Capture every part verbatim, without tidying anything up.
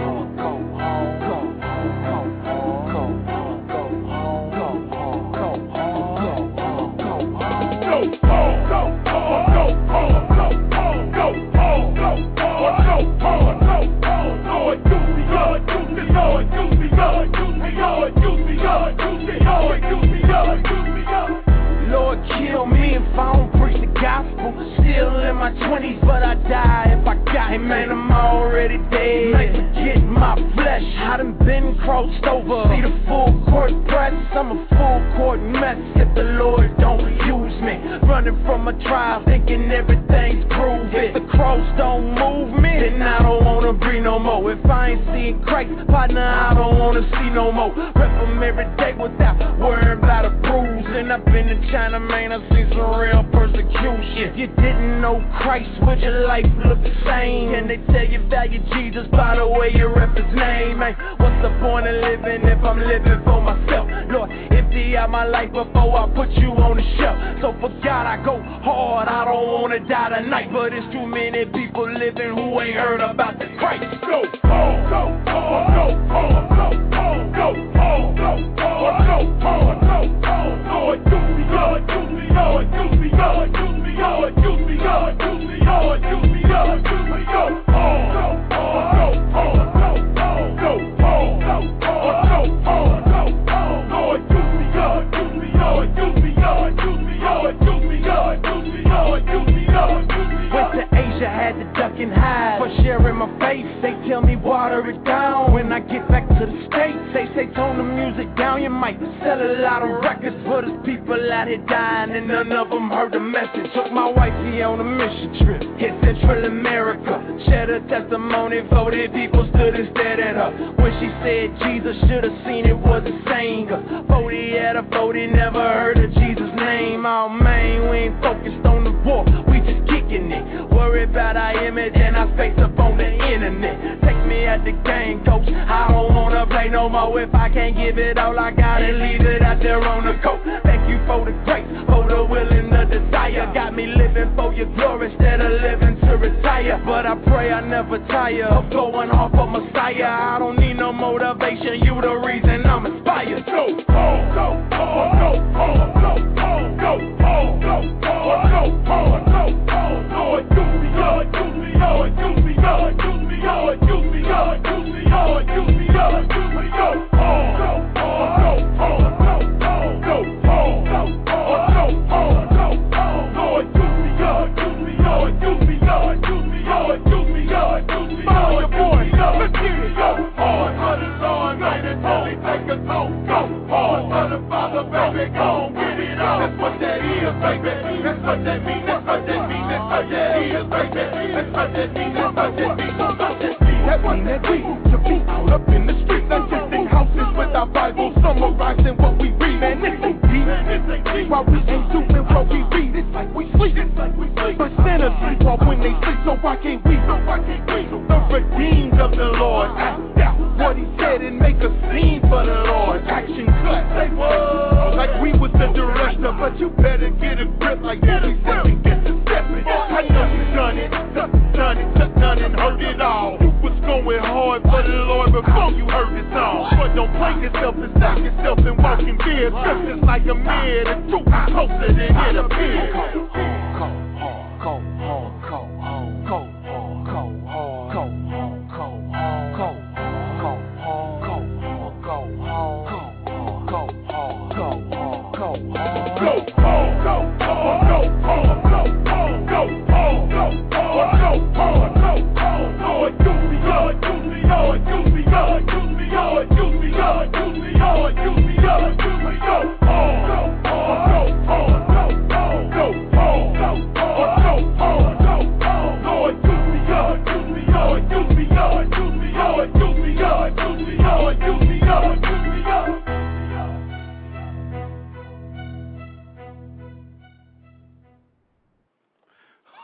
hard, go hard, go hard, go hard, go hard, go hard, go hard, go hard, go hard, go hard, go hard, go hard, go hard, go hard, go hard, go hard, go hard, go hard. Lord, use me, Lord, use me, Lord, use me, Lord, use me, Lord, use me, Lord, use me, Lord, use me, Lord, use me, Lord. Lord, kill me if I don't preach the gospel. Still in my twenties, but I die if I got him. Man, I'm already dead. Might forget my flesh. I done been crossed over. See the full court press. I'm a full court mess if the Lord don't use me. Running from a trial, thinking everything's groovy. If the cross don't move me, then I don't wanna breathe no more. If I ain't seeing Christ, partner, I don't wanna see no more. Rep him every day without worrying about a bruise. And I've been in China, man, I've seen some real persecution. If you didn't know Christ, would your life look the same? And they tell you value Jesus by the way you rep his name, man. What's the point of living if I'm living for myself? Lord, empty out my life before I put you on the shelf. So for God I go hard, I don't wanna die tonight. But it's too many people living who ain't heard about the Christ. Go hard, go hard, go hard, go hard, go hard, go hard, go hard, go hard. Lord, use me, Lord, use me, Lord, use me, Lord, use me, Lord, use me, Lord, use me, Lord, use me, Lord, use me, go hard, go hard, go hard, go hard, go hard, go hard, go hard, go hard. Lord, use me, Lord, use me, Lord, use me, Lord, use me, Lord, use me, Lord, use me, Lord, use me, Lord, use me. Went to Asia, had to duck and hide for sharing my faith. They tell me water it down when I get back to the States. They say tone the music down, you might sell a lot of records, but there's people out here dying and none of them heard the message. Took my wifey on a mission trip, hit Central America, shared her testimony, voted people stood and stared at her. When she said Jesus should have seen it was a saying. forty out of forty never heard of Jesus' name. Oh man, we ain't focused on the war, we just kicking it. Worry about our image and our face up on the internet. Take me at the game, coach, I don't wanna play no more. If I can't give it all I got and leave it out there on the court. Thank you for the grace, for the will and the desire. Got me living for your glory instead of living to retire. But I pray I never tire of going off of Messiah. I don't need no motivation, you the reason I'm inspired. Go hard, go hard, go hard, go hard, go hard, go hard, go hard, go hard. Lord, use me, Lord, use me, Lord, use me, Lord, use me, Lord, use me, Lord, use me, Lord, use me, Lord, use me, go hard, go hard, go hard, go hard, go hard, go hard, go hard, go hard. Lord, use me, Lord, use me, Lord, use me, Lord, use me, Lord, use me, Lord, use me, Lord, use me, Lord. Let's get it, go hard, for the Lord, man, until he take us home. Go hard, for the Father, baby, go on, get it on. That's what that is, baby. That's what that means. That's what that means. That's what that is, baby. That's what that means. That's what that means. That's what that means. That means that we should be out up in the streets, not just in houses with our Bibles, summarizing what we read. Man, this ain't deep. While we ain't doing what we read, it's like we sleep. It's like we sleep. But sinners sleep off when they sleep, so why can't we? So why can't we? The redeemed of the Lord act out what he said and make a scene for the Lord. Action cut. Say what? Like we was the director, but you better get a grip like that. We said we get to stepping. I know you done it, done it, done it, done it, heard it all. You was going hard for the Lord before you heard the song. But don't play yourself and stop yourself and walk in fear. Scriptures like a mirror, the truth is closer than it appears. Go hard, go hard, go hard, go hard, go hard, go hard, go hard, go hard, go hard, go hard, go hard, go hard, go hard, go hard, go hard, go hard, go hard, go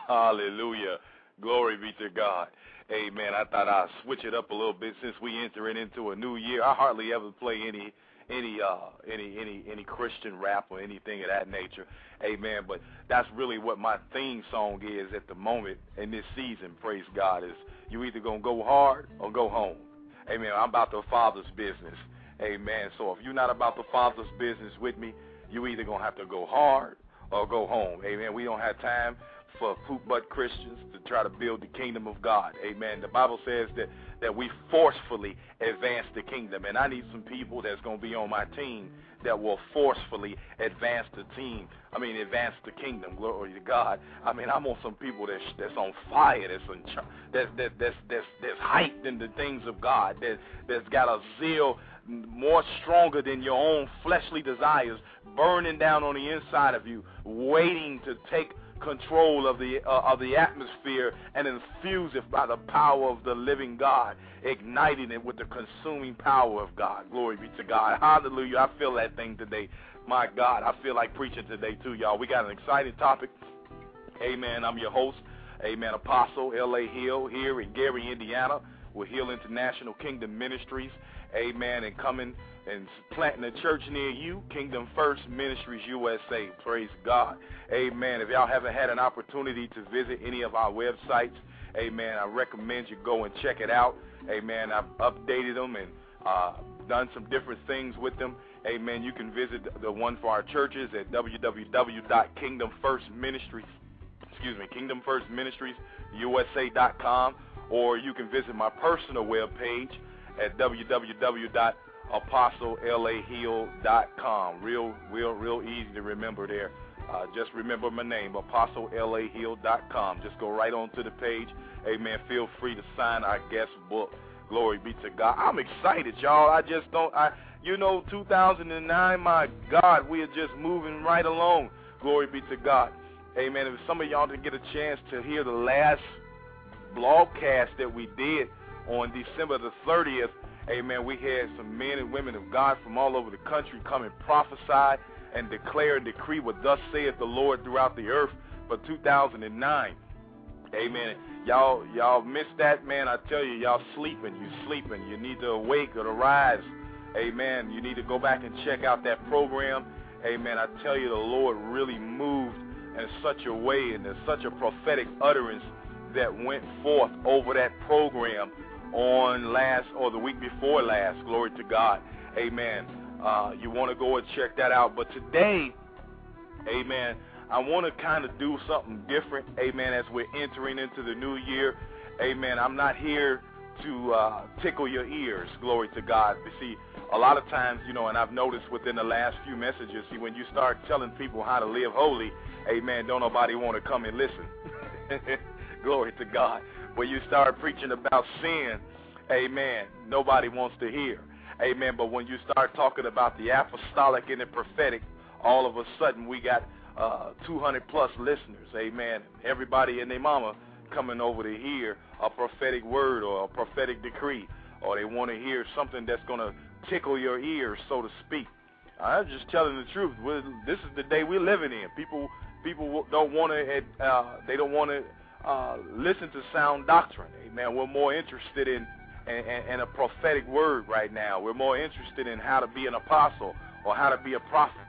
Hallelujah. Glory be to God. Amen. I thought I'd switch it up a little bit since we entering into a new year. I hardly ever play any any uh any any any Christian rap or anything of that nature. Amen. But that's really what my theme song is at the moment in this season, praise God, is you either gonna go hard or go home. Amen. I'm about the Father's business. Amen. So if you're not about the Father's business with me, you either gonna have to go hard or go home. Amen. We don't have time for poop-butt Christians to try to build the kingdom of God. Amen. The Bible says that, that we forcefully advance the kingdom, and I need some people that's going to be on my team that will forcefully advance the team. I mean, advance the kingdom. Glory to God. I mean, I'm on some people that's that's on fire, that's on, that's that, that's that's that's hyped in the things of God, that that's got a zeal more stronger than your own fleshly desires, burning down on the inside of you, waiting to take control of the uh, of the atmosphere and infuse it by the power of the living God, igniting it with the consuming power of God. Glory be to God. Hallelujah. I feel that thing today. My God, I feel like preaching today too, y'all. We got an exciting topic. Amen. I'm your host, Amen, Apostle L A Hill here in Gary, Indiana, with Hill International Kingdom Ministries. Amen. And coming and planting a church near you, Kingdom First Ministries U S A. Praise God. Amen. If y'all haven't had an opportunity to visit any of our websites, amen, I recommend you go and check it out. Amen. I've updated them and uh, done some different things with them. Amen. You can visit the one for our churches at w w w dot kingdom first ministries, excuse me, kingdom first ministries u s a dot com, or you can visit my personal webpage at w w w dot apostle l a hill dot com. Real, real, real easy to remember there. Uh, just remember my name, apostle l a hill dot com. Just go right on to the page. Amen. Feel free to sign our guest book. Glory be to God. I'm excited, y'all. I just don't, I, you know, two thousand nine, my God, we are just moving right along. Glory be to God. Amen. If some of y'all didn't get a chance to hear the last broadcast that we did on December the thirtieth, amen, we had some men and women of God from all over the country come and prophesy and declare and decree what thus saith the Lord throughout the earth for two thousand nine. Amen. Y'all y'all missed that, man. I tell you, y'all sleeping. You sleeping. You need to awake or to rise. Amen. You need to go back and check out that program. Amen. I tell you, the Lord really moved in such a way and in such a prophetic utterance that went forth over that program on last or the week before last. Glory to God. Amen. Uh, you want to go and check that out. But today, amen, I want to kind of do something different, amen, as we're entering into the new year. Amen. I'm not here to uh, tickle your ears. Glory to God. You see, a lot of times, you know, and I've noticed within the last few messages, see, when you start telling people how to live holy, amen, don't nobody want to come and listen. Glory to God. When you start preaching about sin, amen, nobody wants to hear. Amen. But when you start talking about the apostolic and the prophetic, all of a sudden we got uh, two hundred plus listeners. Amen. Everybody and their mama coming over to hear a prophetic word or a prophetic decree, or they want to hear something that's going to tickle your ears, so to speak. I'm just telling the truth. We're, this is the day we're living in. People, people don't want to. Uh, they don't want to uh, listen to sound doctrine. Amen. We're more interested in, in, in a prophetic word right now. We're more interested in how to be an apostle or how to be a prophet.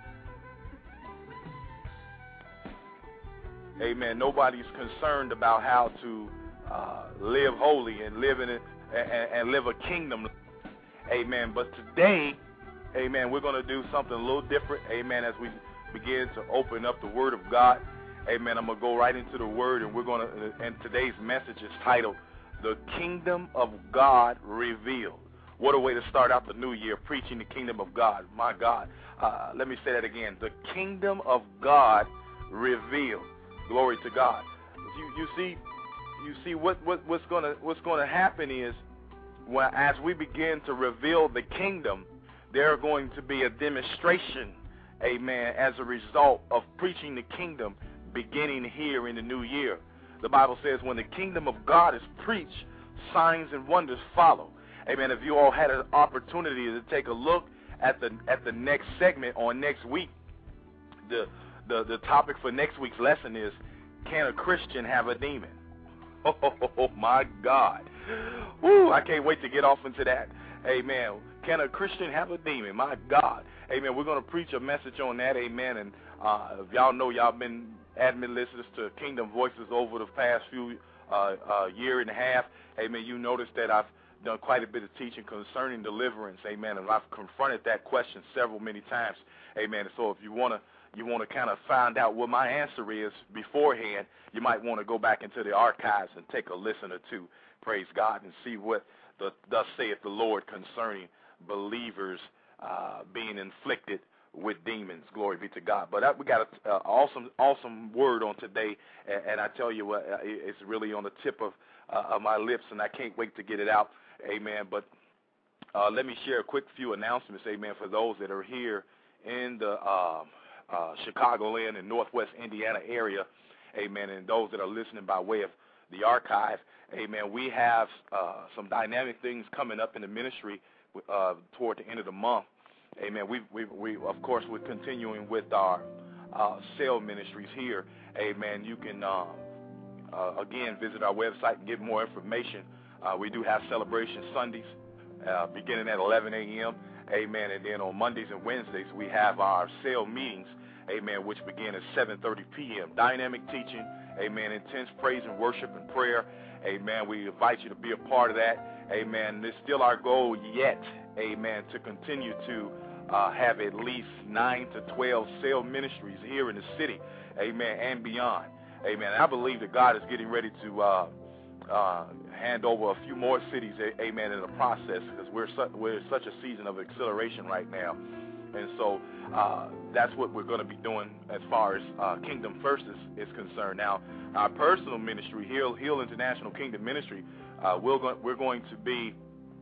Amen. Nobody's concerned about how to uh, live holy and live in it and, and live a kingdom. Amen. But today, amen, we're going to do something a little different. Amen. As we begin to open up the Word of God. Amen. I'm going to go right into the Word, and we're going to. And today's message is titled "The Kingdom of God Revealed." What a way to start out the new year, preaching the kingdom of God. My God. Uh, let me say that again. The kingdom of God revealed. Glory to God. You, you see, you see what, what what's gonna what's gonna happen is, when as we begin to reveal the kingdom, there are going to be a demonstration, amen, as a result of preaching the kingdom beginning here in the new year. The Bible says when the kingdom of God is preached, signs and wonders follow. Amen. If you all had an opportunity to take a look at the at the next segment on next week, the The, the topic for next week's lesson is can a Christian have a demon? Oh, my God. Woo, I can't wait to get off into that. Amen. Can a Christian have a demon? My God. Amen. We're going to preach a message on that. Amen. And uh, if y'all know, y'all been admin listeners to Kingdom Voices over the past few uh, uh, year and a half. Amen. You notice that I've done quite a bit of teaching concerning deliverance. Amen. And I've confronted that question several many times. Amen. And so if you want to you want to kind of find out what my answer is beforehand, you might want to go back into the archives and take a listen or two. Praise God, and see what the thus saith the Lord concerning believers uh, being inflicted with demons. Glory be to God. But uh, we got an uh, awesome, awesome word on today, and, and I tell you what, uh, it's really on the tip of, uh, of my lips, and I can't wait to get it out. Amen. But uh, let me share a quick few announcements, amen, for those that are here in the uh, uh, Chicagoland and Northwest Indiana area, amen, and those that are listening by way of the archive. Amen. We have uh, some dynamic things coming up in the ministry uh, toward the end of the month. Amen. We, we, we of course, we're continuing with our uh, cell ministries here. Amen. You can, uh, uh, again, visit our website and get more information. Uh, we do have celebration Sundays uh, beginning at eleven a.m. Amen. And then on Mondays and Wednesdays, we have our cell meetings, amen, which begin at seven thirty p.m. Dynamic teaching, amen, intense praise and worship and prayer. Amen. We invite you to be a part of that. Amen. It's still our goal yet, amen, to continue to uh, have at least nine to twelve cell ministries here in the city, amen, and beyond. Amen. I believe that God is getting ready to uh, uh, hand over a few more cities, amen, in the process, because we're, su- we're in such a season of acceleration right now. And so uh, that's what we're going to be doing as far as uh, Kingdom First is, is concerned. Now, our personal ministry, Heal, Heal International Kingdom Ministry, uh, we're, go- we're going to be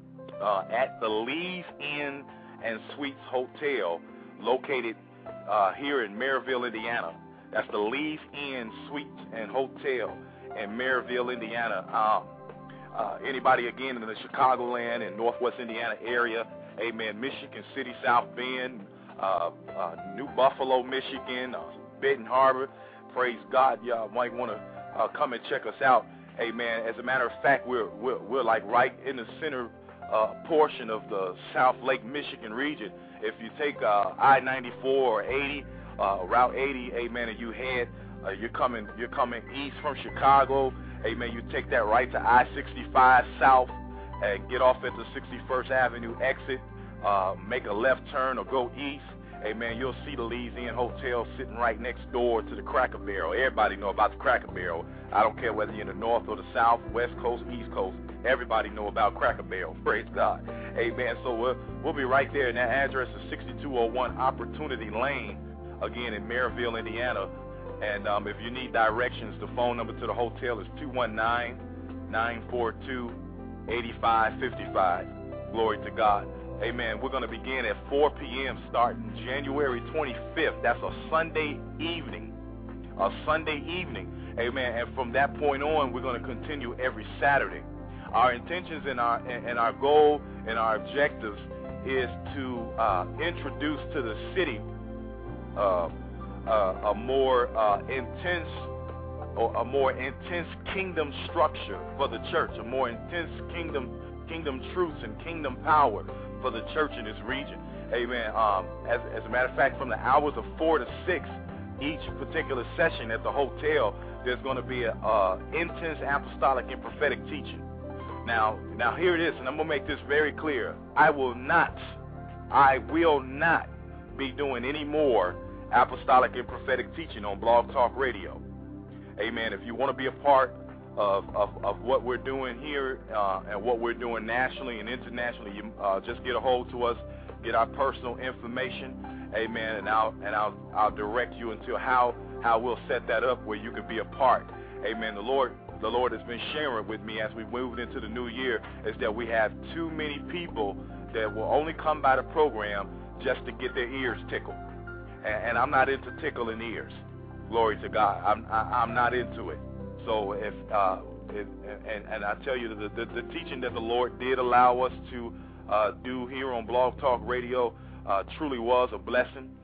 uh, at the Lee's Inn and Suites Hotel, located uh, here in Maryville, Indiana. That's the Lee's Inn Suites and Hotel in Maryville, Indiana. Um, uh, anybody, again, in the Chicagoland and Northwest Indiana area, amen, Michigan City, South Bend, uh, uh, New Buffalo, Michigan, uh, Benton Harbor. Praise God, y'all might want to uh, come and check us out. Amen. As a matter of fact, we're we're, we're like right in the center uh, portion of the South Lake, Michigan region. If you take uh, I ninety-four or eighty, uh, Route eighty, amen, and you head, uh, you're coming you're coming east from Chicago, amen. You take that right to I sixty-five South and get off at the sixty-first Avenue exit, uh, make a left turn or go east. Amen. You'll see the Lee's Inn Hotel sitting right next door to the Cracker Barrel. Everybody know about the Cracker Barrel. I don't care whether you're in the north or the south, west coast, east coast. Everybody know about Cracker Barrel. Praise God. Amen. So we'll, we'll be right there. And that address is sixty-two oh one Opportunity Lane, again, in Maryville, Indiana. And um, if you need directions, the phone number to the hotel is two one nine, nine four two, eight five five five. Glory to God. Amen. We're going to begin at four p.m. starting January twenty-fifth. That's a Sunday evening. A Sunday evening. Amen. And from that point on, we're going to continue every Saturday. Our intentions and our and our goal and our objectives is to uh, introduce to the city uh, uh, a more uh, intense or a more intense kingdom structure for the church, a more intense kingdom kingdom truths and kingdom power for the church in this region. Amen. Um, as, as a matter of fact, from the hours of four to six, each particular session at the hotel, there's going to be a uh, intense apostolic and prophetic teaching. Now, now here it is, and I'm going to make this very clear. I will not, I will not be doing any more apostolic and prophetic teaching on Blog Talk Radio. Amen. If you want to be a part Of, of, of what we're doing here uh, and what we're doing nationally and internationally, you uh, just get a hold to us, get our personal information, amen, and I'll and I'll I'll direct you into how how we'll set that up where you can be a part, amen. The Lord the Lord has been sharing with me as we moved into the new year is that we have too many people that will only come by the program just to get their ears tickled, and, and I'm not into tickling ears. Glory to God. I'm I, I'm not into it. So if, uh, if and, and I tell you, the, the, the teaching that the Lord did allow us to uh, do here on Blog Talk Radio uh, truly was a blessing.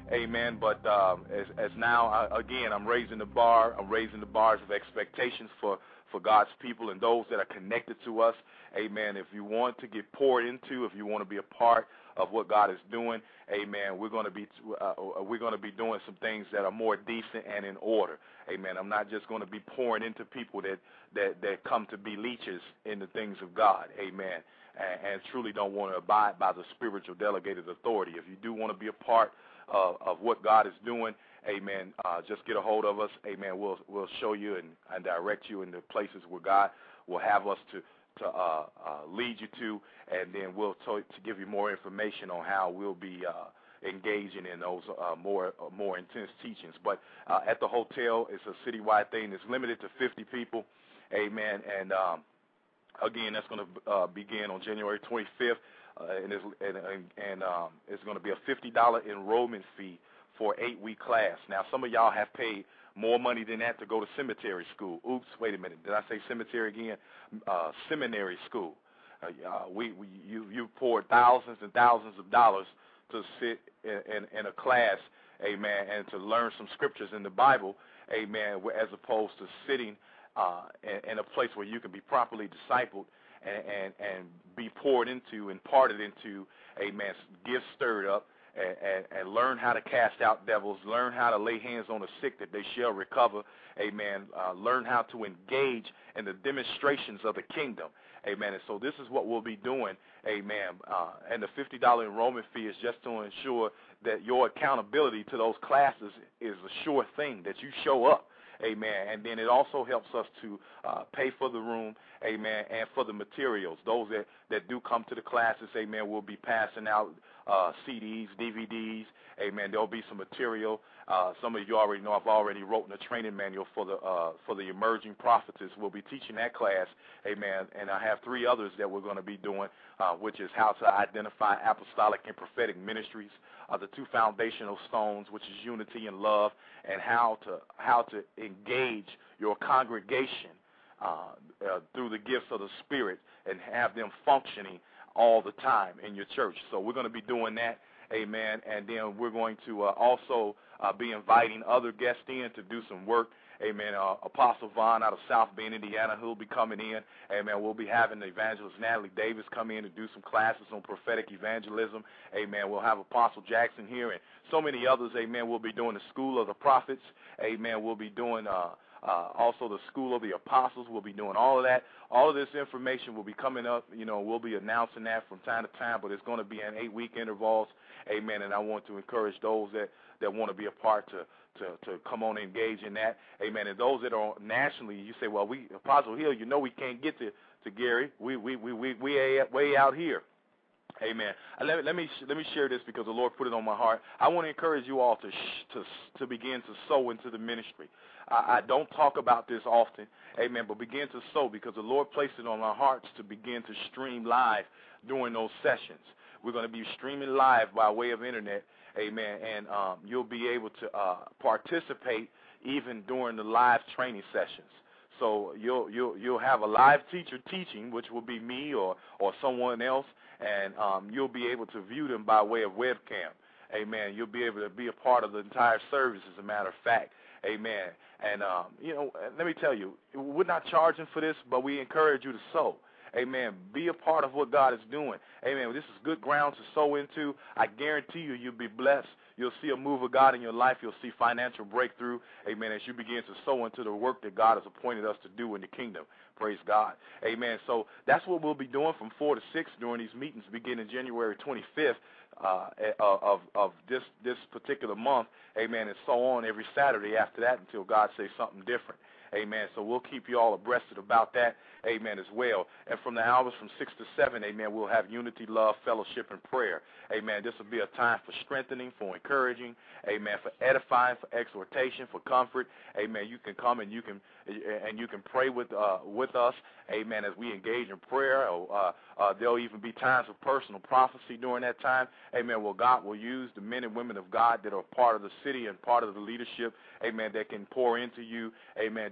Amen. But um, as, as now, I, again, I'm raising the bar. I'm raising the bars of expectations for, for God's people and those that are connected to us. Amen. If you want to get poured into, if you want to be a part of what God is doing, amen, we're going to be uh, we're going to be doing some things that are more decent and in order. Amen. I'm not just going to be pouring into people that, that, that come to be leeches in the things of God. Amen. And, and truly don't want to abide by the spiritual delegated authority. If you do want to be a part of, of what God is doing, amen, uh, just get a hold of us. Amen. We'll we'll show you and, and direct you in the places where God will have us to to uh, uh, lead you to, and then we'll to, to give you more information on how we'll be uh, engaging in those uh, more uh, more intense teachings. But uh, at the hotel, it's a citywide thing. It's limited to fifty people, amen. And um, again, that's going to uh, begin on January twenty-fifth, uh, and, it's, and, and, and um, it's going to be a fifty dollars enrollment fee for an eight-week class. Now, some of y'all have paid more money than that to go to cemetery school. Oops, wait a minute. Did I say cemetery again? Uh, seminary school. Uh, uh, we, we you you poured thousands and thousands of dollars to sit in, in, in a class, amen, and to learn some scriptures in the Bible, amen, as opposed to sitting uh, in, in a place where you can be properly discipled and, and, and be poured into, imparted into, amen, gifts stirred up, And, and, and learn how to cast out devils, learn how to lay hands on the sick that they shall recover, amen, uh, learn how to engage in the demonstrations of the kingdom, amen. And so this is what we'll be doing, amen, uh, and the fifty dollars enrollment fee is just to ensure that your accountability to those classes is a sure thing, that you show up, amen, and then it also helps us to uh, pay for the room, amen, and for the materials. Those that, that do come to the classes, amen, we'll be passing out uh, C Ds, D V Ds, amen. There'll be some material. Uh, some of you already know I've already written a training manual for the uh, for the emerging prophetess. We'll be teaching that class, amen, and I have three others that we're going to be doing, uh, which is how to identify apostolic and prophetic ministries, uh, the two foundational stones, which is unity and love, and how to how to engage your congregation uh, uh, through the gifts of the Spirit and have them functioning all the time in your church. So we're going to be doing that, amen, and then we're going to uh, also uh, be inviting other guests in to do some work, amen. Uh, Apostle Vaughn out of South Bend, Indiana, who'll be coming in, amen. We'll be having the evangelist Natalie Davis come in to do some classes on prophetic evangelism, amen. We'll have Apostle Jackson here and so many others, amen. We'll be doing the School of the Prophets, amen. We'll be doing uh, uh, also the School of the Apostles. We'll be doing all of that. All of this information will be coming up. You know, we'll be announcing that from time to time, but it's going to be in eight-week intervals, amen. And I want to encourage those that, that want to be a part to, to, to come on and engage in that, amen. And those that are nationally, you say, well, we Apostle Hill, you know we can't get to, to Gary. We we we we we way out here. Amen. Uh, let, let me let me share this because the Lord put it on my heart. I want to encourage you all to sh- to to begin to sow into the ministry. I, I don't talk about this often, amen, but begin to sow because the Lord placed it on our hearts to begin to stream live during those sessions. We're going to be streaming live by way of internet, amen, and um, you'll be able to uh, participate even during the live training sessions. So you'll you'll you'll have a live teacher teaching, which will be me or or someone else, and um, you'll be able to view them by way of webcam. Amen. You'll be able to be a part of the entire service, as a matter of fact. Amen. And um, you know, let me tell you, we're not charging for this, but we encourage you to sow. Amen. Be a part of what God is doing. Amen. This is good ground to sow into. I guarantee you, you'll be blessed. You'll see a move of God in your life. You'll see financial breakthrough, amen, as you begin to sow into the work that God has appointed us to do in the kingdom. Praise God. Amen. So that's what we'll be doing from four to six during these meetings beginning January twenty-fifth uh, of, of this, this particular month, amen, and so on every Saturday after that until God says something different. Amen. So we'll keep you all abreast about that, amen, as well. And from the hours from six to seven, amen, we'll have unity, love, fellowship, and prayer. Amen. This will be a time for strengthening, for encouraging, amen, for edifying, for exhortation, for comfort. Amen. You can come and you can and you can pray with uh, with us, amen, as we engage in prayer. Or, uh, uh, there'll even be times of personal prophecy during that time. Amen. Well, God will use the men and women of God that are part of the city and part of the leadership, amen, that can pour into you, amen,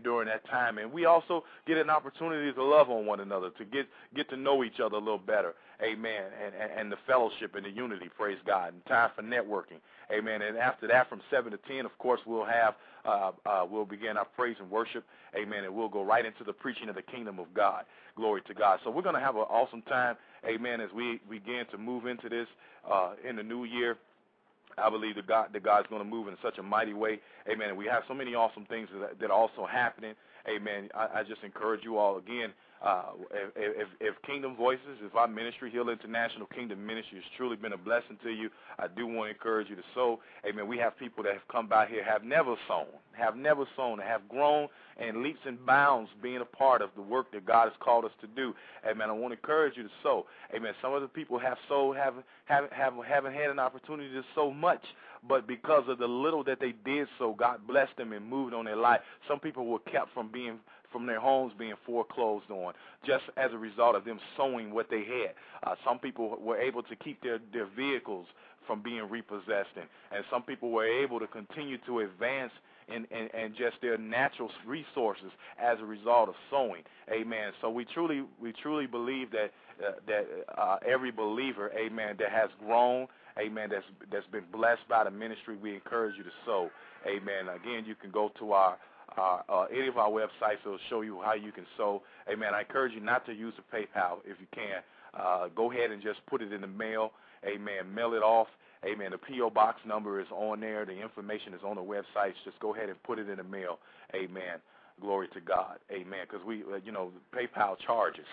during that time. And we also get an opportunity to love on one another, to get get to know each other a little better. Amen. And, and, and the fellowship and the unity, praise God. And time for networking. Amen. And after that, from seven to ten, of course, we'll have, uh, uh, we'll begin our praise and worship. Amen. And we'll go right into the preaching of the kingdom of God. Glory to God. So we're going to have an awesome time. Amen. As we begin to move into this uh, in the new year. I believe that God, that God's going to move in such a mighty way. Amen. And we have so many awesome things that, that are also happening. Amen. I, I just encourage you all again. Uh, if, if, if Kingdom Voices, if our ministry, Hill International Kingdom Ministry, has truly been a blessing to you, I do want to encourage you to sow. Amen. We have people that have come by here, have never sown, have never sown, have grown in leaps and bounds being a part of the work that God has called us to do. Amen. I want to encourage you to sow. Amen. Some of the people have sowed, haven't, haven't, haven't, haven't had an opportunity to sow much, but because of the little that they did sow, God blessed them and moved on their life. Some people were kept from being from their homes being foreclosed on just as a result of them sowing what they had. Uh, some people were able to keep their, their vehicles from being repossessed, and, and some people were able to continue to advance in, in, in just their natural resources as a result of sowing. Amen. So we truly we truly believe that uh, that uh, every believer, amen, that has grown, amen, that's that's been blessed by the ministry, we encourage you to sow. Amen. Again, you can go to our Uh, uh, any of our websites will show you how you can sow. Amen. I encourage you not to use the PayPal if you can. Uh, go ahead and just put it in the mail. Amen. Mail it off. Amen. The P O box number is on there. The information is on the websites. Just go ahead and put it in the mail. Amen. Glory to God. Amen. Because we, uh, you know, PayPal charges,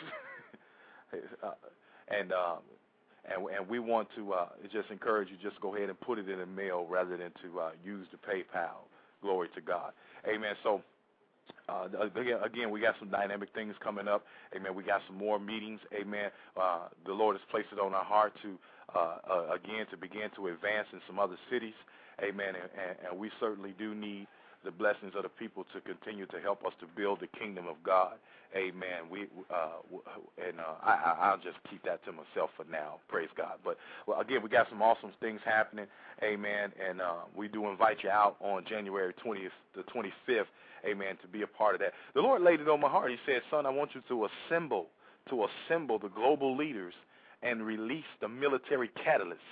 uh, and um, and and we want to uh, just encourage you just go ahead and put it in the mail rather than to uh, use the PayPal. Glory to God. Amen. So, uh, again, we got some dynamic things coming up. Amen. We got some more meetings. Amen. Uh, the Lord has placed it on our heart to, uh, uh, again, to begin to advance in some other cities. Amen. And, and, and we certainly do need the blessings of the people to continue to help us to build the kingdom of God. Amen. We uh, and uh, I, I'll just keep that to myself for now. Praise God. But well, again, we got some awesome things happening. Amen. And uh, we do invite you out on January twentieth, the twenty-fifth. Amen. To be a part of that. The Lord laid it on my heart. He said, "Son, I want you to assemble, to assemble the global leaders and release the military catalysts."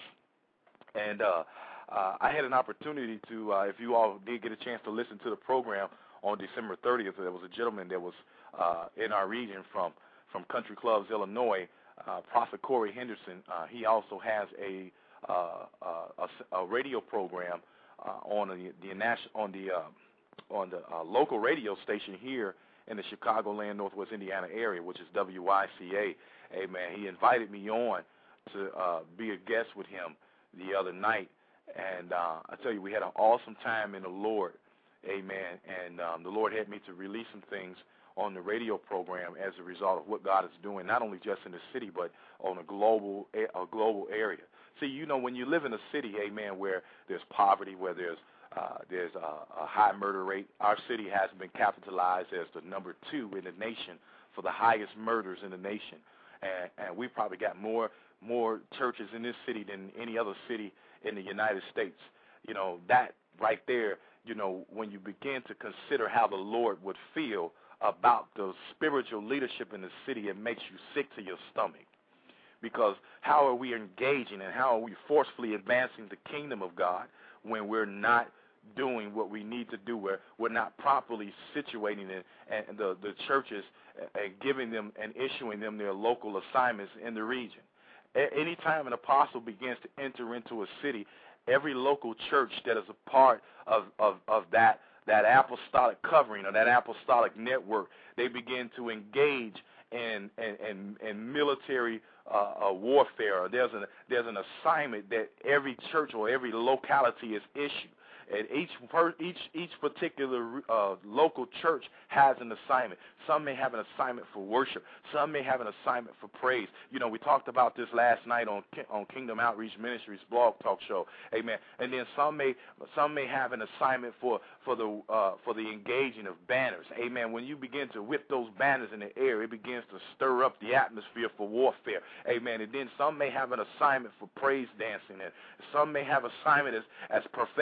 And uh, Uh, I had an opportunity to, uh, if you all did get a chance to listen to the program on December thirtieth, there was a gentleman that was uh, in our region from, from Country Clubs, Illinois, uh, Prophet Corey Henderson. Uh, he also has a uh, uh, a, a radio program uh, on the, the on the uh, on the uh, local radio station here in the Chicagoland, Northwest Indiana area, which is W Y C A. Amen. He invited me on to uh, be a guest with him the other night. And uh, I tell you, we had an awesome time in the Lord, amen. And um, the Lord had me to release some things on the radio program as a result of what God is doing, not only just in the city, but on a global a global area. See, you know, when you live in a city, amen, where there's poverty, where there's uh, there's a, a high murder rate, our city has been capitalized as the number two in the nation for the highest murders in the nation. And, and we probably got more more churches in this city than any other city in the United States. You know, that right there, you know, when you begin to consider how the Lord would feel about the spiritual leadership in the city, it makes you sick to your stomach. Because how are we engaging and how are we forcefully advancing the kingdom of God when we're not doing what we need to do, where we're not properly situating it, and the, the churches and giving them and issuing them their local assignments in the region. Anytime an apostle begins to enter into a city, every local church that is a part of, of, of that, that apostolic covering or that apostolic network, they begin to engage in, in, in, in military uh, uh, warfare. There's an, there's an assignment that every church or every locality is issued. And each per, each each particular uh, local church has an assignment. Some may have an assignment for worship. Some may have an assignment for praise. You know, we talked about this last night on on Kingdom Outreach Ministries blog talk show. Amen. And then some may some may have an assignment for for the uh, for the engaging of banners. Amen. When you begin to whip those banners in the air, it begins to stir up the atmosphere for warfare. Amen. And then some may have an assignment for praise dancing, and some may have assignment as as prophetic gate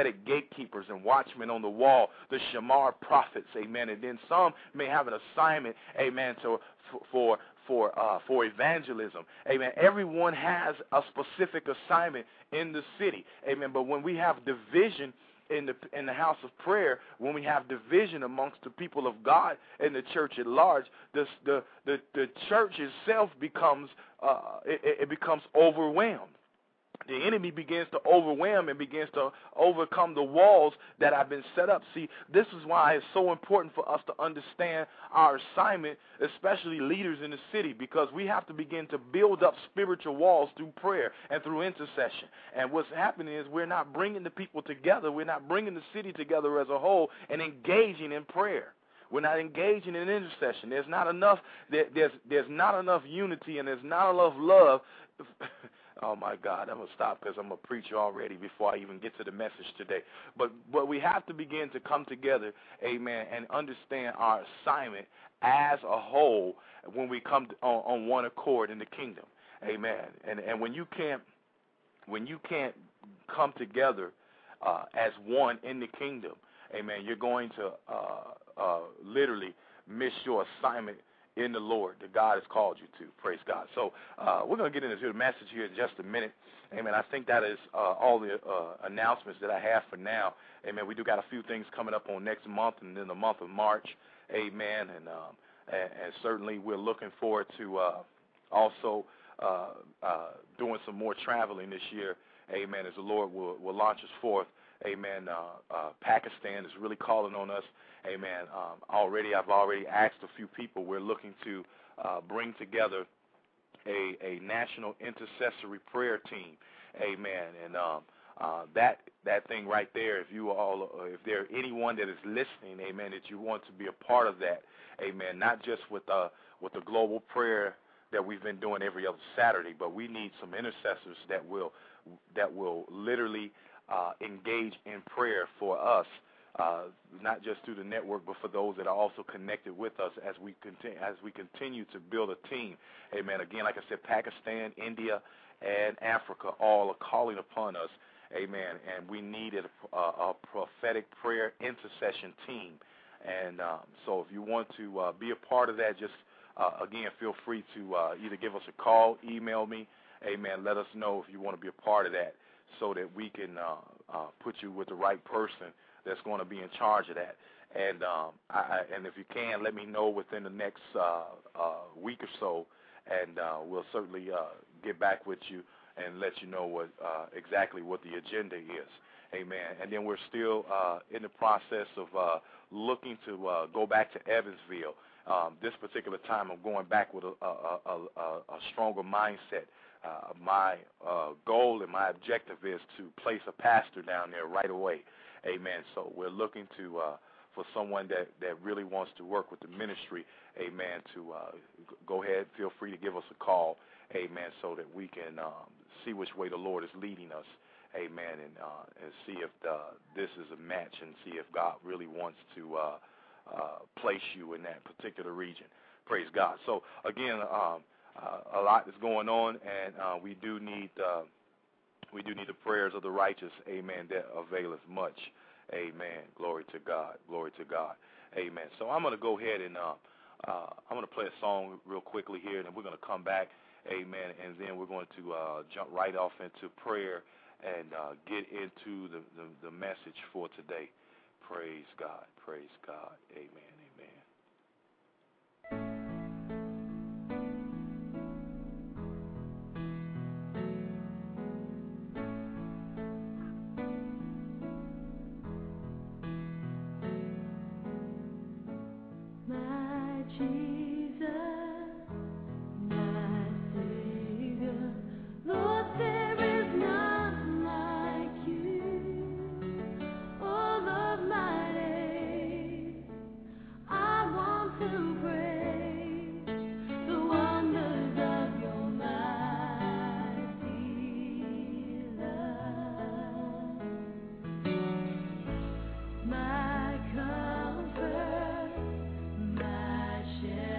gatekeepers and watchmen on the wall, the Shamar prophets, amen. And then some may have an assignment, amen, to, for for uh, for evangelism, amen. Everyone has a specific assignment in the city, amen. But when we have division in the in the house of prayer, when we have division amongst the people of God and the church at large, the the the, the church itself becomes uh, it, it becomes overwhelmed. The enemy begins to overwhelm and begins to overcome the walls that have been set up. See, this is why it's so important for us to understand our assignment, especially leaders in the city, because we have to begin to build up spiritual walls through prayer and through intercession. And what's happening is we're not bringing the people together. We're not bringing the city together as a whole and engaging in prayer. We're not engaging in intercession. There's not enough. There, there's there's not enough unity and there's not enough love. Oh, my God, I'm going to stop because I'm going to preach already before I even get to the message today. But but we have to begin to come together, amen, and understand our assignment as a whole when we come to, on, on one accord in the kingdom, amen. And and when you can't when you can't come together uh, as one in the kingdom, amen, you're going to uh, uh, literally miss your assignment in the Lord that God has called you to. Praise God. So uh, we're going to get into the message here in just a minute. Amen. I think that is uh, all the uh, announcements that I have for now. Amen. We do got a few things coming up on next month and then the month of March. Amen. And um, and, and certainly we're looking forward to uh, also uh, uh, doing some more traveling this year. Amen. As the Lord will, will launch us forth. Amen. Uh, uh, Pakistan is really calling on us. Amen. Um, already, I've already asked a few people. We're looking to uh, bring together a, a national intercessory prayer team. Amen. And um, uh, that that thing right there, if you all, uh, if there anyone that is listening, amen, that you want to be a part of that, amen. Not just with uh, with the global prayer that we've been doing every other Saturday, but we need some intercessors that will that will literally uh, engage in prayer for us. Uh, not just through the network, but for those that are also connected with us as we continue as we continue to build a team. Amen. Again, like I said, Pakistan, India, and Africa all are calling upon us. Amen. And we needed a, a prophetic prayer intercession team. And um, so, if you want to uh, be a part of that, just uh, again, feel free to uh, either give us a call, email me. Amen. Let us know if you want to be a part of that, so that we can uh, uh, put you with the right person that's going to be in charge of that. And um, I, and if you can, let me know within the next uh, uh, week or so, and uh, we'll certainly uh, get back with you and let you know what uh, exactly what the agenda is. Amen. And then we're still uh, in the process of uh, looking to uh, go back to Evansville. Um, this particular time, I'm going back with a, a, a, a, a stronger mindset. Uh, my uh, goal and my objective is to place a pastor down there right away. Amen. So we're looking to uh, for someone that, that really wants to work with the ministry. Amen. To uh, go ahead, feel free to give us a call. Amen. So that we can um, see which way the Lord is leading us. Amen. And uh, and see if the, this is a match and see if God really wants to uh, uh, place you in that particular region. Praise God. So again, um, uh, a lot is going on, and uh, we do need. Uh, We do need the prayers of the righteous, amen, that availeth much. Amen. Glory to God. Glory to God. Amen. So I'm going to go ahead and uh, uh, I'm going to play a song real quickly here, and then we're going to come back, amen, and then we're going to uh, jump right off into prayer and uh, get into the, the, the message for today. Praise God. Praise God. Amen. Amen. My comfort, my shelter.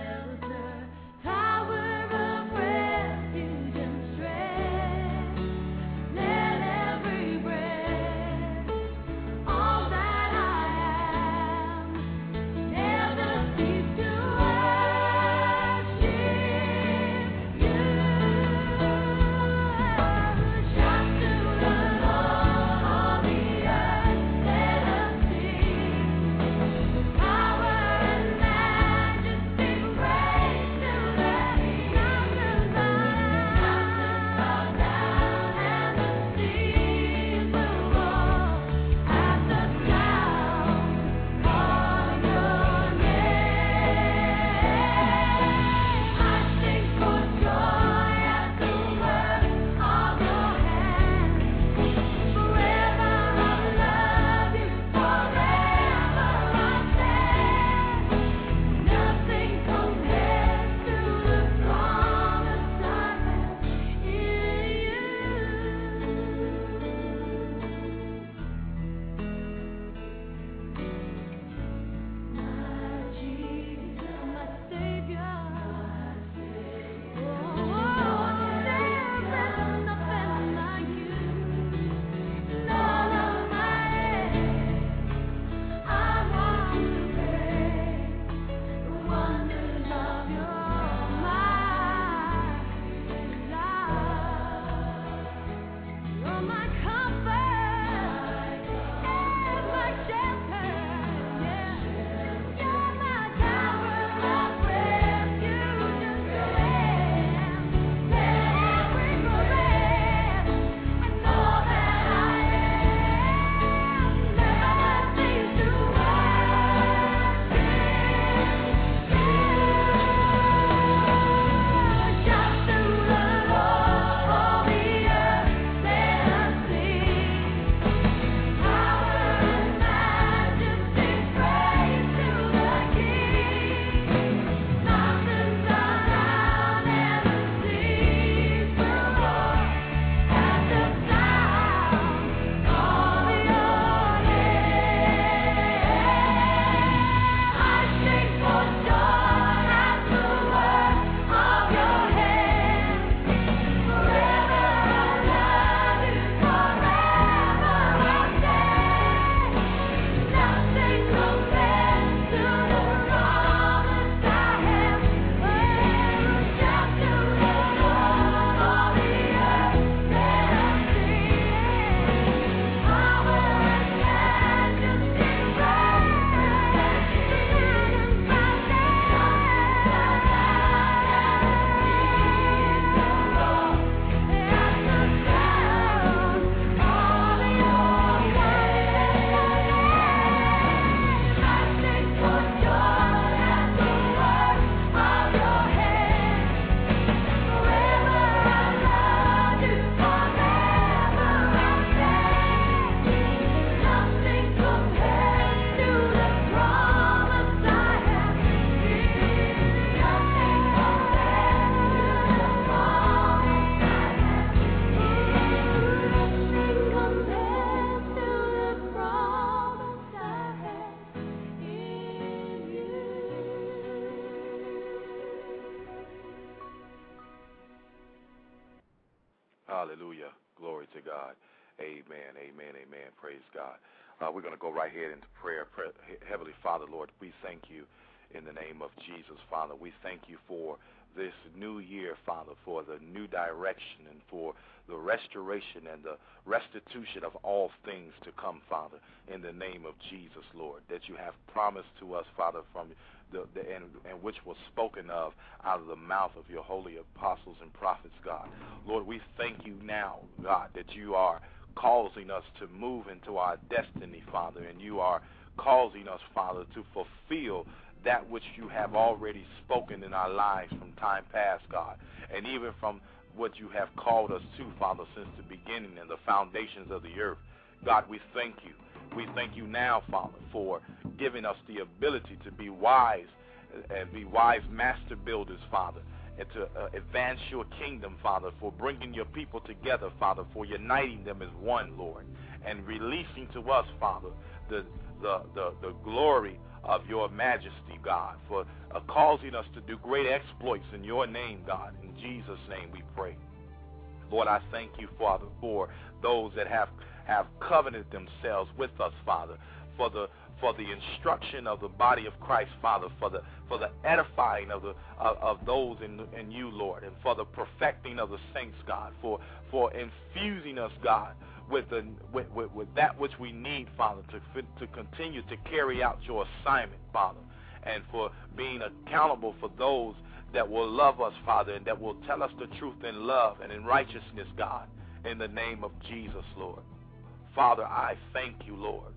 Hallelujah. Glory to God. Amen, amen, amen. Praise God. Uh, we're going to go right ahead into prayer. prayer. Heavenly Father, Lord, we thank you in the name of Jesus, Father. We thank you for this new year, Father, for the new direction and for the restoration and the restitution of all things to come, Father, in the name of Jesus, Lord, that you have promised to us, Father, from the, the and, and which was spoken of out of the mouth of your holy apostles and prophets, God. Lord, we thank you now, God, that you are causing us to move into our destiny, Father, and you are causing us, Father, to fulfill that which you have already spoken in our lives from time past, God, and even from what you have called us to, Father, since the beginning and the foundations of the earth. God, we thank you. We thank you now, Father, for giving us the ability to be wise and be wise master builders, Father, and to uh, advance your kingdom, Father, for bringing your people together, Father, for uniting them as one, Lord, and releasing to us, Father, the the the, the glory of your majesty, God, for uh, causing us to do great exploits in your name, God. In Jesus' name we pray. Lord, I thank you, Father, for those that have, have covenanted themselves with us, Father, for the for the instruction of the body of Christ, Father, for the for the edifying of the of, of those in in you, Lord, and for the perfecting of the saints, God, for for infusing us, God, with the with, with, with that which we need, Father, to to continue to carry out your assignment, Father, and for being accountable for those that will love us, Father, and that will tell us the truth in love and in righteousness, God, in the name of Jesus, Lord. Father, I thank you, Lord.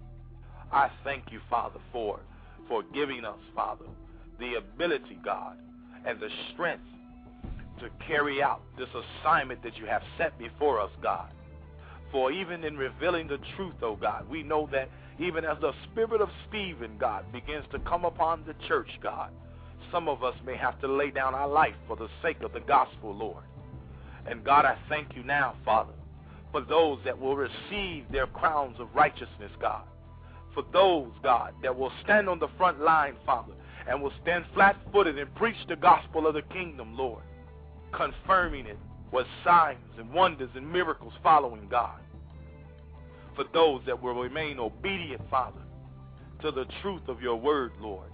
I thank you, Father, for, for giving us, Father, the ability, God, and the strength to carry out this assignment that you have set before us, God. For even in revealing the truth, oh God, we know that even as the spirit of Stephen, God, begins to come upon the church, God, some of us may have to lay down our life for the sake of the gospel, Lord. And God, I thank you now, Father, for those that will receive their crowns of righteousness, God. For those, God, that will stand on the front line, Father, and will stand flat-footed and preach the gospel of the kingdom, Lord, confirming it with signs and wonders and miracles following, God. For those that will remain obedient, Father, to the truth of your word, Lord,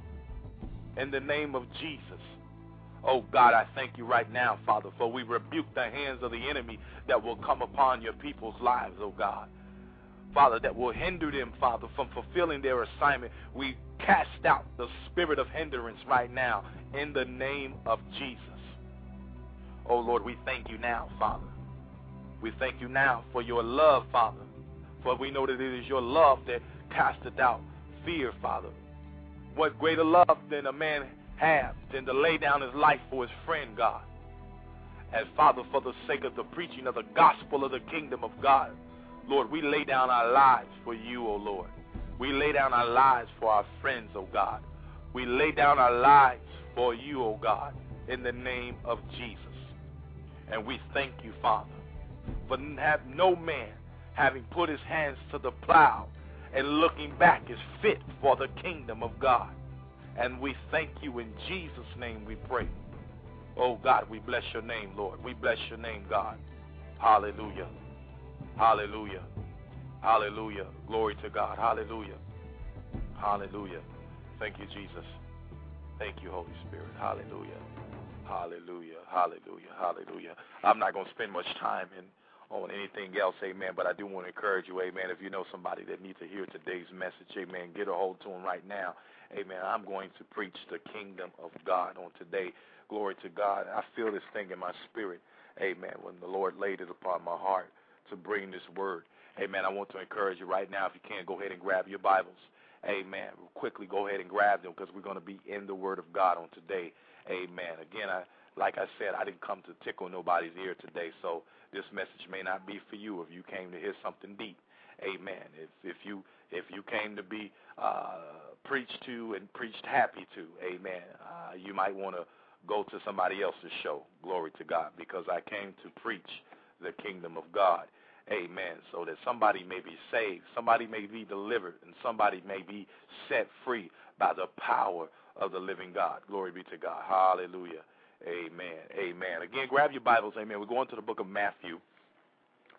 in the name of Jesus. Oh, God, I thank you right now, Father, for we rebuke the hands of the enemy that will come upon your people's lives, oh God. Father, that will hinder them, Father, from fulfilling their assignment. We cast out the spirit of hindrance right now in the name of Jesus. Oh, Lord, we thank you now, Father. We thank you now for your love, Father, for we know that it is your love that casteth out fear, Father. What greater love than a man have than to lay down his life for his friend, God. And, Father, for the sake of the preaching of the gospel of the kingdom of God, Lord, we lay down our lives for you, O Lord. We lay down our lives for our friends, O God. We lay down our lives for you, O God, in the name of Jesus. And we thank you, Father, for have no man having put his hands to the plow and looking back is fit for the kingdom of God. And we thank you in Jesus' name we pray. Oh, God, we bless your name, Lord. We bless your name, God. Hallelujah. Hallelujah. Hallelujah. Glory to God. Hallelujah. Hallelujah. Thank you, Jesus. Thank you, Holy Spirit. Hallelujah. Hallelujah. Hallelujah. Hallelujah. I'm not going to spend much time in on anything else, amen, but I do want to encourage you, amen, if you know somebody that needs to hear today's message, amen, get a hold to them right now, amen. I'm going to preach the kingdom of God on today. Glory to God. I feel this thing in my spirit, amen, when the Lord laid it upon my heart to bring this word. Amen. I want to encourage you right now, if you can, go ahead and grab your Bibles. Amen. Quickly go ahead and grab them because we're going to be in the word of God on today. Amen. Again, I like I said, I didn't come to tickle nobody's ear today, so this message may not be for you if you came to hear something deep. Amen. If if you if you came to be uh, preached to and preached happy to, amen, uh, you might want to go to somebody else's show. Glory to God, because I came to preach the kingdom of God. Amen. So that somebody may be saved, somebody may be delivered, and somebody may be set free by the power of the living God. Glory be to God. Hallelujah. Amen. Amen. Again, grab your Bibles. Amen. We're going to the book of Matthew.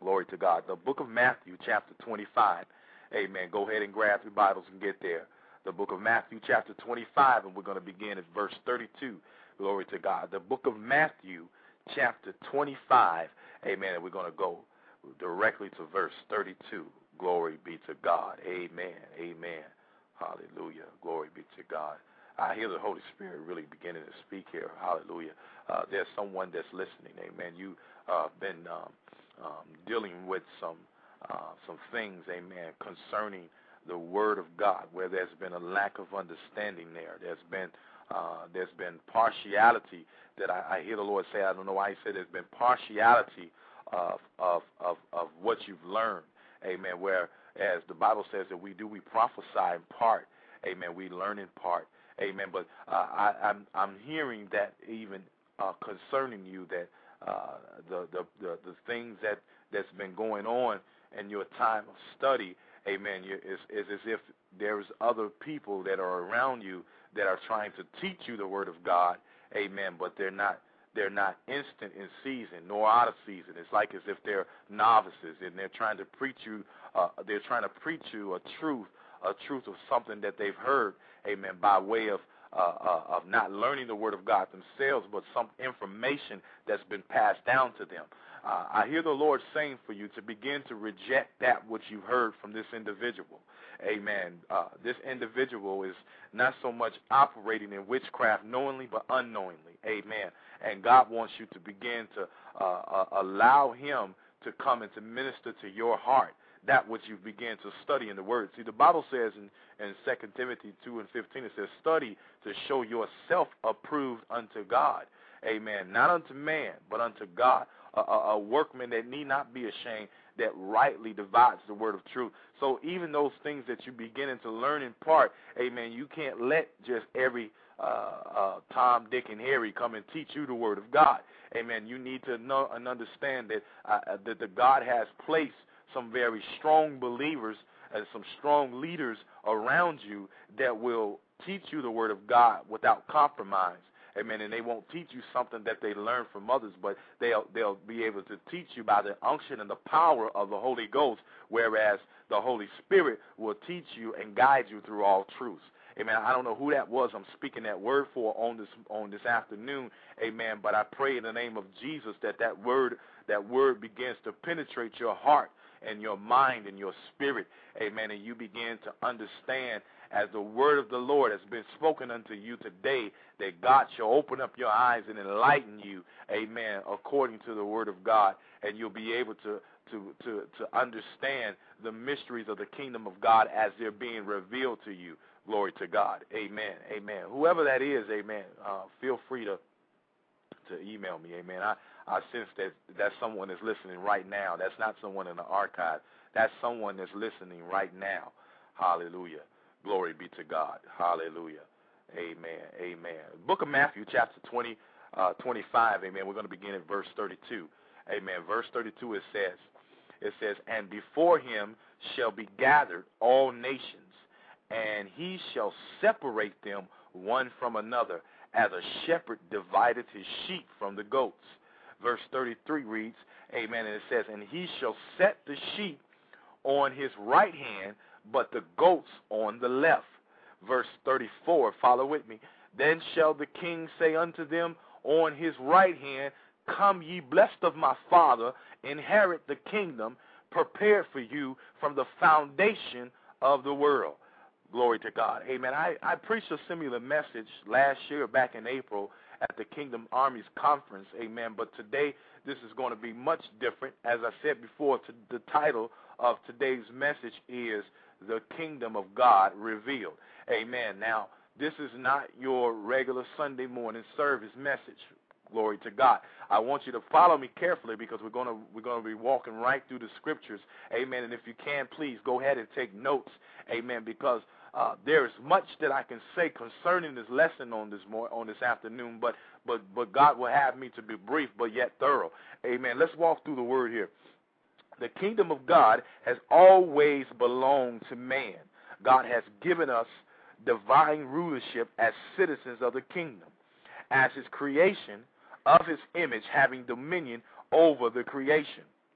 Glory to God. The book of Matthew, chapter twenty-five. Amen. Go ahead and grab your Bibles and get there. The book of Matthew, chapter twenty-five, and we're going to begin at verse thirty-two. Glory to God. The book of Matthew, chapter twenty-five. Amen. And we're going to go directly to verse thirty-two. Glory be to God. Amen. Amen. Hallelujah. Glory be to God. I hear the Holy Spirit really beginning to speak here. Hallelujah. Uh, there's someone that's listening. Amen. You've uh, been um, um, dealing with some uh, some things, amen, concerning the Word of God, where there's been a lack of understanding there. There's been uh, there's been partiality that I, I hear the Lord say. I don't know why He said there's been partiality of of of, of what you've learned. Amen. Where as the Bible says that we do, we prophesy in part. Amen. We learn in part. Amen. But uh, I, I'm I'm hearing that even uh, concerning you, that uh, the, the the the things that that's been going on in your time of study, amen, you, is is as if there's other people that are around you that are trying to teach you the Word of God, amen. But they're not they're not instant in season nor out of season. It's like as if they're novices and they're trying to preach you. Uh, they're trying to preach you a truth. a truth of something that they've heard, amen, by way of uh, uh, of not learning the Word of God themselves, but some information that's been passed down to them. Uh, I hear the Lord saying for you to begin to reject that which you've heard from this individual. Amen. Uh, this individual is not so much operating in witchcraft knowingly, but unknowingly. Amen. And God wants you to begin to uh, uh, allow Him to come and to minister to your heart that which you begin to study in the Word. See, the Bible says in, in Second Timothy two and fifteen, it says, study to show yourself approved unto God. Amen. Not unto man, but unto God, a, a, a workman that need not be ashamed, that rightly divides the word of truth. So even those things that you're beginning to learn in part, amen, you can't let just every uh, uh, Tom, Dick, and Harry come and teach you the Word of God. Amen. You need to know and understand that, uh, that the God has placed some very strong believers and some strong leaders around you that will teach you the Word of God without compromise. Amen. And they won't teach you something that they learn from others, but they'll they'll be able to teach you by the unction and the power of the Holy Ghost, whereas the Holy Spirit will teach you and guide you through all truths. Amen. I don't know who that was I'm speaking that word for on this on this afternoon. Amen. But I pray in the name of Jesus that that word that word begins to penetrate your heart and your mind and your spirit, amen, and you begin to understand as the word of the Lord has been spoken unto you today, that God shall open up your eyes and enlighten you, amen, according to the word of God, and you'll be able to to to, to understand the mysteries of the kingdom of God as they're being revealed to you. Glory to God. Amen. Amen. Whoever that is, amen, uh, feel free to to email me, amen. I, I sense that that's someone that's listening right now. That's not someone in the archive. That's someone that's listening right now. Hallelujah. Glory be to God. Hallelujah. Amen. Amen. Book of Matthew, chapter twenty, uh, twenty-five, amen. We're going to begin at verse thirty-two. Amen. Verse thirty-two, it says, it says, and before him shall be gathered all nations, and he shall separate them one from another, as a shepherd divideth his sheep from the goats. Verse thirty-three reads, amen, and it says, and he shall set the sheep on his right hand, but the goats on the left. Verse thirty-four, follow with me. Then shall the king say unto them on his right hand, come ye blessed of my Father, inherit the kingdom prepared for you from the foundation of the world. Glory to God. Amen. I, I preached a similar message last year back in April at the Kingdom Armies Conference. Amen. But today this is going to be much different. As I said before, to, the title of today's message is The Kingdom of God Revealed. Amen. Now, this is not your regular Sunday morning service message. Glory to God. I want you to follow me carefully because we're going to we're going to be walking right through the scriptures. Amen. And if you can, please go ahead and take notes. Amen. Because uh, there is much that I can say concerning this lesson on this more on this afternoon, but but but God will have me to be brief but yet thorough. Amen. Let's walk through the word here. The kingdom of God has always belonged to man. God has given us divine rulership as citizens of the kingdom, as his creation, of his image, having dominion over the creation.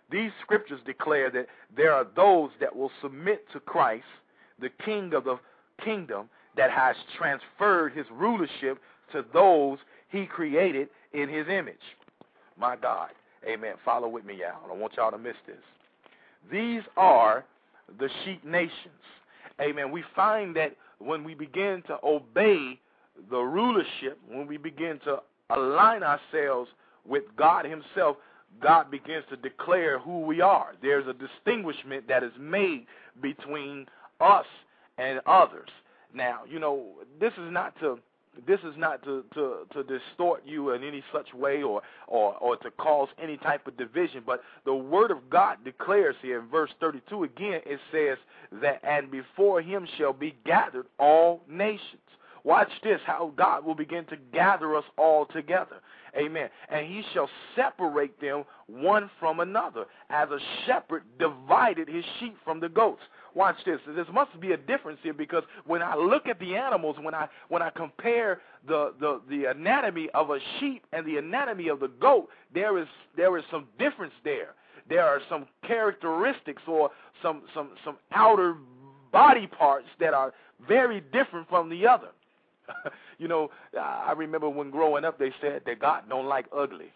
these scriptures declare that there are those that will submit to Christ, the King of the kingdom, that has transferred his rulership to those he created in his image. My God. Amen. Follow with me, y'all. I don't want y'all to miss this. These are the sheep nations. Amen. We find that when we begin to obey the rulership, when we begin to align ourselves with God himself, God begins to declare who we are. There's a distinguishment that is made between us and others. Now, you know, this is not to this is not to, to, to distort you in any such way or, or, or to cause any type of division, but the word of God declares here in verse thirty-two again, it says that, and before him shall be gathered all nations. Watch this, how God will begin to gather us all together. Amen. And he shall separate them one from another, as a shepherd divided his sheep from the goats. Watch this. There must be a difference here, because when I look at the animals, when I when I compare the, the, the anatomy of a sheep and the anatomy of the goat, there is there is some difference there. There are some characteristics or some some some outer body parts that are very different from the other. You know, I remember when growing up they said that God don't like ugly.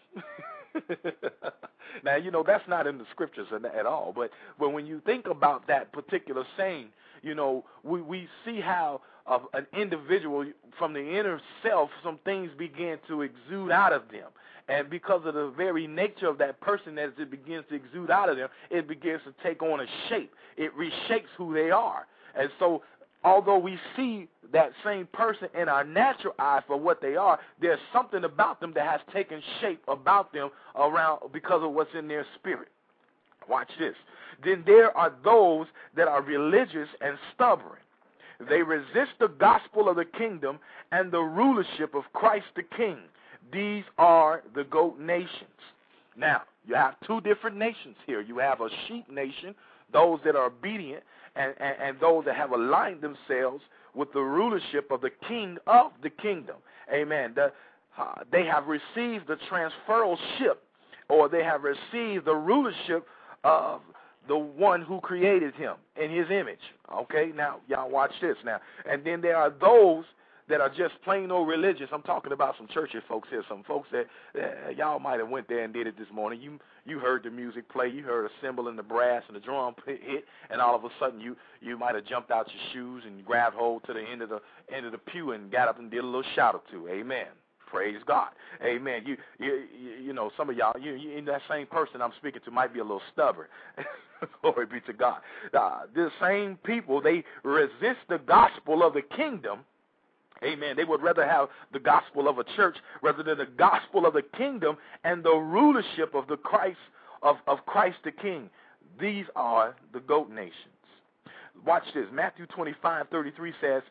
Now, you know, that's not in the scriptures at all, but, but when you think about that particular saying, you know, we, we see how of an individual from the inner self, some things begin to exude out of them. And because of the very nature of that person, as it begins to exude out of them, it begins to take on a shape. It reshapes who they are. And so although we see that same person in our natural eye for what they are, there's something about them that has taken shape about them around because of what's in their spirit. Watch this. Then there are those that are religious and stubborn. They resist the gospel of the kingdom and the rulership of Christ the King. These are the goat nations. Now, you have two different nations here. You have a sheep nation, those that are obedient, and, and, and those that have aligned themselves with the rulership of the king of the kingdom. Amen. The, uh, they have received the transferalship, or they have received the rulership of the one who created him in his image. Okay, now, y'all watch this now. And then there are those that are just plain old religious. I'm talking about some churchy folks here, some folks that uh, y'all might have went there and did it this morning. You you heard the music play, you heard a cymbal and the brass and the drum hit, and all of a sudden you you might have jumped out your shoes and grabbed hold to the end of the end of the pew and got up and did a little shout or two. Amen. Praise God. Amen. You you you know, some of y'all, you, you that same person I'm speaking to might be a little stubborn. Glory be to God. Uh, the same people, they resist the gospel of the kingdom. Amen. They would rather have the gospel of a church rather than the gospel of the kingdom and the rulership of the Christ of, of Christ the King. These are the goat nations. Watch this. Matthew twenty-five thirty-three says,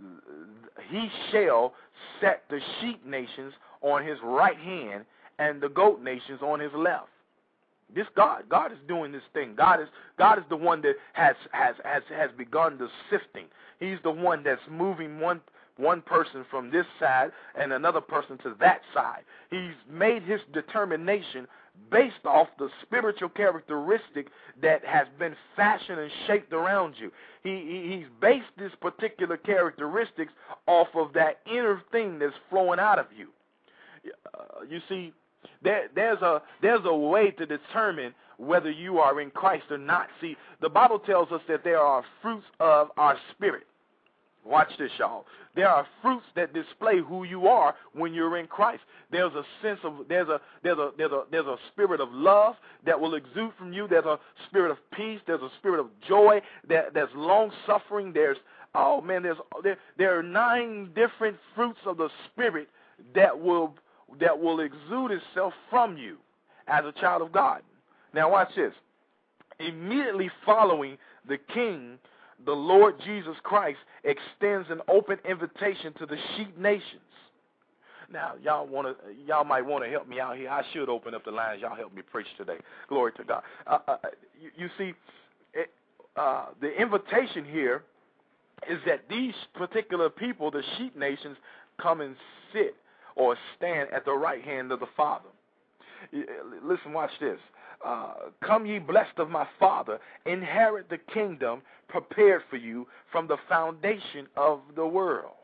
he shall set the sheep nations on his right hand and the goat nations on his left. This God, God is doing this thing. God is God is the one that has has has, has begun the sifting. He's the one that's moving one one person from this side and another person to that side. He's made his determination based off the spiritual characteristic that has been fashioned and shaped around you. He, he He's based this particular characteristics off of that inner thing that's flowing out of you. Uh, you see, there, there's a there's a way to determine whether you are in Christ or not. See, the Bible tells us that there are fruits of our spirit. Watch this, y'all. There are fruits that display who you are when you're in Christ. There's a sense of there's a there's a there's a there's a spirit of love that will exude from you. There's a spirit of peace. There's a spirit of joy. There, there's long suffering. There's oh man. There's there there are nine different fruits of the spirit that will that will exude itself from you as a child of God. Now watch this. Immediately following the King, the Lord Jesus Christ extends an open invitation to the sheep nations. Now, y'all want to, y'all might want to help me out here. I should open up the lines. Y'all help me preach today. Glory to God. Uh, uh, you, you see, it, uh, the invitation here is that these particular people, the sheep nations, come and sit or stand at the right hand of the Father. Listen, watch this. Uh, Come ye blessed of my Father, inherit the kingdom prepared for you from the foundation of the world.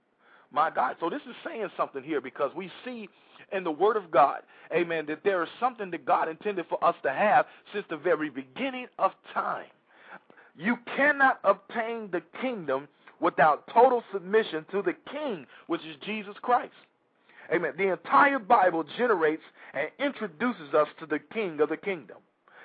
My God. So this is saying something here, because we see in the Word of God, amen, that there is something that God intended for us to have since the very beginning of time. You cannot obtain the kingdom without total submission to the King, which is Jesus Christ. Amen. The entire Bible generates and introduces us to the King of the kingdom.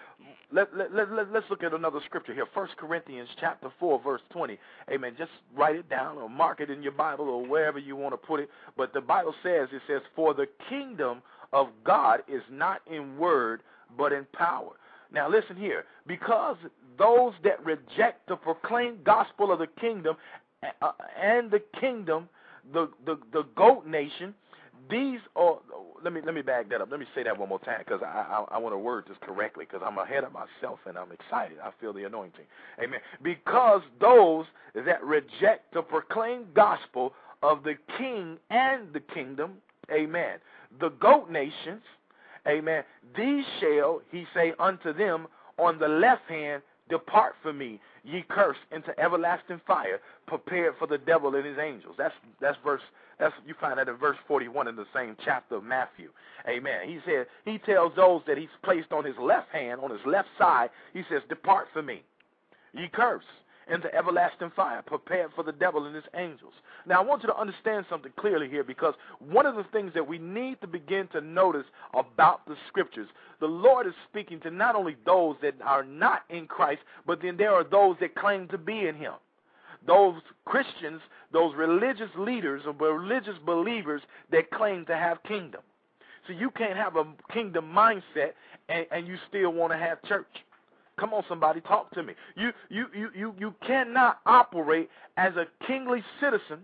Let, let, let, let, let's look at another scripture here. First Corinthians chapter four, verse twenty. Amen. Just write it down or mark it in your Bible or wherever you want to put it. But the Bible says, it says, for the kingdom of God is not in word, but in power. Now listen here. Because those that reject the proclaimed gospel of the kingdom uh, and the kingdom, the, the, the goat nation, these are, let me let me back that up. Let me say that one more time, because I, I I want to word this correctly, because I'm ahead of myself and I'm excited. I feel the anointing. Amen. Because those that reject the proclaimed gospel of the king and the kingdom, amen, the goat nations, amen, these shall, he say unto them on the left hand, depart from me, ye cursed, into everlasting fire, prepared for the devil and his angels. That's that's verse. That's you find that in verse forty-one in the same chapter of Matthew. Amen. He said he tells those that he's placed on his left hand, on his left side. He says, "Depart from me, ye cursed, into everlasting fire, prepared for the devil and his angels." Now, I want you to understand something clearly here, because one of the things that we need to begin to notice about the scriptures, the Lord is speaking to not only those that are not in Christ, but then there are those that claim to be in him. Those Christians, those religious leaders or religious believers that claim to have kingdom. So you can't have a kingdom mindset and, and you still want to have church. Come on, somebody, talk to me. You, you, you, you, you cannot operate as a kingly citizen,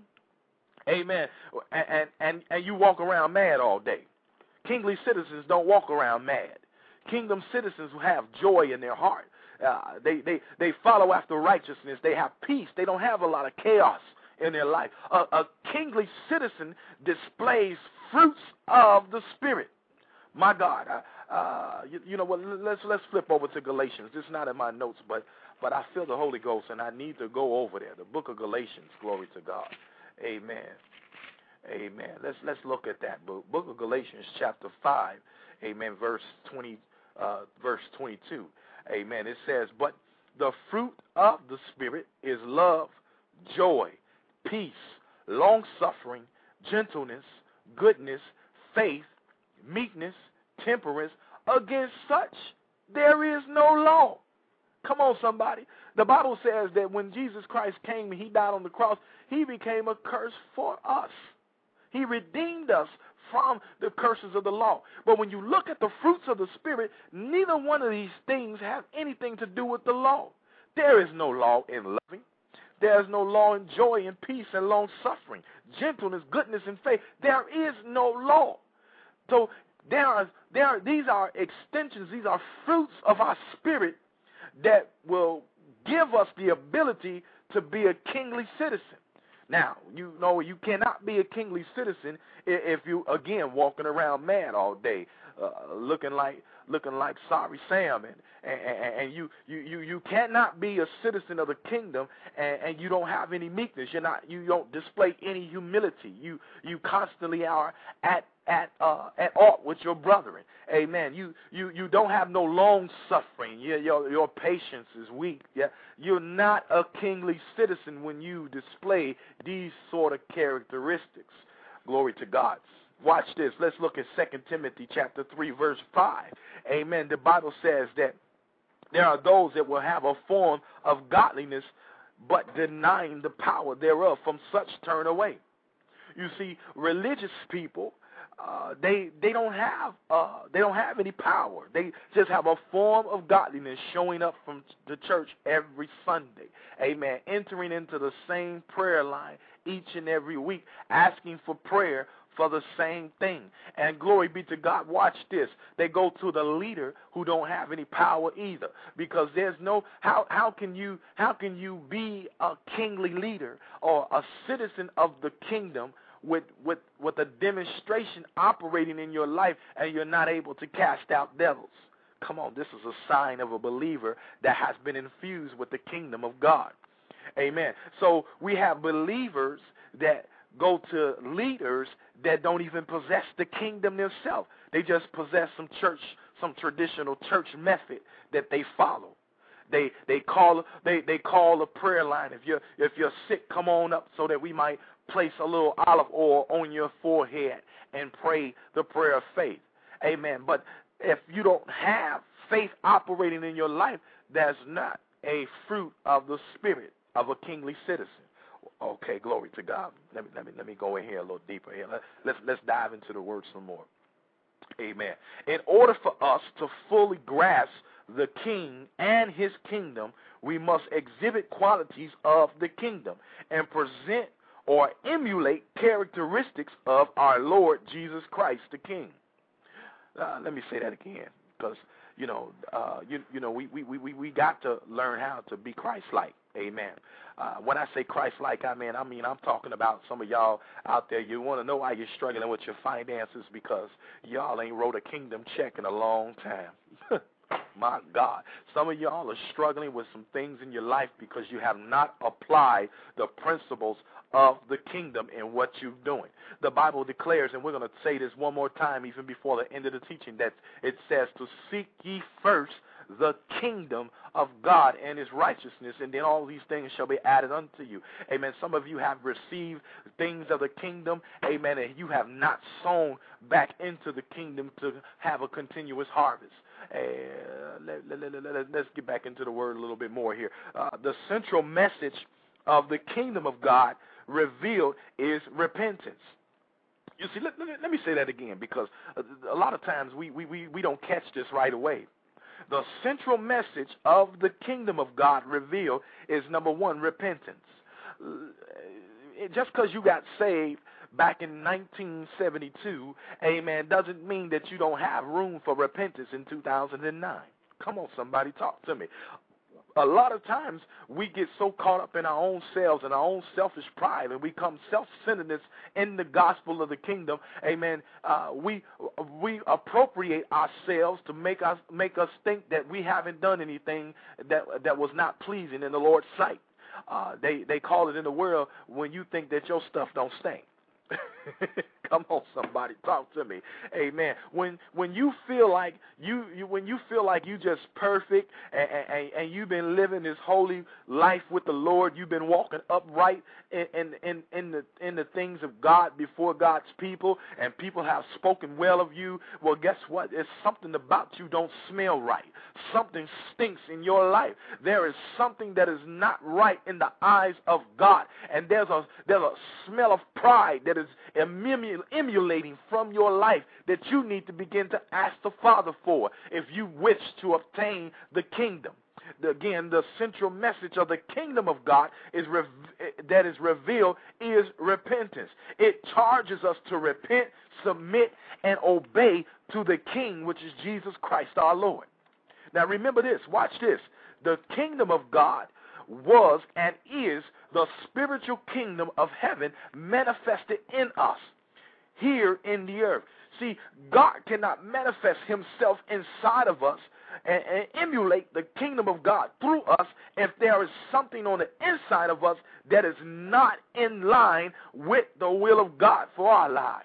amen, and, and, and you walk around mad all day. Kingly citizens don't walk around mad. Kingdom citizens have joy in their heart. Uh, they, they, they follow after righteousness. They have peace. They don't have a lot of chaos in their life. A, a kingly citizen displays fruits of the Spirit. My God, I, uh, you, you know what? Let's let's flip over to Galatians. This is not in my notes, but but I feel the Holy Ghost, and I need to go over there. The book of Galatians. Glory to God. Amen. Amen. Let's let's look at that book. Book of Galatians, chapter five. Amen. Verse twenty. Uh, verse twenty-two. Amen. It says, "But the fruit of the Spirit is love, joy, peace, long-suffering, gentleness, goodness, faith, meekness, temperance. Against such there is no law." Come on, somebody. The Bible says that when Jesus Christ came and he died on the cross, he became a curse for us. He redeemed us from the curses of the law. But when you look at the fruits of the Spirit, neither one of these things have anything to do with the law. There is no law in loving. There is no law in joy and peace and long-suffering, gentleness, goodness, and faith. There is no law. So there are, there are, these are extensions, these are fruits of our spirit that will give us the ability to be a kingly citizen. Now, you know, you cannot be a kingly citizen if you, again, walking around mad all day, uh, looking like looking like sorry Sam, and, and, and you, you, you, you cannot be a citizen of the kingdom and, and you don't have any meekness. You're not, you don't display any humility. You you constantly are at at uh, at ought with your brethren. Amen. You you you don't have no long suffering. Your your your patience is weak. Yeah, you're not a kingly citizen when you display these sort of characteristics. Glory to God. Watch this. Let's look at Second Timothy chapter three, verse five. Amen. The Bible says that there are those that will have a form of godliness, but denying the power thereof. From such turn away. You see, religious people, uh, they they don't have uh, they don't have any power. They just have a form of godliness showing up from the church every Sunday. Amen. Entering into the same prayer line each and every week, asking for prayer for the same thing. And glory be to God. Watch this. They go to the leader who don't have any power either, because there's no how how can you how can you be a kingly leader or a citizen of the kingdom with, with, with a demonstration operating in your life and you're not able to cast out devils. Come on, this is a sign of a believer that has been infused with the kingdom of God. Amen. So we have believers that go to leaders that don't even possess the kingdom themselves. They just possess some church, some traditional church method that they follow. They they call they they call a prayer line. If you're if you're sick, come on up so that we might place a little olive oil on your forehead and pray the prayer of faith. Amen. But if you don't have faith operating in your life, that's not a fruit of the spirit of a kingly citizen. Okay, glory to God. Let me let me let me go in here a little deeper here. Let, let's let's dive into the word some more. Amen. In order for us to fully grasp the king and his kingdom, we must exhibit qualities of the kingdom and present or emulate characteristics of our Lord Jesus Christ, the King. Uh, let me say that again, because you know, uh, you you know, we we we we got to learn how to be Christ-like. Amen. Uh, when I say Christ-like, I mean I mean I'm talking about some of y'all out there. You want to know why you're struggling with your finances because y'all ain't wrote a kingdom check in a long time. My God, some of y'all are struggling with some things in your life because you have not applied the principles of the kingdom in what you're doing. The Bible declares, and we're going to say this one more time even before the end of the teaching, that it says to seek ye first the kingdom of God and his righteousness, and then all these things shall be added unto you. Amen. Some of you have received things of the kingdom, amen, and you have not sown back into the kingdom to have a continuous harvest. Uh, let, let, let, let, let's get back into the word a little bit more here. Uh, the central message of the kingdom of God revealed is repentance. You see, let, let, let me say that again, because a, a lot of times we, we, we, we don't catch this right away. The central message of the kingdom of God revealed is, number one, repentance. Just because you got saved back in nineteen seventy-two, amen, doesn't mean that you don't have room for repentance in two thousand nine. Come on, somebody, talk to me. A lot of times we get so caught up in our own selves and our own selfish pride, and we become self-centeredness in the gospel of the kingdom. Amen. Uh, we we appropriate ourselves to make us make us think that we haven't done anything that that was not pleasing in the Lord's sight. Uh, they they call it in the world when you think that your stuff don't stink. Come on, somebody, talk to me. Amen. When when you feel like you, you when you feel like you just perfect and, and, and you've been living this holy life with the Lord, you've been walking upright in, in, in, in the in the things of God before God's people, and people have spoken well of you. Well, guess what? There's something about you don't smell right. Something stinks in your life. There is something that is not right in the eyes of God, and there's a there's a smell of pride that is emulating from your life that you need to begin to ask the Father for if you wish to obtain the kingdom. The, again, the central message of the kingdom of God is re- that is revealed is repentance. It charges us to repent, submit, and obey to the King, which is Jesus Christ our Lord. Now remember this, watch this. The kingdom of God was and is the spiritual kingdom of heaven manifested in us here in the earth. See, God cannot manifest himself inside of us and, and emulate the kingdom of God through us if there is something on the inside of us that is not in line with the will of God for our lives.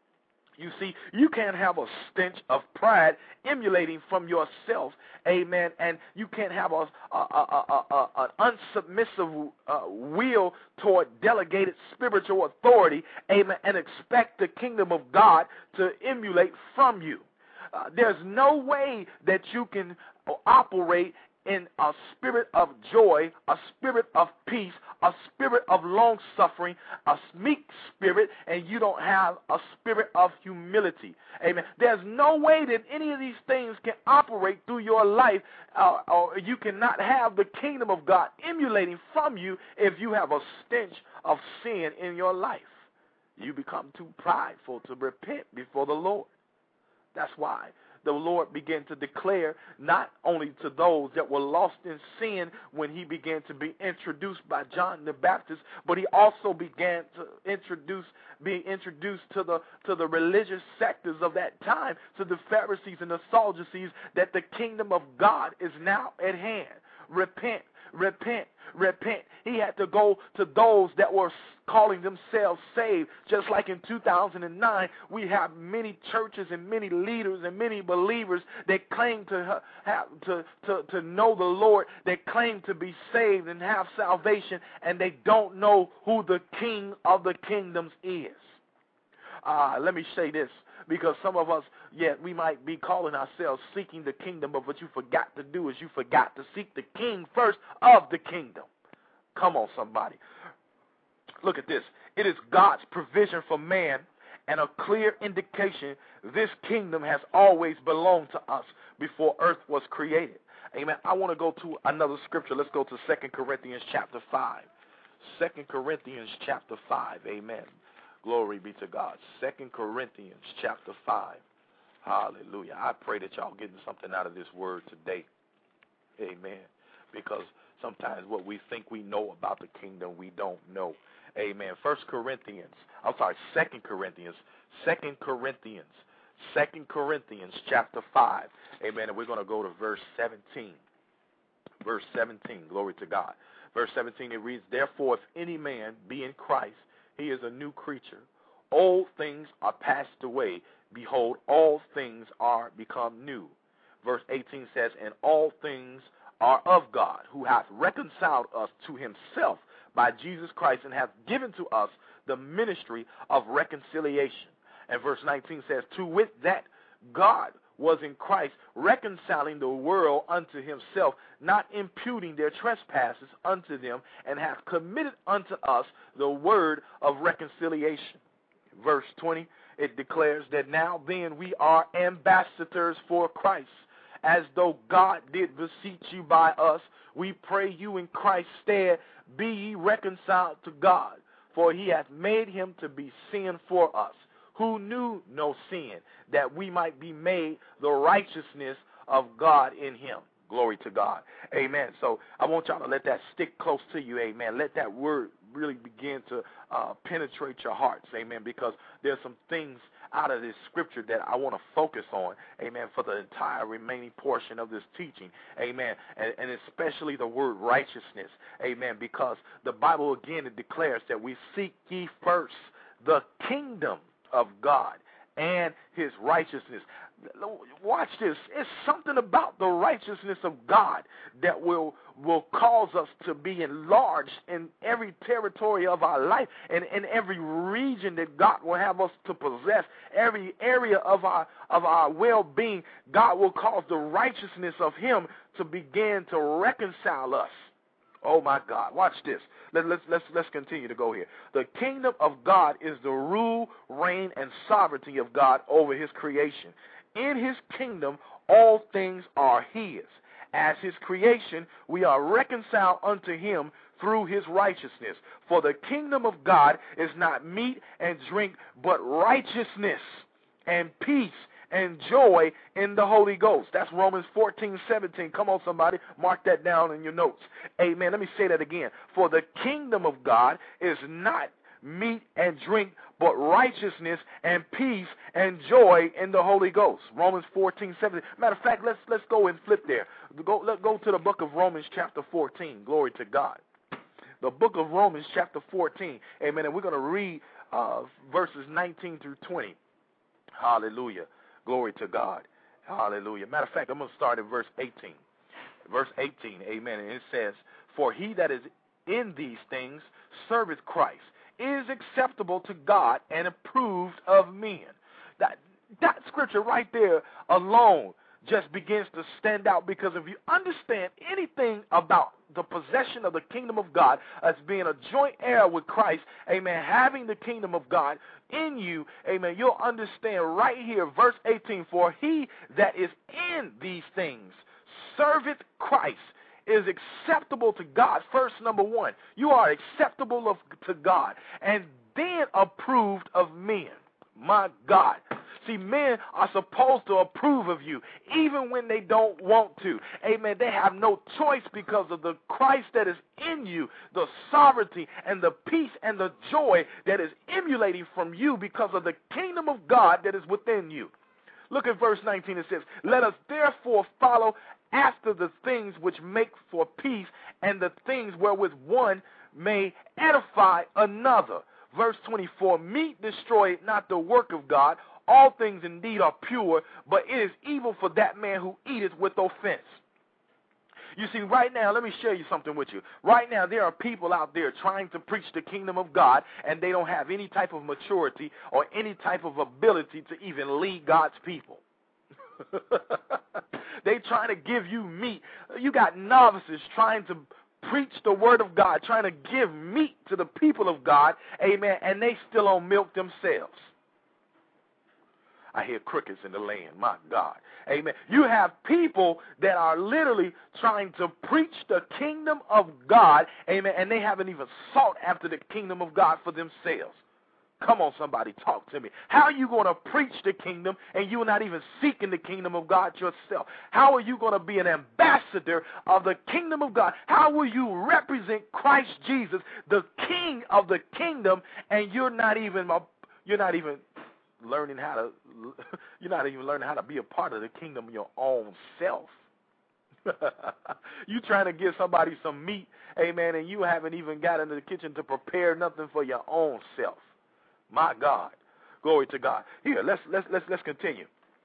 You see, you can't have a stench of pride emulating from yourself, amen, and you can't have a, a, a, a, a an unsubmissive uh, will toward delegated spiritual authority, amen, and expect the kingdom of God to emulate from you. Uh, there's no way that you can operate in a spirit of joy, a spirit of peace, a spirit of long-suffering, a meek spirit, and you don't have a spirit of humility. Amen. There's no way that any of these things can operate through your life, uh, or you cannot have the kingdom of God emulating from you if you have a stench of sin in your life. You become too prideful to repent before the Lord. That's why the Lord began to declare not only to those that were lost in sin when he began to be introduced by John the Baptist, but he also began to introduce, be introduced to the to the religious sectors of that time, to the Pharisees and the Sadducees, that the kingdom of God is now at hand. Repent, repent, repent. He had to go to those that were calling themselves saved. Just like in two thousand nine, we have many churches and many leaders and many believers that claim to have to, to, to know the Lord, that claim to be saved and have salvation, and they don't know who the King of the kingdoms is. Uh, let me say this, because some of us, yeah, we might be calling ourselves seeking the kingdom, but what you forgot to do is you forgot to seek the king first of the kingdom. Come on, somebody. Look at this. It is God's provision for man and a clear indication this kingdom has always belonged to us before earth was created. Amen. I want to go to another scripture. Let's go to Second Corinthians chapter five. Second Corinthians chapter five. Amen. Glory be to God. Second Corinthians chapter five. Hallelujah. I pray that y'all getting something out of this word today. Amen. Because sometimes what we think we know about the kingdom, we don't know. Amen. First Corinthians, I'm sorry, Second Corinthians, Second Corinthians, Second Corinthians chapter five. Amen. And we're going to go to verse seventeen. Verse seventeen. Glory to God. Verse seventeen, it reads, therefore, if any man be in Christ, he is a new creature. Old things are passed away. Behold, all things are become new. Verse eighteen says, and all things are of God, who hath reconciled us to himself by Jesus Christ, and hath given to us the ministry of reconciliation. And verse nineteen says, to wit, that God was in Christ reconciling the world unto himself, not imputing their trespasses unto them, and hath committed unto us the word of reconciliation. Verse twenty, it declares that now then we are ambassadors for Christ, as though God did beseech you by us. We pray you in Christ's stead, be ye reconciled to God, for he hath made him to be sin for us, who knew no sin, that we might be made the righteousness of God in him. Glory to God. Amen. So I want y'all to let that stick close to you. Amen. Let that word really begin to uh, penetrate your hearts. Amen. Because there's some things out of this scripture that I want to focus on. Amen. For the entire remaining portion of this teaching. Amen. And, and especially the word righteousness. Amen. Because the Bible again, it declares that we seek ye first the kingdom of God and his righteousness. Watch this. It's something about the righteousness of God that will will cause us to be enlarged in every territory of our life, and in every region that God will have us to possess, every area of our of our well-being. God will cause the righteousness of him to begin to reconcile us. Oh my God! Watch this. Let, let's let's let's continue to go here. The kingdom of God is the rule, reign, and sovereignty of God over his creation. In his kingdom, all things are his. As his creation, we are reconciled unto him through his righteousness. For the kingdom of God is not meat and drink, but righteousness and peace and joy in the Holy Ghost. That's Romans fourteen seventeen. Come on, somebody. Mark that down in your notes. Amen. Let me say that again. For the kingdom of God is not meat and drink, but righteousness and peace and joy in the Holy Ghost. Romans fourteen seventeen. Matter of fact, let's let's go and flip there. Go, let's go to the book of Romans chapter fourteen. Glory to God. The book of Romans chapter fourteen. Amen. And we're going to read uh, verses nineteen through twenty. Hallelujah. Glory to God. Hallelujah. Matter of fact, I'm going to start at verse eighteen. Verse eighteen, amen. And it says, for he that is in these things serveth Christ, is acceptable to God and approved of men. That, that scripture right there alone just begins to stand out, because if you understand anything about the possession of the kingdom of God as being a joint heir with Christ, amen, having the kingdom of God in you, amen, you'll understand right here, verse eighteen, for he that is in these things serveth Christ, is acceptable to God. First, number one, you are acceptable of, to God, and then approved of men. My God. See, men are supposed to approve of you, even when they don't want to. Amen. They have no choice because of the Christ that is in you, the sovereignty and the peace and the joy that is emulating from you because of the kingdom of God that is within you. Look at verse nineteen. It says, let us therefore follow after the things which make for peace and the things wherewith one may edify another. Verse twenty-four, meat destroy not the work of God. All things indeed are pure, but it is evil for that man who eateth with offense. You see, right now, let me share you something with you. Right now, there are people out there trying to preach the kingdom of God, and they don't have any type of maturity or any type of ability to even lead God's people. They trying to give you meat. You got novices trying to preach the word of God, trying to give meat to the people of God, amen, and they still on milk themselves. I hear crickets in the land, my God. Amen. You have people that are literally trying to preach the kingdom of God, amen, and they haven't even sought after the kingdom of God for themselves. Come on, somebody, talk to me. How are you going to preach the kingdom and you're not even seeking the kingdom of God yourself? How are you going to be an ambassador of the kingdom of God? How will you represent Christ Jesus, the King of the kingdom, and you're not even you're not even learning how to you're not even learning how to be a part of the kingdom of your own self. You trying to give somebody some meat, amen, and you haven't even got into the kitchen to prepare nothing for your own self. My God. Glory to God. Here, let's let's let's let's continue.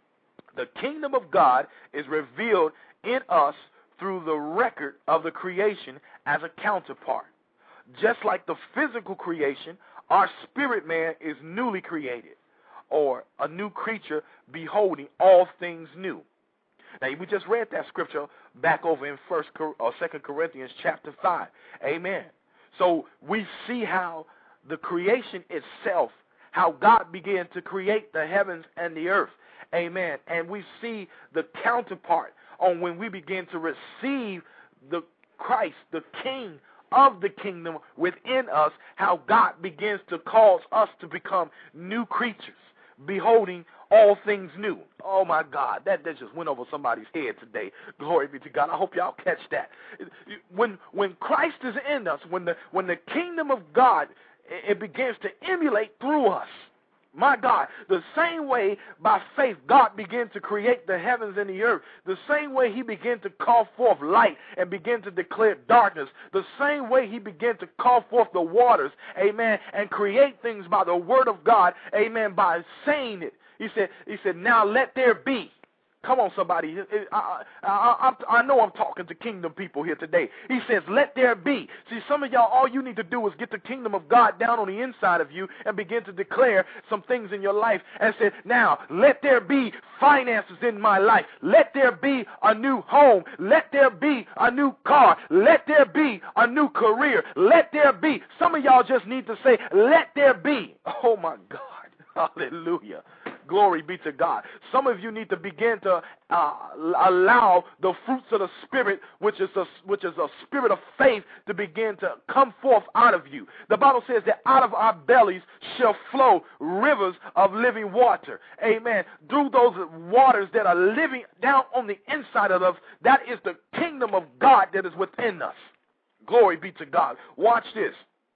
The kingdom of God is revealed in us through the record of the creation as a counterpart. Just like the physical creation, our spirit man is newly created, or a new creature beholding all things new. Now, we just read that scripture back over in First or Second Corinthians chapter five. Amen. So we see how the creation itself, how God began to create the heavens and the earth. Amen. And we see the counterpart on when we begin to receive the Christ, the King of the kingdom within us, how God begins to cause us to become new creatures, beholding all things new. Oh, my God, that, that just went over somebody's head today. Glory be to God. I hope y'all catch that. When when Christ is in us, when the when the kingdom of God, it begins to emulate through us. My God, the same way by faith God began to create the heavens and the earth, the same way he began to call forth light and began to declare darkness, the same way he began to call forth the waters, amen, and create things by the word of God, amen, by saying it. He said, he said, now let there be. Come on, somebody. I, I, I, I know I'm talking to kingdom people here today. He says, let there be. See, some of y'all, all you need to do is get the kingdom of God down on the inside of you and begin to declare some things in your life and say, now, let there be finances in my life. Let there be a new home. Let there be a new car. Let there be a new career. Let there be. Some of y'all just need to say, let there be. Oh, my God. Hallelujah. Glory be to God. Some of you need to begin to uh, allow the fruits of the Spirit, which is, a, which is a spirit of faith, to begin to come forth out of you. The Bible says that out of our bellies shall flow rivers of living water. Amen. Through those waters that are living down on the inside of us, that is the kingdom of God that is within us. Glory be to God. Watch this.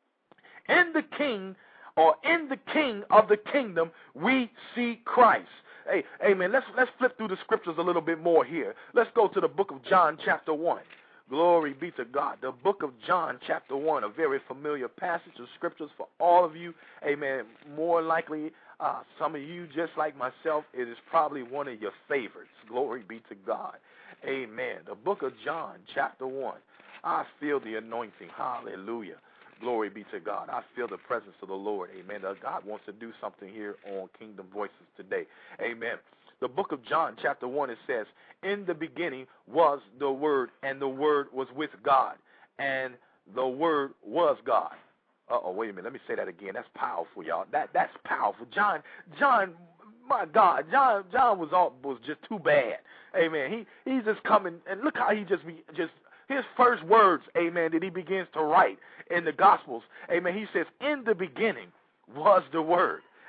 In the King or in the King of the kingdom, we see Christ. Hey, amen. Let's let's flip through the scriptures a little bit more here. Let's go to the book of John, chapter one. Glory be to God. The book of John, chapter one, a very familiar passage of scriptures for all of you. Amen. More likely, uh, some of you, just like myself, it is probably one of your favorites. Glory be to God. Amen. The book of John, chapter one. I feel the anointing. Hallelujah. Glory be to God. I feel the presence of the Lord. Amen. God wants to do something here on Kingdom Voices today. Amen. The book of John, chapter one, it says, in the beginning was the Word, and the Word was with God, and the Word was God. Uh-oh, wait a minute. Let me say that again. That's powerful, y'all. That That's powerful. John, John, my God, John John was all, was just too bad. Amen. He He's just coming, and look how he just be, just his first words, amen, that he begins to write in the Gospels, amen, he says, in the beginning was the Word.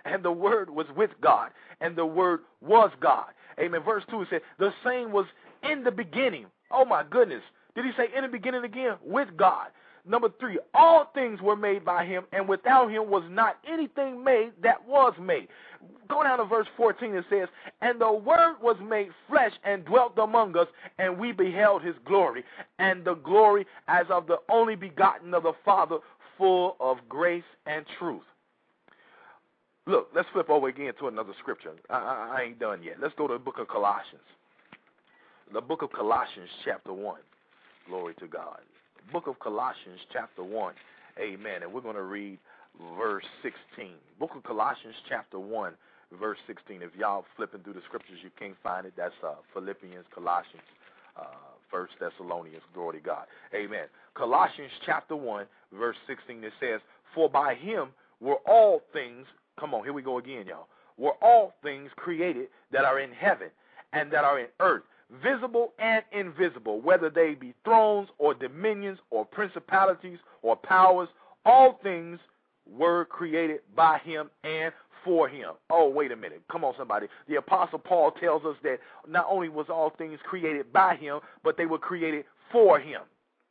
and the Word was with God, and the Word was God. Amen. Verse two, it said, the same was in the beginning. Oh, my goodness. Did he say in the beginning again? With God. Number three, all things were made by him, and without him was not anything made that was made. Go down to verse fourteen, it says, and the Word was made flesh and dwelt among us, and we beheld his glory, and the glory as of the only begotten of the Father, full of grace and truth. Look, let's flip over again to another scripture. I, I, I ain't done yet. Let's go to the book of Colossians. The book of Colossians, chapter one. Glory to God. Book of Colossians, chapter one. Amen. And we're going to read verse sixteen. Book of Colossians, chapter one, verse sixteen. If y'all flipping through the scriptures, you can't find it. That's uh, Philippians, Colossians, uh, First Thessalonians. Glory to God. Amen. Colossians, chapter one, verse sixteen. It says, for by him were all things, come on, here we go again, y'all, were all things created that are in heaven and that are in earth, visible and invisible, whether they be thrones or dominions or principalities or powers, all things were created by him and for him. Oh, wait a minute. Come on, somebody. The Apostle Paul tells us that not only was all things created by him, but they were created for him.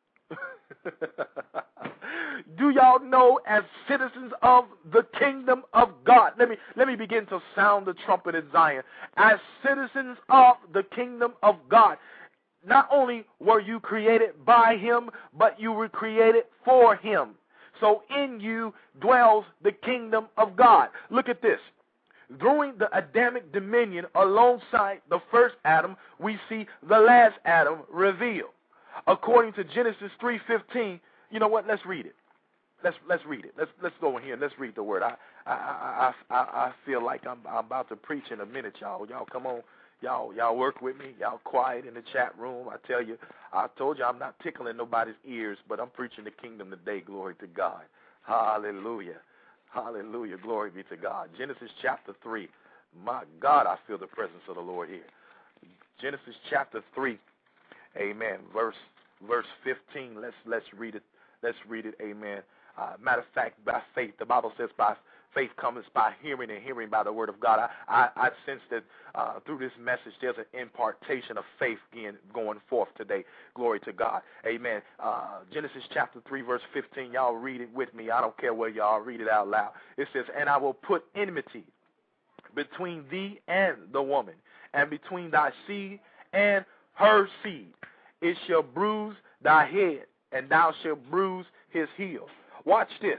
Do y'all know, as citizens of the kingdom of God, let me let me begin to sound the trumpet in Zion. As citizens of the kingdom of God, not only were you created by him, but you were created for him. So in you dwells the kingdom of God. Look at this. During the Adamic dominion alongside the first Adam, we see the last Adam revealed. According to Genesis three fifteen, you know what? Let's read it. Let's let's read it. Let's let's go in here and let's read the word. I I I I, I feel like I'm I'm about to preach in a minute, y'all. Y'all come on, y'all y'all work with me. Y'all quiet in the chat room. I tell you, I told you I'm not tickling nobody's ears, but I'm preaching the kingdom today. Glory to God. Hallelujah. Hallelujah. Glory be to God. Genesis chapter three. My God, I feel the presence of the Lord here. Genesis chapter three. Amen. Verse verse fifteen. Let's let's read it. Let's read it. Amen. Uh, matter of fact, by faith, the Bible says, by faith comes by hearing, and hearing by the word of God. I I, I sense that uh, through this message, there's an impartation of faith again going forth today. Glory to God. Amen. Uh, Genesis chapter three, verse fifteen. Y'all read it with me. I don't care where y'all read it out loud. It says, and I will put enmity between thee and the woman, and between thy seed and her seed. It shall bruise thy head, and thou shalt bruise his heel. Watch this.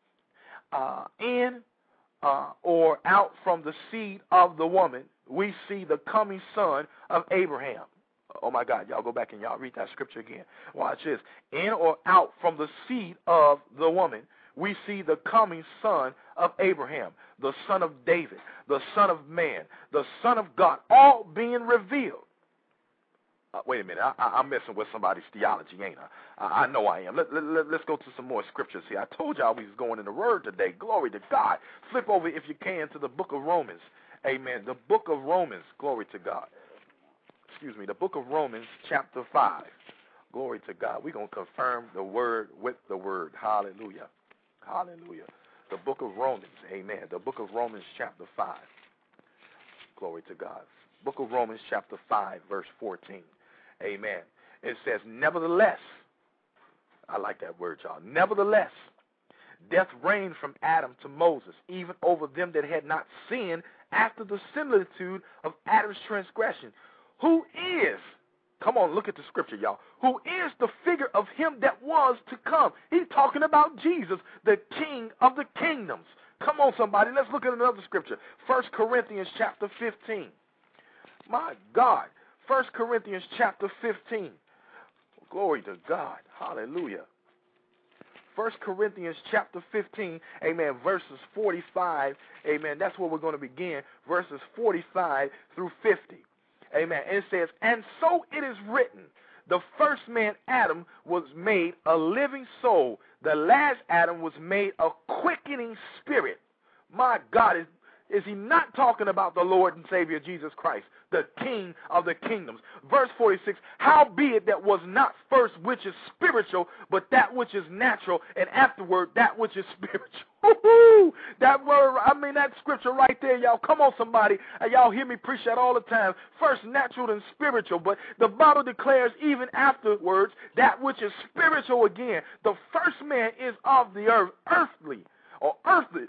Uh, in uh, or out from the seed of the woman, we see the coming son of Abraham. Oh, my God. Y'all go back and y'all read that scripture again. Watch this. In or out from the seed of the woman, we see the coming son of Abraham, the son of David, the son of man, the son of God, all being revealed. Uh, wait a minute, I, I, I'm messing with somebody's theology, ain't I? I, I know I am. Let, let, let, let's go to some more scriptures here. I told y'all we was going in the Word today. Glory to God. Flip over, if you can, to the book of Romans. Amen. The book of Romans. Glory to God. Excuse me. The book of Romans, chapter five. Glory to God. We're going to confirm the Word with the Word. Hallelujah. Hallelujah. The book of Romans. Amen. The book of Romans, chapter five. Glory to God. Book of Romans, chapter five, verse fourteen. Amen. It says, nevertheless, I like that word, y'all. Nevertheless, death reigned from Adam to Moses, even over them that had not sinned, after the similitude of Adam's transgression. Who is, come on, look at the scripture, y'all. Who is the figure of him that was to come? He's talking about Jesus, the King of the kingdoms. Come on, somebody. Let's look at another scripture. First Corinthians chapter fifteen. My God. First Corinthians chapter fifteen. Glory to God. Hallelujah. First Corinthians chapter fifteen, amen, verses forty-five, amen. That's where we're going to begin, verses forty-five through fifty. Amen. And it says, and so it is written, the first man, Adam, was made a living soul. The last Adam was made a quickening spirit. My God, is is he not talking about the Lord and Savior Jesus Christ, the King of the kingdoms? Verse forty-six, howbeit that was not first which is spiritual, but that which is natural, and afterward that which is spiritual. Woo-hoo! That word, I mean that scripture right there, y'all. Come on, somebody. Y'all hear me preach that all the time. First natural, then spiritual. But the Bible declares even afterwards that which is spiritual again. The first man is of the earth, earthly, or earthly.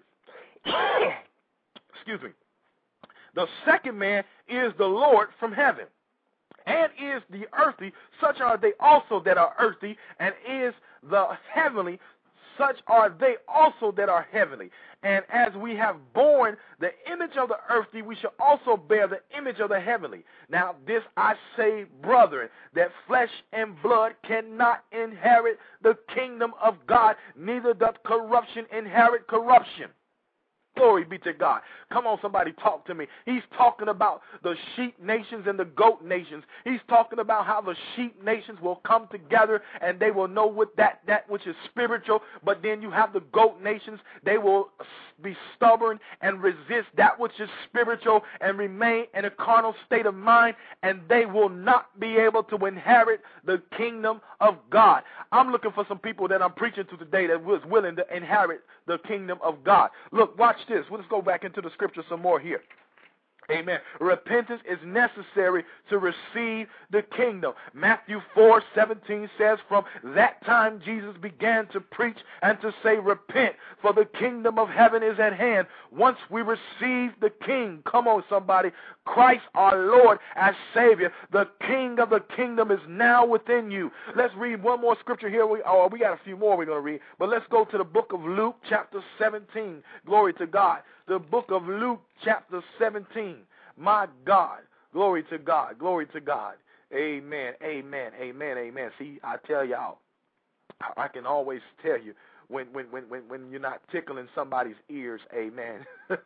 Excuse me. The second man is the Lord from heaven, and is the earthly, such are they also that are earthly, and is the heavenly, such are they also that are heavenly. And as we have borne the image of the earthly, we shall also bear the image of the heavenly. Now this I say, brethren, that flesh and blood cannot inherit the kingdom of God, neither doth corruption inherit corruption. Glory be to God. Come on, somebody, talk to me. He's talking about the sheep nations and the goat nations. He's talking about how the sheep nations will come together and they will know what that, that which is spiritual. But then you have the goat nations. They will be stubborn and resist that which is spiritual and remain in a carnal state of mind, and they will not be able to inherit the kingdom of God. I'm looking for some people that I'm preaching to today that was willing to inherit the kingdom of God. Look, watch this. Let's go back into the scripture some more here. Amen. Repentance is necessary to receive the kingdom. Matthew four seventeen says, from that time Jesus began to preach and to say, repent, for the kingdom of heaven is at hand. Once we receive the King, come on somebody, Christ our Lord as Savior, the King of the kingdom is now within you. Let's read one more scripture here. We, oh, we got a few more we're going to read, but let's go to the book of Luke chapter seventeen. Glory to God. The book of Luke chapter seventeen. My God. Glory to God. Glory to God. Amen. Amen. Amen. Amen. See, I tell y'all, I can always tell you when when when when, when you're not tickling somebody's ears. Amen.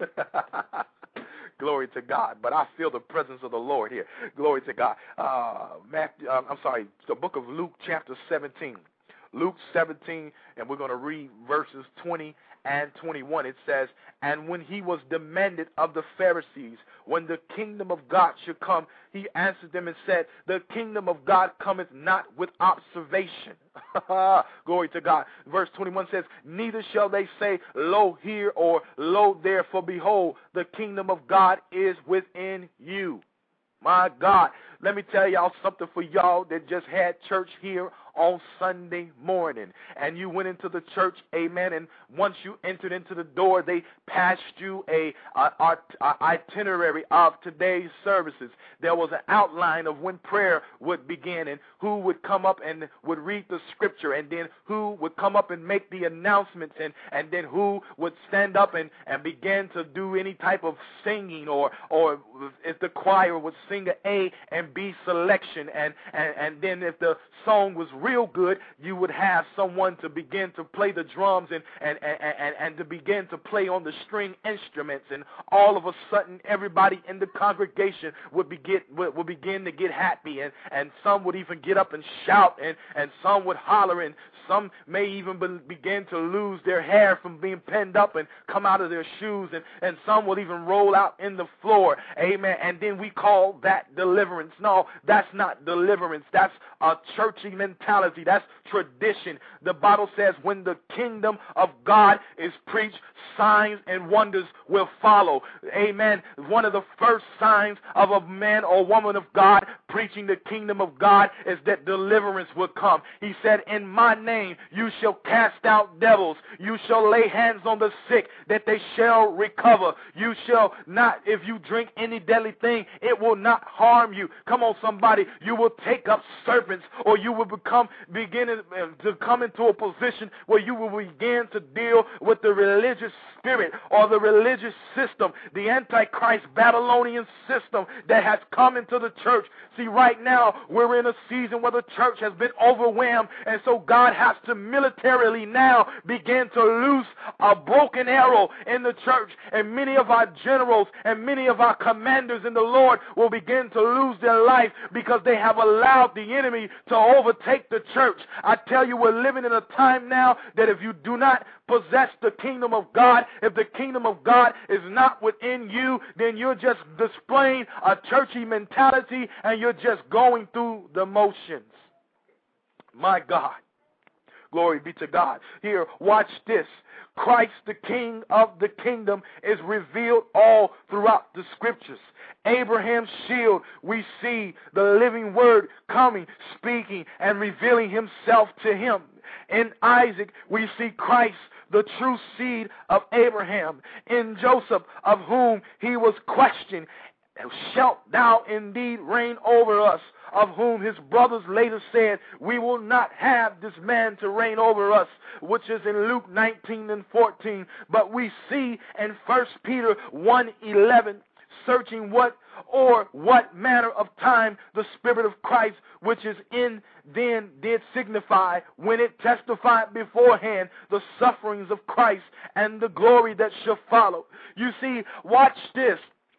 Glory to God. But I feel the presence of the Lord here. Glory to God. Uh, Matthew, uh, I'm sorry, the book of Luke chapter seventeen. Luke seventeen, and we're going to read verses twenty and twenty-one. It says, and when he was demanded of the Pharisees when the kingdom of God should come, he answered them and said, the kingdom of God cometh not with observation. Glory to God. Verse twenty-one says, neither shall they say, lo here or lo there, for behold, the kingdom of God is within you. My God, let me tell y'all something for y'all that just had church here on Sunday morning, and you went into the church, amen, and once you entered into the door, they passed you a, a, a, a itinerary of today's services. There was an outline of when prayer would begin and who would come up and would read the scripture, and then who would come up and make the announcements, and, and then who would stand up and, and begin to do any type of singing, or or if the choir would sing an A and B selection, and, and, and then if the song was real good, you would have someone to begin to play the drums and, and, and, and, and to begin to play on the string instruments, and all of a sudden everybody in the congregation would, begin, would, would begin to get happy, and, and some would even get up and shout, and, and some would holler, and some may even be, begin to lose their hair from being pinned up and come out of their shoes, and, and some would even roll out in the floor, amen, and then we call that deliverance. No, that's not deliverance. That's a churchy mentality. That's tradition. The Bible says when the kingdom of God is preached, signs and wonders will follow. Amen. One of the first signs of a man or woman of God preaching the kingdom of God is that deliverance will come. He said, in my name you shall cast out devils. You shall lay hands on the sick that they shall recover. You shall not, if you drink any deadly thing, it will not harm you. Come on, somebody. You will take up serpents, or you will become beginning to come into a position where you will begin to deal with the religious spirit or the religious system, the Antichrist Babylonian system that has come into the church. See, right now we're in a season where the church has been overwhelmed, and so God has to militarily now begin to loose a broken arrow in the church, and many of our generals and many of our commanders in the Lord will begin to lose their life because they have allowed the enemy to overtake the the church. I tell you, we're living in a time now that if you do not possess the kingdom of God, if the kingdom of God is not within you, then you're just displaying a churchy mentality and you're just going through the motions. My God. Glory be to God. Here, watch this. Christ, the King of the kingdom, is revealed all throughout the scriptures. Abraham's shield, we see the living word coming, speaking, and revealing himself to him. In Isaac, we see Christ, the true seed of Abraham. In Joseph, of whom he was questioned, shalt thou indeed reign over us? Of whom his brothers later said, we will not have this man to reign over us, which is in Luke nineteen and fourteen. But we see in First Peter one eleven, searching what or what manner of time the Spirit of Christ, which is in then, did signify, when it testified beforehand the sufferings of Christ and the glory that shall follow. You see, watch this.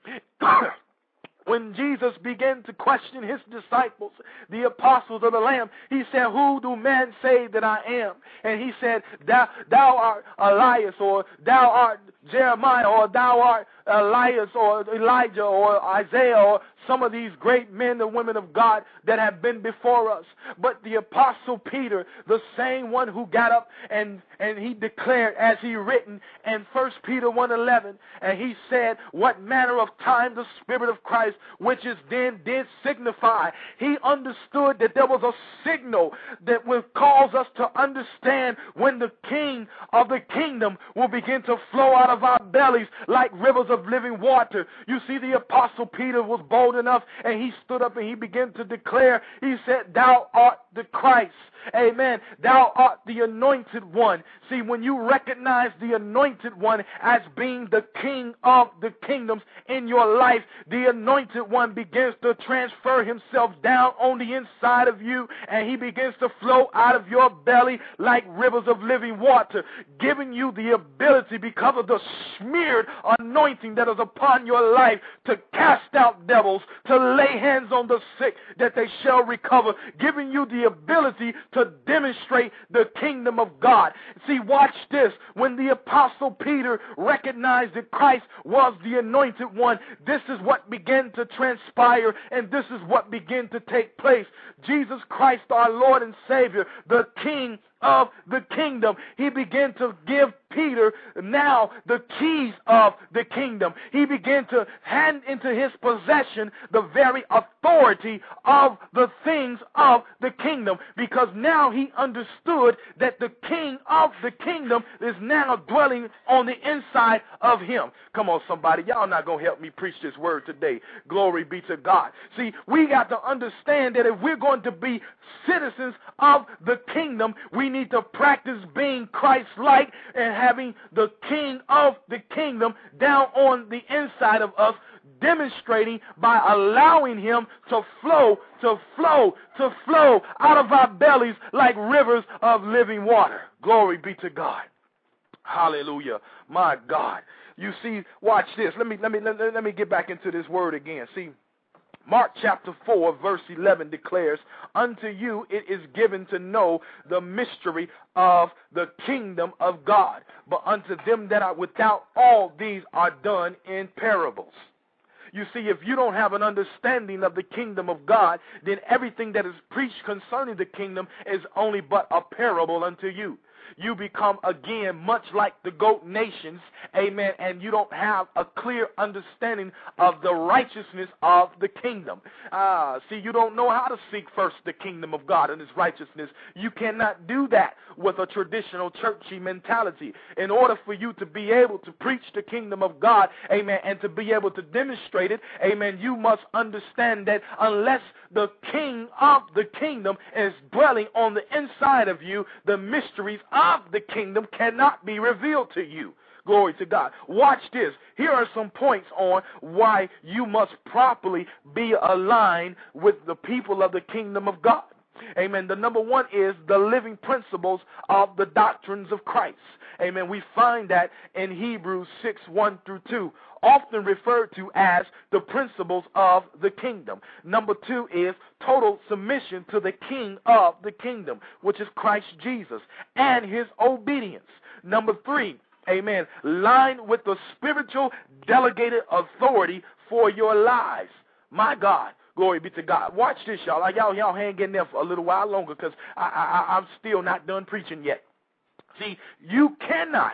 When Jesus began to question his disciples, the apostles of the Lamb, he said, who do men say that I am? And he said, thou, thou art Elias, or thou art Jeremiah, or thou art Elias, or Elijah, or Isaiah, or some of these great men and women of God that have been before us. But the apostle Peter, the same one who got up and, and he declared, as he written in First Peter one eleven, and he said, what manner of time the Spirit of Christ, which is then did signify. He understood that there was a signal that will cause us to understand when the King of the kingdom will begin to flow out of our bellies like rivers of living water. You see, the apostle Peter was bold enough, and he stood up and he began to declare, he said, thou art the Christ. Amen. Thou art the anointed one. See, when you recognize the anointed one as being the King of the kingdoms in your life, the anointed one begins to transfer himself down on the inside of you, and he begins to flow out of your belly like rivers of living water, giving you the ability, because of the smeared anointing that is upon your life, to cast out devils, to lay hands on the sick that they shall recover, giving you the ability to demonstrate the kingdom of God. See, watch this. When the apostle Peter recognized that Christ was the anointed one, this is what began to transpire, and this is what began to take place. Jesus Christ, our Lord and Savior, the King of the kingdom, he began to give Peter now the keys of the kingdom. He began to hand into his possession the very authority of the things of the kingdom, because now he understood that the King of the kingdom is now dwelling on the inside of him. Come on, somebody. Y'all not going to help me preach this word today. Glory be to God. See, we got to understand that if we're going to be citizens of the kingdom, we need to practice being Christ-like and having the King of the kingdom down on the inside of us, demonstrating by allowing him to flow, to flow, to flow out of our bellies like rivers of living water. Glory be to God. Hallelujah. My God. You see, watch this. Let me let me let, let me get back into this word again. See, Mark chapter four, verse eleven declares, unto you it is given to know the mystery of the kingdom of God, but unto them that are without, all these are done in parables. You see, if you don't have an understanding of the kingdom of God, then everything that is preached concerning the kingdom is only but a parable unto you. You become, again, much like the goat nations, amen, and you don't have a clear understanding of the righteousness of the kingdom. Ah, see, you don't know how to seek first the kingdom of God and his righteousness. You cannot do that with a traditional churchy mentality. In order for you to be able to preach the kingdom of God, amen, and to be able to demonstrate it, amen, you must understand that unless the King of the kingdom is dwelling on the inside of you, the mysteries of the kingdom cannot be revealed to you. Glory to God. Watch this. Here are some points on why you must properly be aligned with the people of the kingdom of God. Amen. The number one is the living principles of the doctrines of Christ. Amen. We find that in Hebrews six, one through two, often referred to as the principles of the kingdom. Number two is total submission to the king of the kingdom, which is Christ Jesus, and his obedience. Number three, amen, line with the spiritual delegated authority for your lives. My God. Glory be to God. Watch this, y'all. Y'all, y'all hang in there for a little while longer, because I, I, I'm still not done preaching yet. See, you cannot,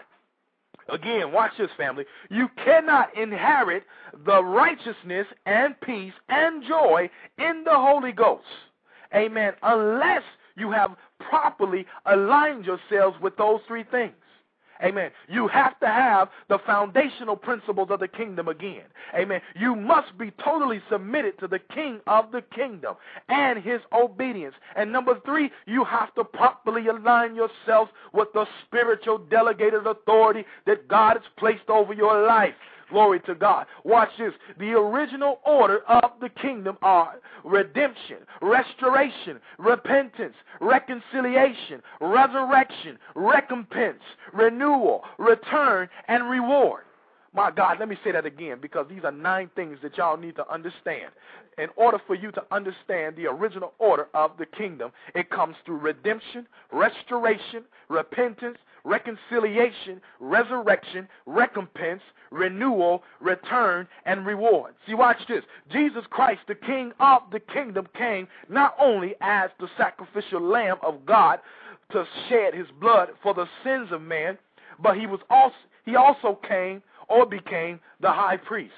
again, watch this, family. You cannot inherit the righteousness and peace and joy in the Holy Ghost, amen, unless you have properly aligned yourselves with those three things. Amen. You have to have the foundational principles of the kingdom again. Amen. You must be totally submitted to the king of the kingdom and his obedience. And number three, you have to properly align yourselves with the spiritual delegated authority that God has placed over your life. Glory to God. Watch this. The original order of the kingdom are redemption, restoration, repentance, reconciliation, resurrection, recompense, renewal, return, and reward. My God, let me say that again, because these are nine things that y'all need to understand. In order for you to understand the original order of the kingdom, it comes through redemption, restoration, repentance, reconciliation, resurrection, recompense, renewal, return, and reward. See, watch this. Jesus Christ, the King of the kingdom, came not only as the sacrificial Lamb of God to shed his blood for the sins of man, but he was also he also came or became the high priest.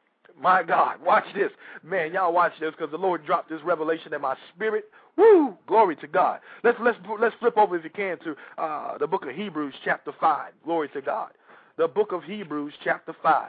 My God, watch this. Man, y'all watch this, because the Lord dropped this revelation in my spirit. Woo! Glory to God. Let's let's let's flip over, if you can, to uh, the book of Hebrews chapter five. Glory to God. The book of Hebrews chapter five.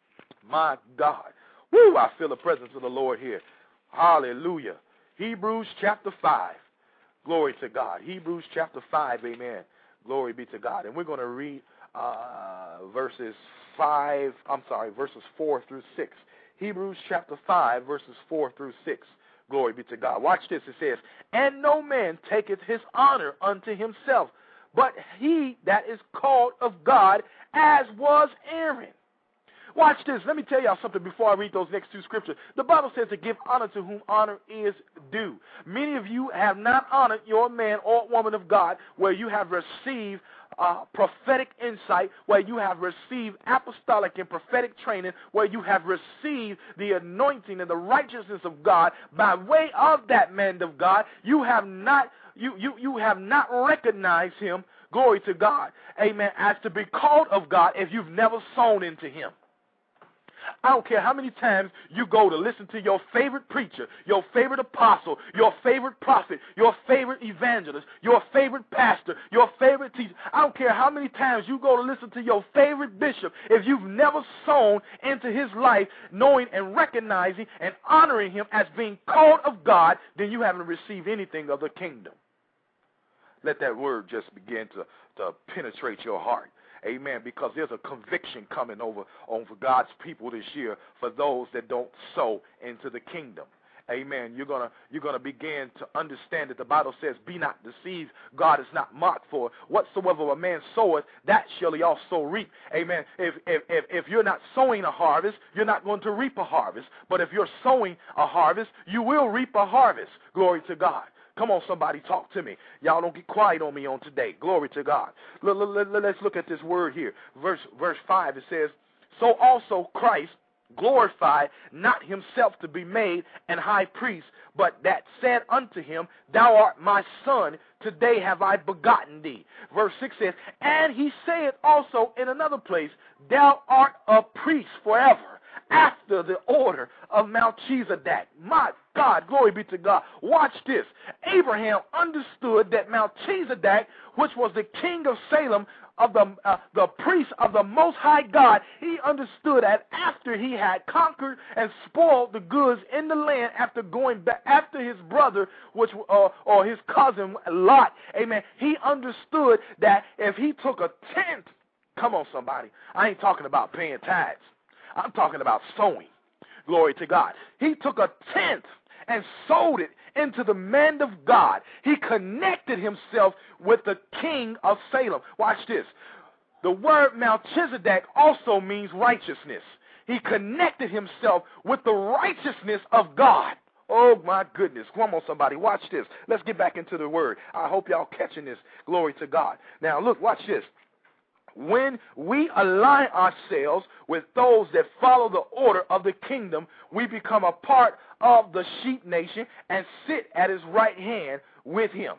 My God. Woo! I feel the presence of the Lord here. Hallelujah. Hebrews chapter five. Glory to God. Hebrews chapter five. Amen. Glory be to God. And we're going to read uh, verses five. I'm sorry, verses four through six. Hebrews chapter five, verses four through six. Glory be to God. Watch this. It says, and no man taketh his honor unto himself, but he that is called of God, as was Aaron. Watch this. Let me tell y'all something before I read those next two scriptures. The Bible says to give honor to whom honor is due. Many of you have not honored your man or woman of God, where you have received uh, prophetic insight, where you have received apostolic and prophetic training, where you have received the anointing and the righteousness of God by way of that man of God. You have not you you you have not recognized him, glory to God, amen, as to be called of God if you've never sown into him. I don't care how many times you go to listen to your favorite preacher, your favorite apostle, your favorite prophet, your favorite evangelist, your favorite pastor, your favorite teacher. I don't care how many times you go to listen to your favorite bishop. If you've never sown into his life, knowing and recognizing and honoring him as being called of God, then you haven't received anything of the kingdom. Let that word just begin to, to penetrate your heart. Amen. Because there's a conviction coming over over God's people this year for those that don't sow into the kingdom. Amen. You're gonna you're gonna begin to understand that the Bible says, "Be not deceived. God is not mocked. For whatsoever a man soweth, that shall he also reap." Amen. If if if if you're not sowing a harvest, you're not going to reap a harvest. But if you're sowing a harvest, you will reap a harvest. Glory to God. Come on, somebody, talk to me. Y'all don't get quiet on me on today. Glory to God. Let's look at this word here. Verse verse five, it says, so also Christ glorified not himself to be made an high priest, but that said unto him, thou art my son, today have I begotten thee. Verse six says, and he said also in another place, thou art a priest forever, after the order of Melchizedek. My God, glory be to God. Watch this. Abraham understood that Melchizedek, which was the king of Salem, of the uh, the priest of the Most High God, he understood that after he had conquered and spoiled the goods in the land, after going back after his brother, which uh, or his cousin Lot, amen, he understood that if he took a tenth, come on somebody, I ain't talking about paying tithes, I'm talking about sowing. Glory to God. He took a tenth, and sold it into the man of God. He connected himself with the king of Salem. Watch this. The word Melchizedek also means righteousness. He connected himself with the righteousness of God. Oh, my goodness. Come on, somebody. Watch this. Let's get back into the word. I hope y'all catching this. Glory to God. Now, look, watch this. When we align ourselves with those that follow the order of the kingdom, we become a part of the sheep nation and sit at his right hand with him.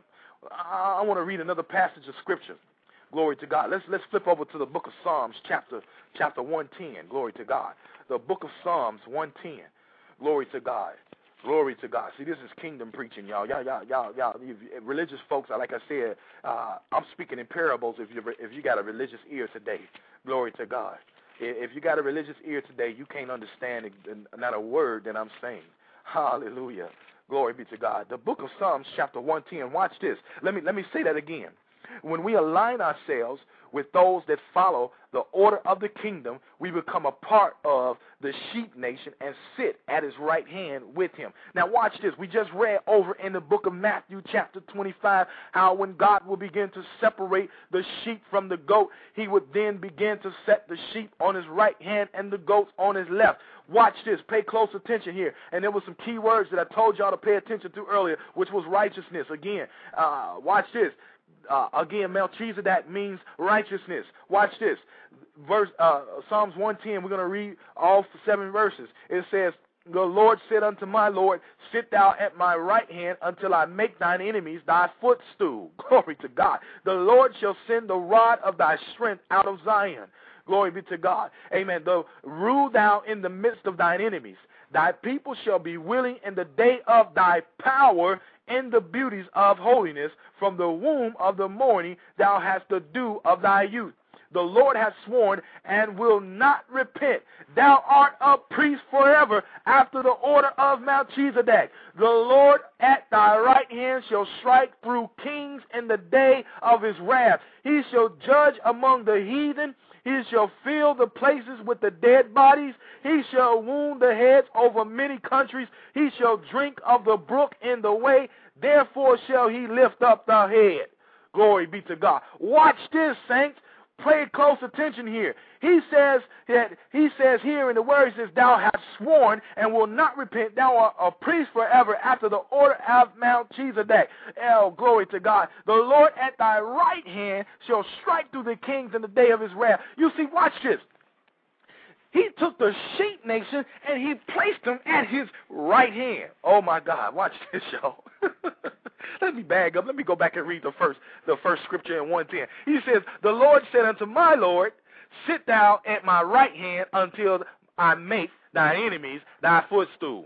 I want to read another passage of scripture. Glory to God. Let's let's flip over to the book of Psalms, chapter chapter one ten. Glory to God. The book of Psalms one ten. Glory to God. Glory to God. See, this is kingdom preaching, y'all. Y'all, y'all, y'all, y'all. Religious folks, like I said, uh, I'm speaking in parables. If you if you got a religious ear today, glory to God. If you got a religious ear today, you can't understand not a word that I'm saying. Hallelujah. Glory be to God. The book of Psalms, chapter one ten. Watch this. Let me let me say that again. When we align ourselves with those that follow the order of the kingdom, we become a part of the sheep nation and sit at his right hand with him. Now watch this. We just read over in the book of Matthew chapter twenty-five how when God will begin to separate the sheep from the goat, he would then begin to set the sheep on his right hand and the goats on his left. Watch this. Pay close attention here. And there were some key words that I told y'all to pay attention to earlier, which was righteousness. Again, uh, watch this. Uh, again, Melchizedek means righteousness. Watch this. Verse uh, Psalms one ten, we're going to read all seven verses. It says, the Lord said unto my Lord, sit thou at my right hand until I make thine enemies thy footstool. Glory to God. The Lord shall send the rod of thy strength out of Zion. Glory be to God. Amen. Though rule thou in the midst of thine enemies. Thy people shall be willing in the day of thy power, in the beauties of holiness. From the womb of the morning thou hast the dew of thy youth. The Lord hath sworn and will not repent. Thou art a priest forever after the order of Melchizedek. The Lord at thy right hand shall strike through kings in the day of his wrath. He shall judge among the heathen. He shall fill the places with the dead bodies. He shall wound the heads over many countries. He shall drink of the brook in the way. Therefore shall he lift up the head. Glory be to God. Watch this, saints. Pay close attention here. He says that he says here in the word, he says, thou hast sworn and will not repent. Thou art a priest forever after the order of Melchizedek. Oh, glory to God. The Lord at thy right hand shall strike through the kings in the day of his wrath. You see, watch this. He took the sheep nation and he placed them at his right hand. Oh my God, watch this, y'all. Let me bag up. Let me go back and read the first the first scripture in one ten. He says, the Lord said unto my Lord, sit thou at my right hand until I make thine enemies thy footstool.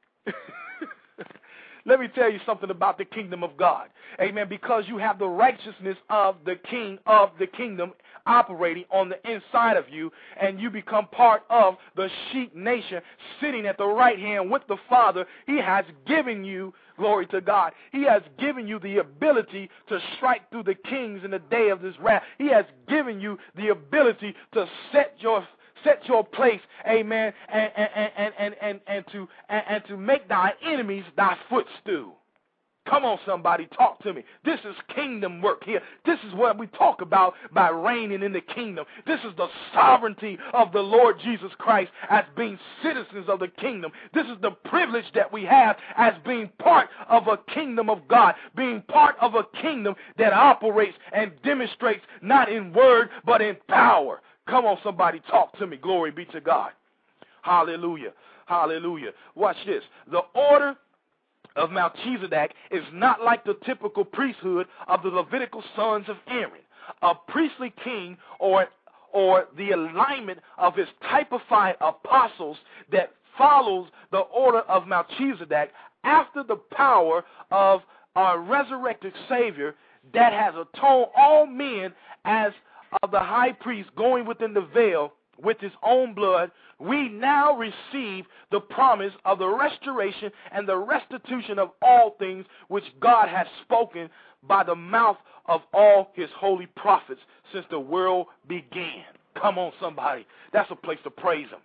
Let me tell you something about the kingdom of God. Amen. Because you have the righteousness of the king of the kingdom operating on the inside of you, and you become part of the sheep nation sitting at the right hand with the Father. He has given you, glory to God, he has given you the ability to strike through the kings in the day of this wrath. He has given you the ability to set your Set your place, amen, and and and and and, and to and, and to make thy enemies thy footstool. Come on, somebody, talk to me. This is kingdom work here. This is what we talk about by reigning in the kingdom. This is the sovereignty of the Lord Jesus Christ as being citizens of the kingdom. This is the privilege that we have as being part of a kingdom of God, being part of a kingdom that operates and demonstrates not in word but in power. Come on, somebody, talk to me. Glory be to God. Hallelujah. Hallelujah. Watch this. The order of Melchizedek is not like the typical priesthood of the Levitical sons of Aaron. A priestly king or, or the alignment of his typified apostles that follows the order of Melchizedek after the power of our resurrected Savior that has atoned all men as of the high priest going within the veil with his own blood, we now receive the promise of the restoration and the restitution of all things which God has spoken by the mouth of all his holy prophets since the world began. Come on, somebody. That's a place to praise him.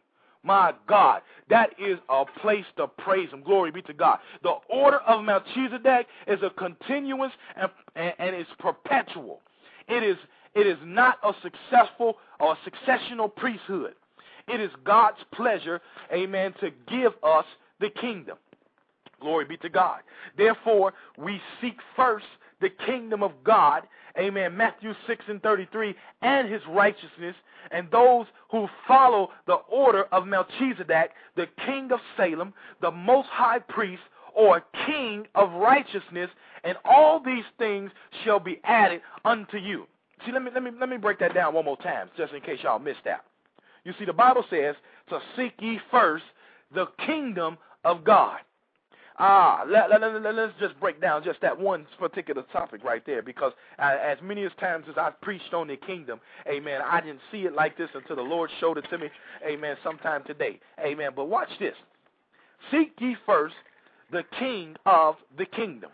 My God, that is a place to praise him. Glory be to God. The order of Melchizedek is a continuance and, and, and it's perpetual. It is, it is not a successful or a successional priesthood. It is God's pleasure, amen, to give us the kingdom. Glory be to God. Therefore, we seek first the kingdom of God, amen, Matthew six and thirty-three, and his righteousness, and those who follow the order of Melchizedek, the king of Salem, the most high priest, or king of righteousness, and all these things shall be added unto you. See, let me let me let me break that down one more time, just in case y'all missed that. You see, the Bible says to seek ye first the kingdom of God. Ah, let, let, let, let's just break down just that one particular topic right there, because uh, as many as times as I've preached on the kingdom, amen, I didn't see it like this until the Lord showed it to me, amen, sometime today, amen. But watch this. Seek ye first the king of the kingdom.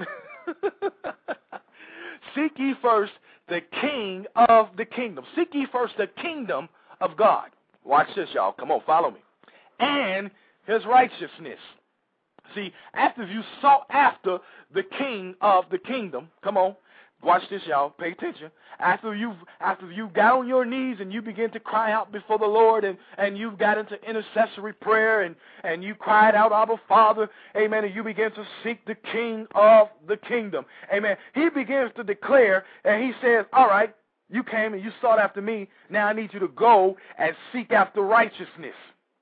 Seek ye first the king of the kingdom. Seek ye first the kingdom of God. Watch this, y'all. Come on, follow me. And his righteousness. See, after you sought after the king of the kingdom, come on, watch this, y'all, pay attention. After you've, after you got on your knees and you begin to cry out before the Lord, and, and you've got into intercessory prayer, and, and you cried out, Abba, Father, amen, and you begin to seek the king of the kingdom, amen. He begins to declare, and he says, all right, you came and you sought after me, now I need you to go and seek after righteousness.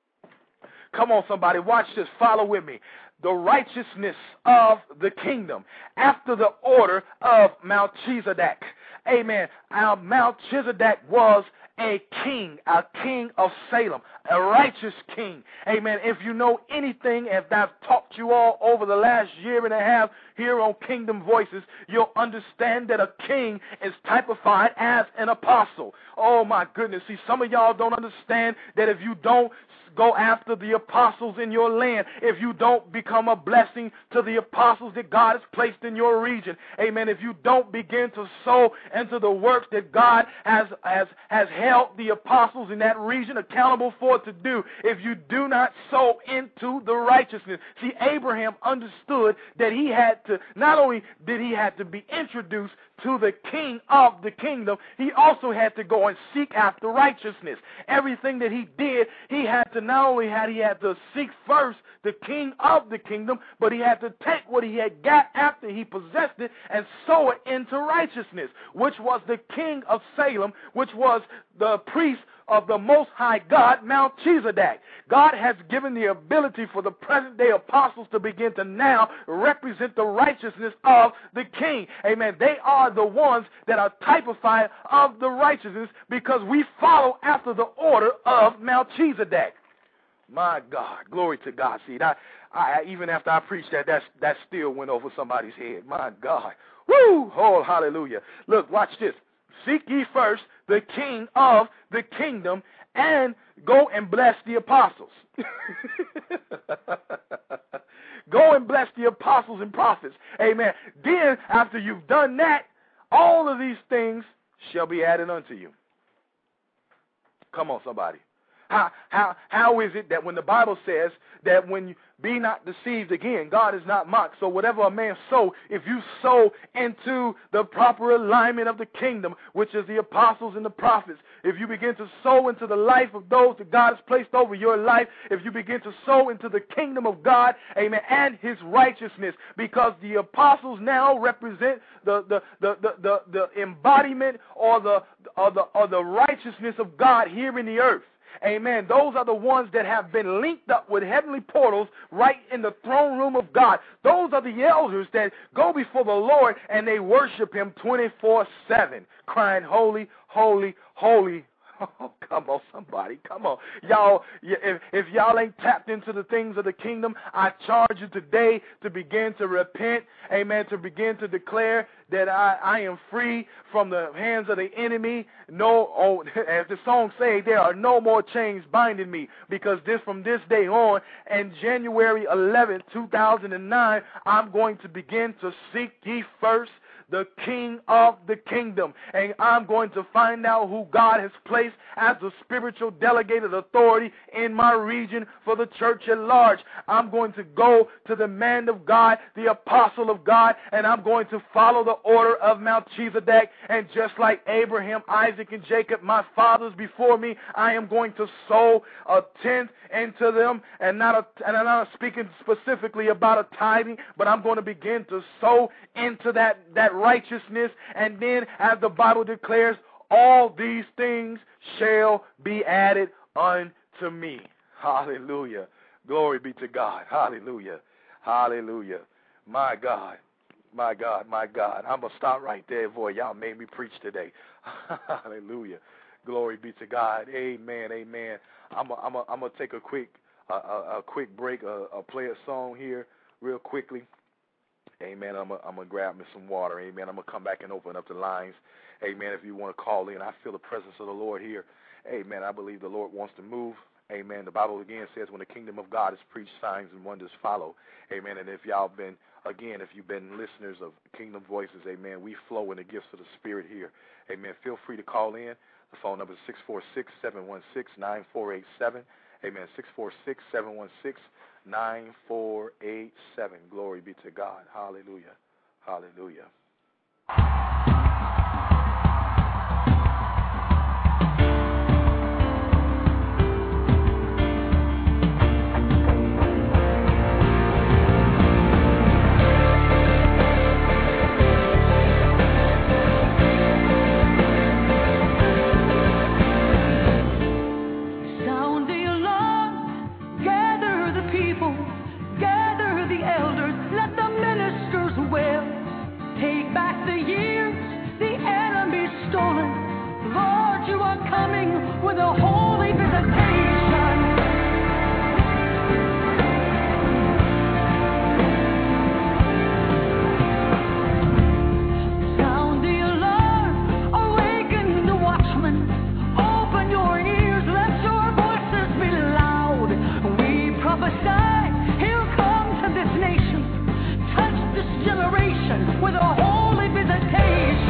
Come on, somebody, watch this, follow with me. The righteousness of the kingdom after the order of Melchizedek. Amen. Our Melchizedek was a king, a king of Salem, a righteous king. Amen. If you know anything, if I've taught you all over the last year and a half here on Kingdom Voices, you'll understand that a king is typified as an apostle. Oh, my goodness. See, some of y'all don't understand that if you don't go after the apostles in your land, if you don't become a blessing to the apostles that God has placed in your region, amen, if you don't begin to sow into the works that God has, has, has held the apostles in that region accountable for to do, if you do not sow into the righteousness. See, Abraham understood that he had to, not only did he have to be introduced to the king of the kingdom, he also had to go and seek after righteousness. Everything that he did, he had to not only had he had to seek first the king of the kingdom, but he had to take what he had got after he possessed it and sow it into righteousness, which was the king of Salem, which was the priest of the Most High God, Melchizedek. God has given the ability for the present-day apostles to begin to now represent the righteousness of the king. Amen. They are the ones that are typified of the righteousness because we follow after the order of Melchizedek. My God, glory to God. See, that, I, even after I preached that, that's, that still went over somebody's head. My God. Woo! Oh, hallelujah. Look, watch this. Seek ye first the king of the kingdom and go and bless the apostles. Go and bless the apostles and prophets. Amen. Then, after you've done that, all of these things shall be added unto you. Come on, somebody. How, how, how is it that when the Bible says that when you be not deceived again, God is not mocked. So whatever a man sow, if you sow into the proper alignment of the kingdom, which is the apostles and the prophets, if you begin to sow into the life of those that God has placed over your life, if you begin to sow into the kingdom of God, amen, and his righteousness, because the apostles now represent the the the the, the, the embodiment or the or the or the righteousness of God here in the earth. Amen. Those are the ones that have been linked up with heavenly portals right in the throne room of God. Those are the elders that go before the Lord and they worship him twenty-four seven, crying, holy, holy, holy. Oh, come on, somebody. Come on. Y'all, if, if y'all ain't tapped into the things of the kingdom, I charge you today to begin to repent, amen, to begin to declare that I, I am free from the hands of the enemy. No, oh, as the song says, there are no more chains binding me, because this from this day on, and January eleventh, two thousand nine, I'm going to begin to seek ye first the king of the kingdom. And I'm going to find out who God has placed as the spiritual delegated authority in my region for the church at large. I'm going to go to the man of God, the apostle of God, and I'm going to follow the order of Melchizedek. And just like Abraham, Isaac, and Jacob, my fathers before me, I am going to sow a tenth into them, and not a, and I'm not speaking specifically about a tithing, but I'm going to begin to sow into that, that righteousness. And then, as the Bible declares, all these things shall be added unto me. Hallelujah. Glory be to God. Hallelujah. Hallelujah. My God. My God. My God. I'm going to stop right there, boy. Y'all made me preach today. Hallelujah. Glory be to God. Amen. Amen. I'm going I'm I'm to take a quick uh, a, a quick break, uh, uh, play a song here real quickly. Amen. I'm going to grab me some water. Amen. I'm going to come back and open up the lines. Amen. If you want to call in, I feel the presence of the Lord here. Amen. I believe the Lord wants to move. Amen. The Bible again says when the kingdom of God is preached, signs and wonders follow. Amen. And if y'all been, again, if you've been listeners of Kingdom Voices, amen, we flow in the gifts of the Spirit here. Amen. Feel free to call in. The phone number is six four six, seven one six, nine four eight seven. Amen. six four six, seven one six, nine four eight seven. Glory be to God. Hallelujah. Hallelujah.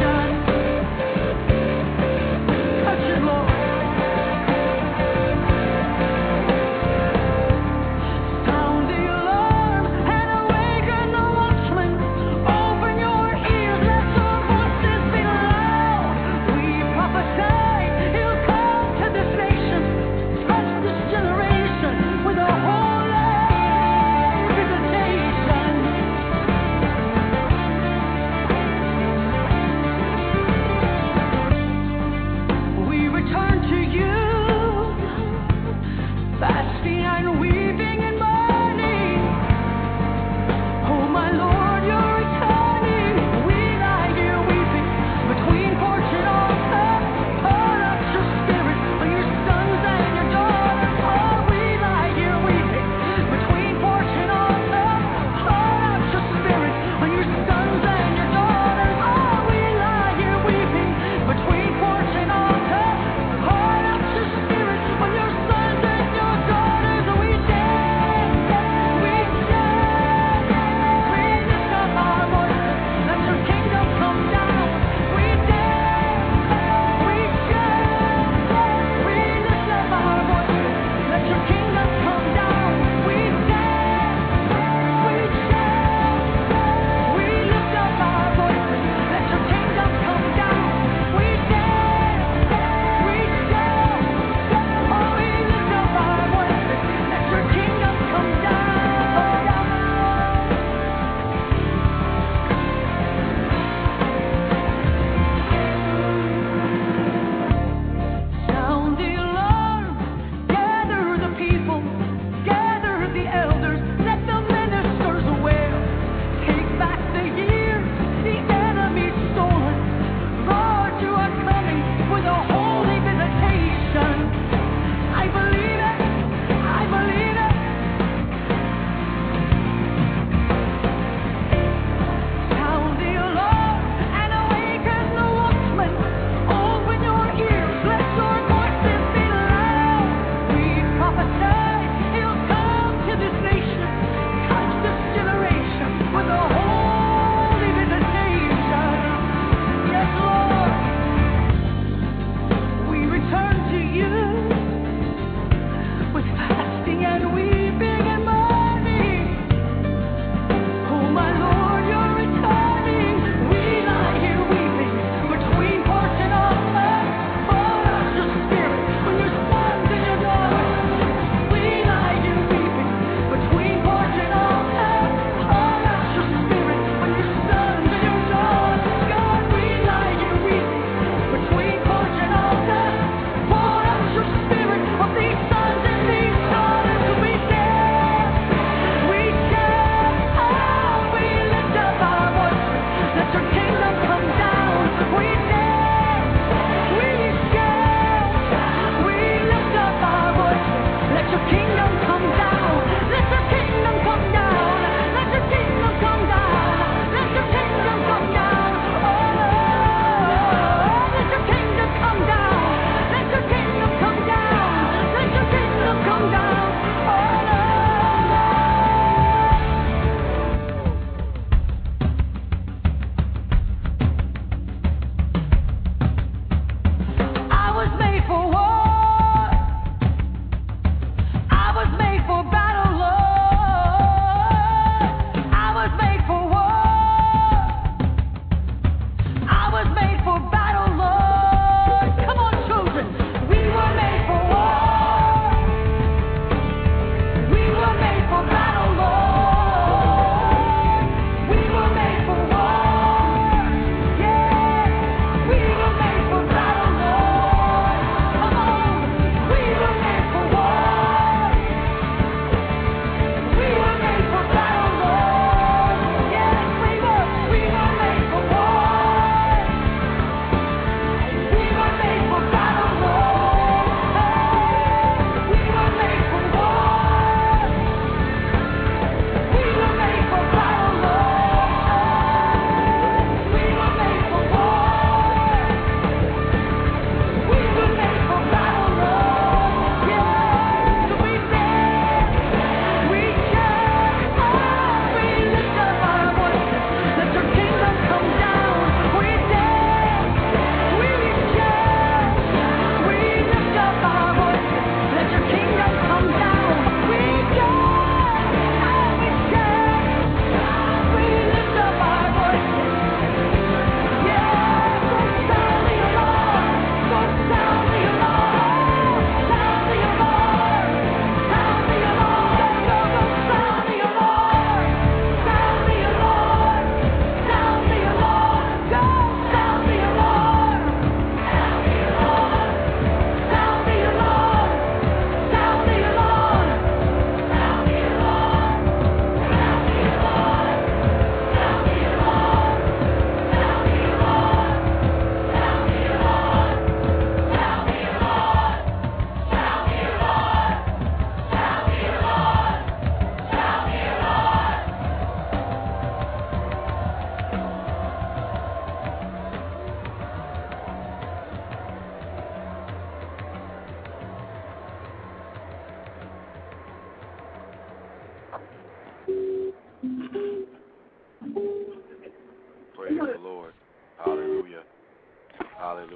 Touch it, Lord.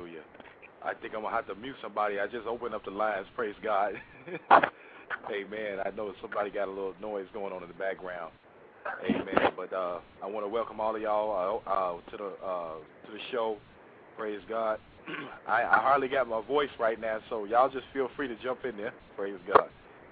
Hallelujah. I think I'm going to have to mute somebody. I just opened up the lines. Praise God. Amen. I know somebody got a little noise going on in the background. Amen. But uh, I want to welcome all of y'all uh, uh, to the uh, to the show. Praise God. I, I hardly got my voice right now, so y'all just feel free to jump in there. Praise God.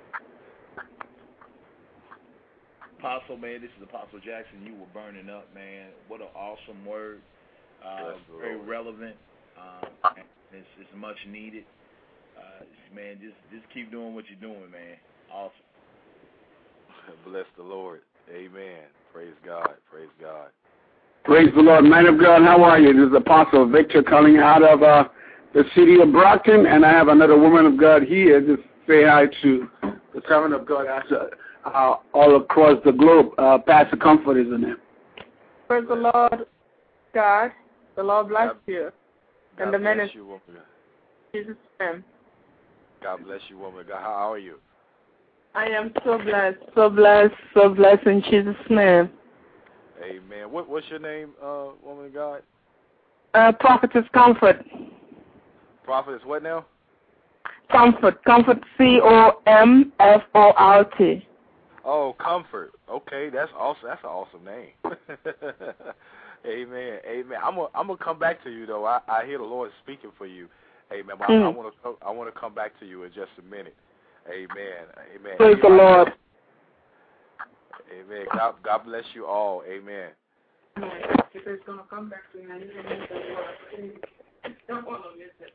Apostle, man, this is Apostle Jackson. You were burning up, man. What an awesome word. Uh, very relevant. Um, it's, it's much needed. Uh, man, just just keep doing what you're doing, man. Awesome. Bless the Lord. Amen. Praise God. Praise God. Praise the Lord. Man of God, how are you? This is Apostle Victor calling out of uh, the city of Brockton, and I have another woman of God here. Just say hi to the servant of God uh, all across the globe. Uh, Pastor Comfort is in there. Praise the Lord, God. The Lord bless God, you. God and the bless ministry. you, woman. Jesus' name. God bless you, woman. God, how are you? I am so blessed, so blessed, so blessed in Jesus' name. Amen. What What's your name, uh, woman of God? Uh, Prophetess Comfort. Prophetess what now? Comfort. Comfort, C O M F O R T. Oh, Comfort. Okay, that's awesome. That's an awesome name. Amen. Amen. I'm gonna I'm gonna come back to you though. I, I hear the Lord speaking for you. Amen. But mm. I, I want to I want to come back to you in just a minute. Amen. Amen. Praise Anybody? the Lord. Amen. God, God bless you all. Amen. Because gonna come back to me. Don't want to miss it.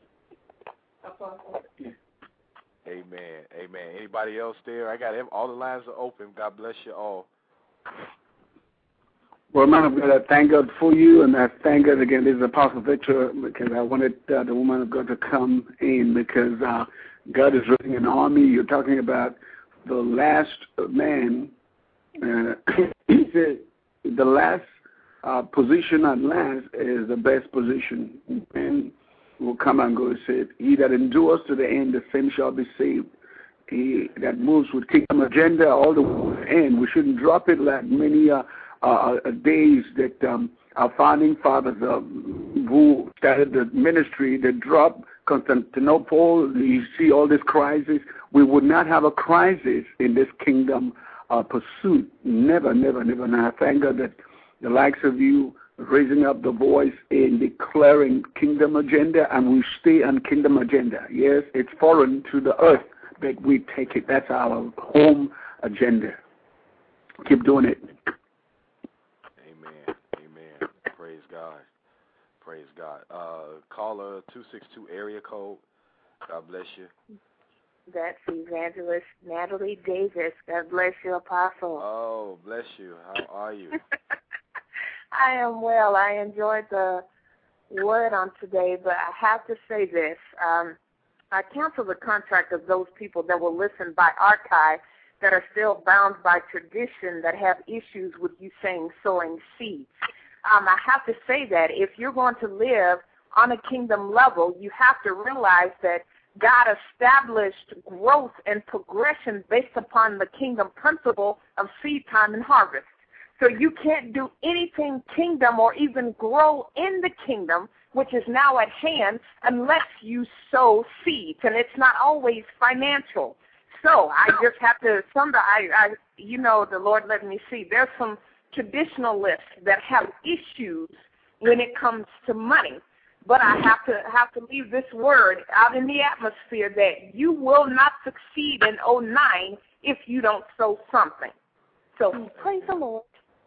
Amen. Amen. Anybody else there? I got all the lines are open. God bless you all. Well, man of God, I thank God for you, and I thank God again. This is Apostle Victor because I wanted uh, the woman of God to come in because uh, God is raising an army. You're talking about the last man. Uh, he said the last uh, position at last is the best position. And will come and go. He said, he that endures to the end, the same shall be saved. He that moves with kingdom agenda all the way to the end. We shouldn't drop it like many uh, uh, days that um, our founding fathers uh, who started the ministry, they dropped Constantinople. You see all this crisis. We would not have a crisis in this kingdom uh, pursuit. Never, never, never. And I thank God that the likes of you raising up the voice in declaring kingdom agenda, and we stay on kingdom agenda. Yes, it's foreign to the earth, but we take it. That's our home agenda. Keep doing it. Amen. Amen. Praise God. Praise God. Uh, caller two six two area code. God bless you. That's Evangelist Natalie Davis. God bless you, Apostle. Oh, bless you. How are you? I am well. I enjoyed the word on today, but I have to say this. Um, I cancel the contract of those people that will listen by archive that are still bound by tradition that have issues with you saying sowing seeds. Um, I have to say that if you're going to live on a kingdom level, you have to realize that God established growth and progression based upon the kingdom principle of seed time and harvest. So you can't do anything kingdom or even grow in the kingdom, which is now at hand, unless you sow seeds, and it's not always financial. So I just have to, some, I, I, you know, the Lord let me see, there's some traditionalists that have issues when it comes to money. But I have to have to leave this word out in the atmosphere that you will not succeed in oh nine if you don't sow something. So praise the Lord.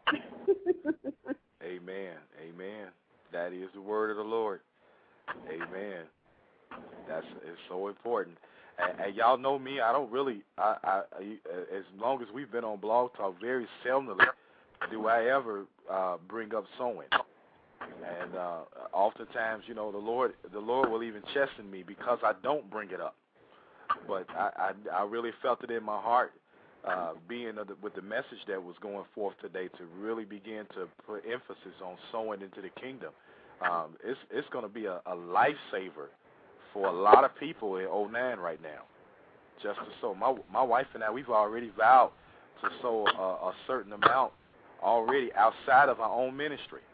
Amen. Amen. That is the word of the Lord. Amen. That's it's so important. And, and y'all know me. I don't really. I, I, I as long as we've been on Blog Talk, very seldomly do I ever uh, bring up sowing. And uh, oftentimes, you know, the Lord, the Lord will even chasten me because I don't bring it up. But I, I, I really felt it in my heart, uh, being the, with the message that was going forth today, to really begin to put emphasis on sowing into the kingdom. Um, it's it's going to be a, a lifesaver for a lot of people in oh nine right now. Just to sow. My my wife and I, we've already vowed to sow a, a certain amount already outside of our own ministry.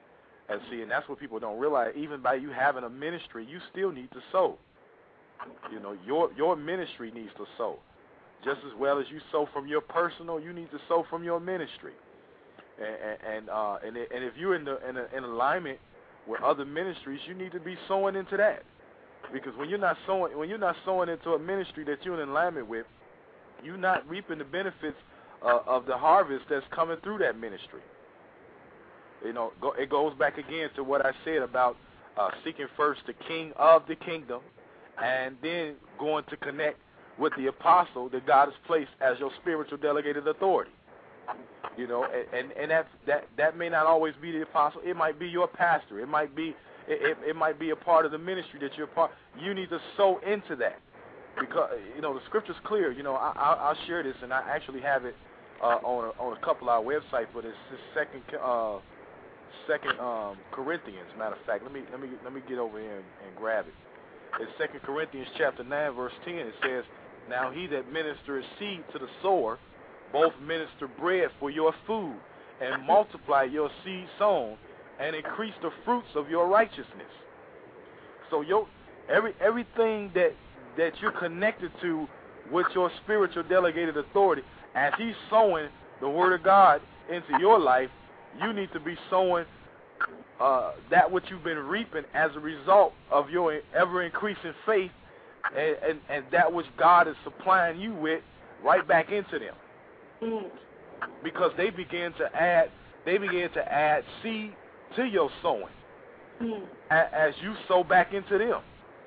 And see, and that's what people don't realize. Even by you having a ministry, you still need to sow. You know, your your ministry needs to sow. Just as well as you sow from your personal, you need to sow from your ministry. And and uh, and, and if you're in the in, a, in alignment with other ministries, you need to be sowing into that. Because when you're not sowing when you're not sowing into a ministry that you're in alignment with, you're not reaping the benefits uh, of the harvest that's coming through that ministry. You know, go, it goes back again to what I said about uh, seeking first the King of the kingdom, and then going to connect with the apostle that God has placed as your spiritual delegated authority. You know, and and, and that that that may not always be the apostle. It might be your pastor. It might be it, it, it might be a part of the ministry that you're part. You need to sow into that, because you know the scripture's clear. You know, I, I'll, I'll share this, and I actually have it uh, on a, on a couple of our websites. But it's the second. Uh, Second um, Corinthians, matter of fact, let me let me let me get over here and, and grab it. In Second Corinthians chapter nine, verse ten, it says, "Now he that ministers seed to the sower, both minister bread for your food, and multiply your seed sown, and increase the fruits of your righteousness." So your every everything that that you're connected to with your spiritual delegated authority, as he's sowing the word of God into your life, you need to be sowing uh, that which you've been reaping as a result of your ever-increasing faith, and, and, and that which God is supplying you with right back into them. Mm. Because they begin to add, they begin to add seed to your sowing mm. a, as you sow back into them.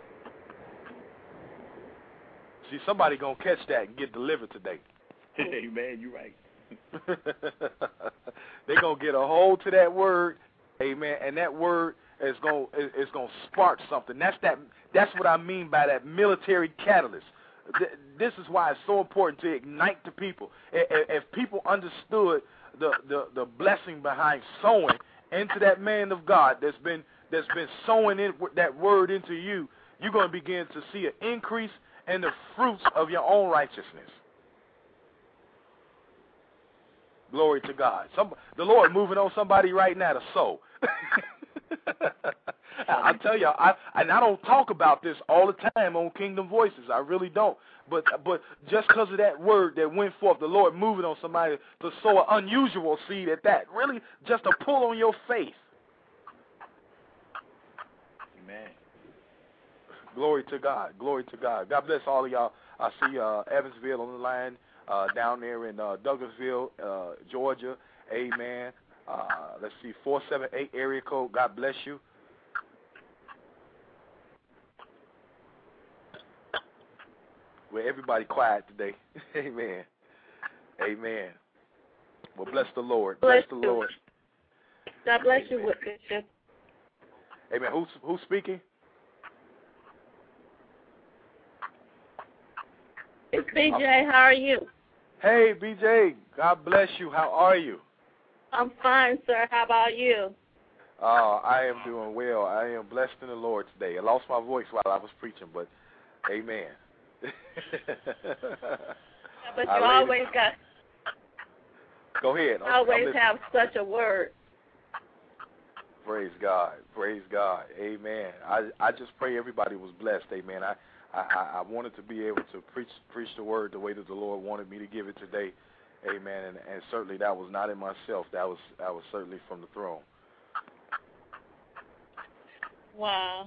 See, somebody gonna catch that and get delivered today. Hey, man, you're right. They're gonna get a hold to that word, amen, and that word is gonna is gonna spark something. That's that. That's what I mean by that military catalyst. This is why it's so important to ignite the people. If people understood the the, the blessing behind sowing into that man of God that's been that's been sowing in that word into you, you're gonna begin to see an increase in the fruits of your own righteousness. Glory to God. Some, the Lord moving on somebody right now to sow. I tell you, I and I don't talk about this all the time on Kingdom Voices. I really don't. But but just because of that word that went forth, the Lord moving on somebody to sow an unusual seed at that, really just a pull on your faith. Amen. Glory to God. Glory to God. God bless all of y'all. I see uh, Evansville on the line. Uh, down there in uh, Douglasville, uh, Georgia, amen. Uh, let's see, four seven eight area code. God bless you. Well, everybody quiet today. Amen. Amen. Well, bless the Lord. Bless, bless the you. Lord. God bless amen. you, Bishop. Amen. Who's who's speaking? It's B J. How are you? Hey, B J, God bless you. How are you? I'm fine, sir. How about you? Oh, I am doing well. I am blessed in the Lord today. I lost my voice while I was preaching, but amen. Yeah, but you I always got... Go ahead. You always have such a word. Praise God. Praise God. Amen. I, I just pray everybody was blessed. Amen. I I, I wanted to be able to preach preach the word the way that the Lord wanted me to give it today, amen. And, and certainly that was not in myself. That was that was certainly from the throne. Wow.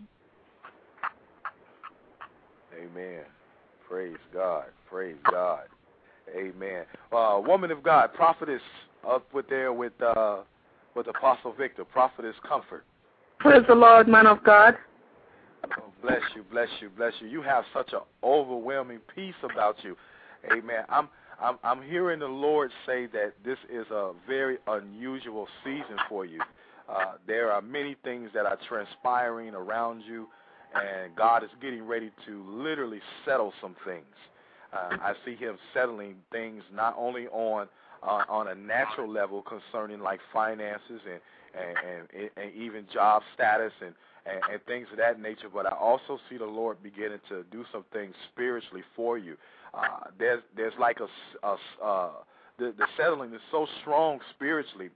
Amen. Praise God. Praise God. Amen. Uh, woman of God, prophetess up with there with uh, with Apostle Victor, prophetess Comfort. Praise the Lord, man of God. Oh, bless you, bless you, bless you. You have such an overwhelming peace about you. Amen. I'm I'm I'm hearing the Lord say that this is a very unusual season for you. Uh, there are many things that are transpiring around you, and God is getting ready to literally settle some things. Uh, I see him settling things not only on uh, on a natural level concerning like finances and and, and, and even job status and, and, and things of that nature, but I also see the Lord beginning to do some things spiritually for you. Uh, there's there's like a, a uh, the, the settling is so strong spiritually.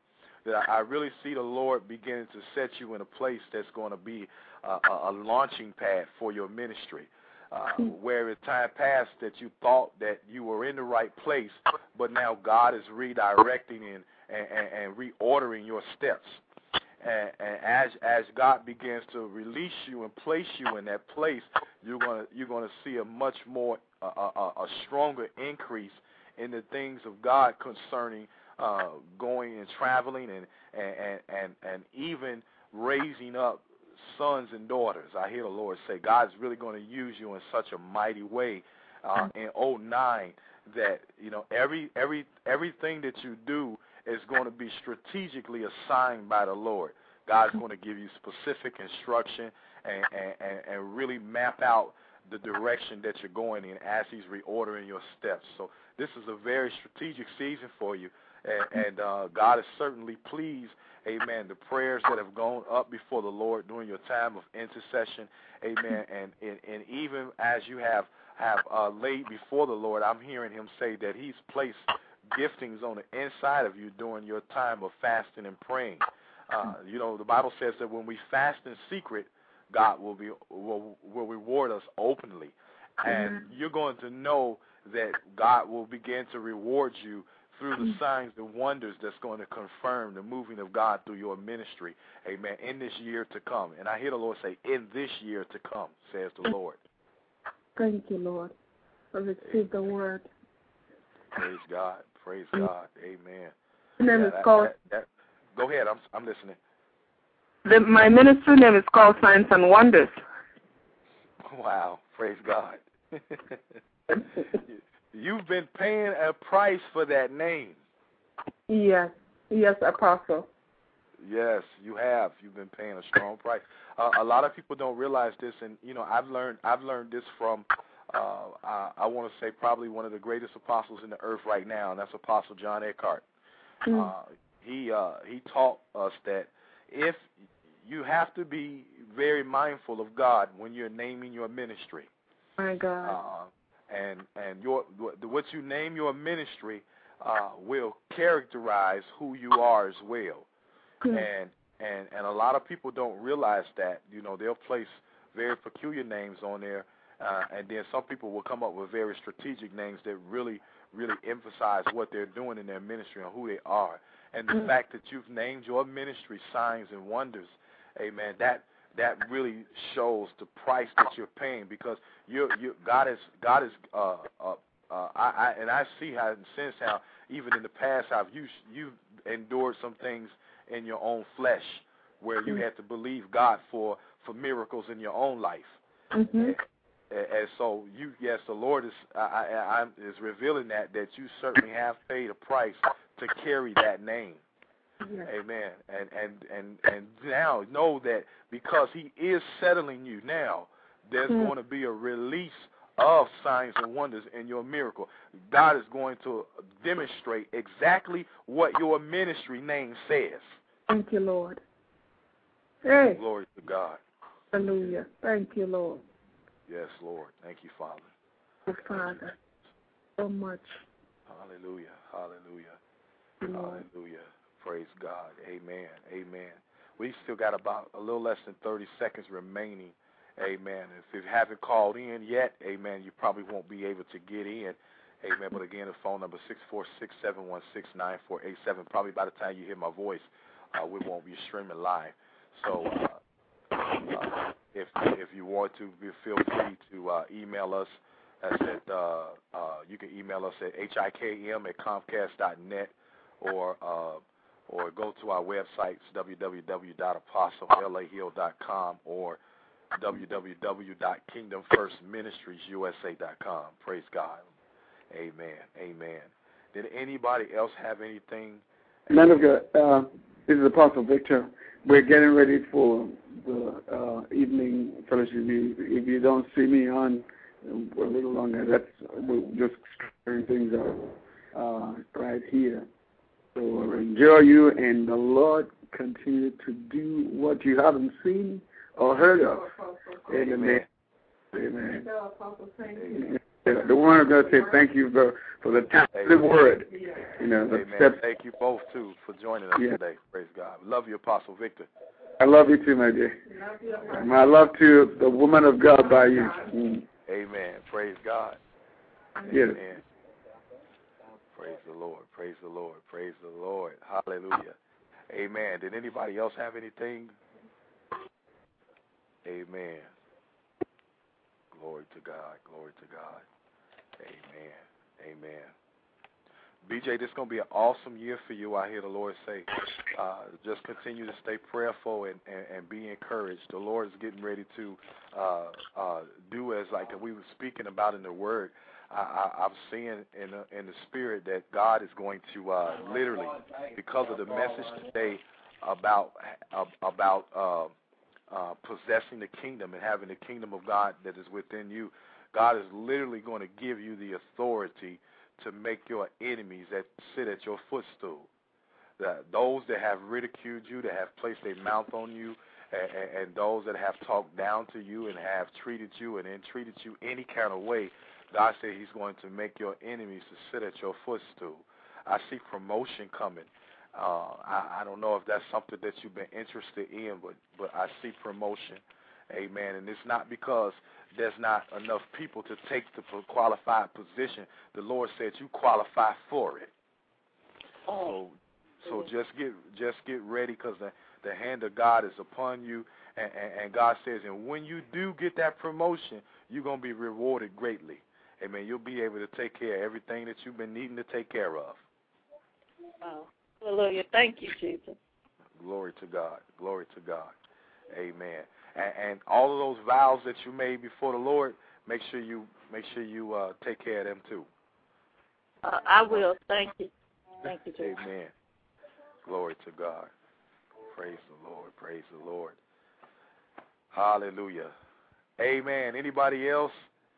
that I, I really see the Lord beginning to set you in a place that's going to be a, a, a launching pad for your ministry. Uh, where in time past that you thought that you were in the right place, but now God is redirecting and, and, and reordering your steps. And, and as as God begins to release you and place you in that place, you're gonna you're gonna see a much more uh, a, a stronger increase in the things of God concerning uh, going and traveling and and and and even raising up sons and daughters. I hear the Lord say God's really going to use you in such a mighty way uh, in oh nine that, you know, every every everything that you do is going to be strategically assigned by the Lord. God's going to give you specific instruction and, and, and really map out the direction that you're going in as he's reordering your steps. So this is a very strategic season for you, and, and uh, God is certainly pleased. Amen. The prayers that have gone up before the Lord during your time of intercession, amen, and and, and even as you have have uh, laid before the Lord, I'm hearing him say that he's placed giftings on the inside of you during your time of fasting and praying. Uh, you know, the Bible says that when we fast in secret, God will be will, will reward us openly, and you're going to know that God will begin to reward you through the signs and wonders that's going to confirm the moving of God through your ministry, amen, in this year to come. And I hear the Lord say, in this year to come, says the Lord. Thank you, Lord. I receive the word. Praise God. Praise God. Amen. My name Yeah, is that, called, that, that, go ahead. I'm, I'm listening. the, my ministry name is called Signs and Wonders. Wow. Praise God. You've been paying a price for that name. Yes. Yes, Apostle. Yes, you have. You've been paying a strong price. Uh, a lot of people don't realize this, and you know, I've learned. I've learned this from. Uh, I, I want to say probably one of the greatest apostles in the earth right now, and that's Apostle John Eckhart. Mm. Uh, he uh, he taught us that if you have to be very mindful of God when you're naming your ministry. My God. Uh, and and your what you name your ministry uh, will characterize who you are as well. Mm. And and and a lot of people don't realize that. You know, they'll place very peculiar names on there, uh, and then some people will come up with very strategic names that really really emphasize what they're doing in their ministry and who they are. And the mm. fact that you've named your ministry Signs and Wonders, amen, that that really shows the price that you're paying, because you you God is God is uh, uh, uh, I, I and I see how and sense how even in the past how you you've endured some things in your own flesh where you had to believe God for for miracles in your own life. Mm-hmm. And, and so you yes the Lord is I, I, I is revealing that that you certainly have paid a price to carry that name. Yes. Amen. And, and and and now know that because he is settling you now, there's mm. going to be a release of signs and wonders in your miracle. God is going to demonstrate exactly what your ministry name says. Thank you, Lord. Hey. Glory to God. Hallelujah. Thank you, Lord. Yes, Lord. Thank you, Father. Thank you, Father. So much. Hallelujah. Hallelujah. Lord. Hallelujah. Praise God. Amen. Amen. We still got about a little less than thirty seconds remaining. Amen. If you haven't called in yet, amen, you probably won't be able to get in. Amen. But again, the phone number six four six, seven one six, nine four eight seven. Probably by the time you hear my voice, uh, we won't be streaming live. So uh, uh, if if you want to, feel free to uh, email us. That's at, uh, uh, you can email us at hikim at comcast dot net or uh, or go to our websites, w w w dot apostle l a hill dot com or w w w dot kingdom first ministries u s a dot com. Praise God. Amen. Amen. Did anybody else have anything? Man of God, uh, this is Apostle Victor. We're getting ready for the uh, evening fellowship. If you don't see me on a little longer, that's we're just stirring things up uh, right here. So enjoy you, and the Lord continue to do what you haven't seen or heard of. Amen. Amen. Amen. The woman of God said thank you for, for the timely word. You know, the Amen. steps. Thank you both, too, for joining us Yeah. today. Praise God. Love you, Apostle Victor. I love you too, my dear. My love to the woman of God by you. Mm. Amen. Praise God. Yes. Amen. Praise the Lord. Praise the Lord. Praise the Lord. Hallelujah. Amen. Did anybody else have anything? Amen. Glory to God. Glory to God. Amen. Amen. B J, this is going to be an awesome year for you, I hear the Lord say. Uh, just continue to stay prayerful and, and, and be encouraged. The Lord is getting ready to uh, uh, do as like we were speaking about in the Word. I, I, I'm seeing in the, in the Spirit that God is going to uh, literally, because of the message today about about uh, uh, possessing the kingdom and having the kingdom of God that is within you, God is literally going to give you the authority to make your enemies that sit at your footstool. That those that have ridiculed you, that have placed their mouth on you, and, and those that have talked down to you and have treated you and then treated you any kind of way, God said he's going to make your enemies to sit at your footstool. I see promotion coming. Uh, I, I don't know if that's something that you've been interested in, but, but I see promotion. Amen. And it's not because there's not enough people to take the qualified position. The Lord said you qualify for it. So, so just get just get ready, because the, the hand of God is upon you. And, and, and God says, and when you do get that promotion, you're going to be rewarded greatly. Amen. You'll be able to take care of everything that you've been needing to take care of. Wow. Hallelujah. Thank you, Jesus. Glory to God. Glory to God. Amen. And, and all of those vows that you made before the Lord, make sure you make sure you uh, take care of them too. Uh, I will. Thank you. Thank you, Jesus. Amen. Glory to God. Praise the Lord. Praise the Lord. Hallelujah. Amen. Anybody else?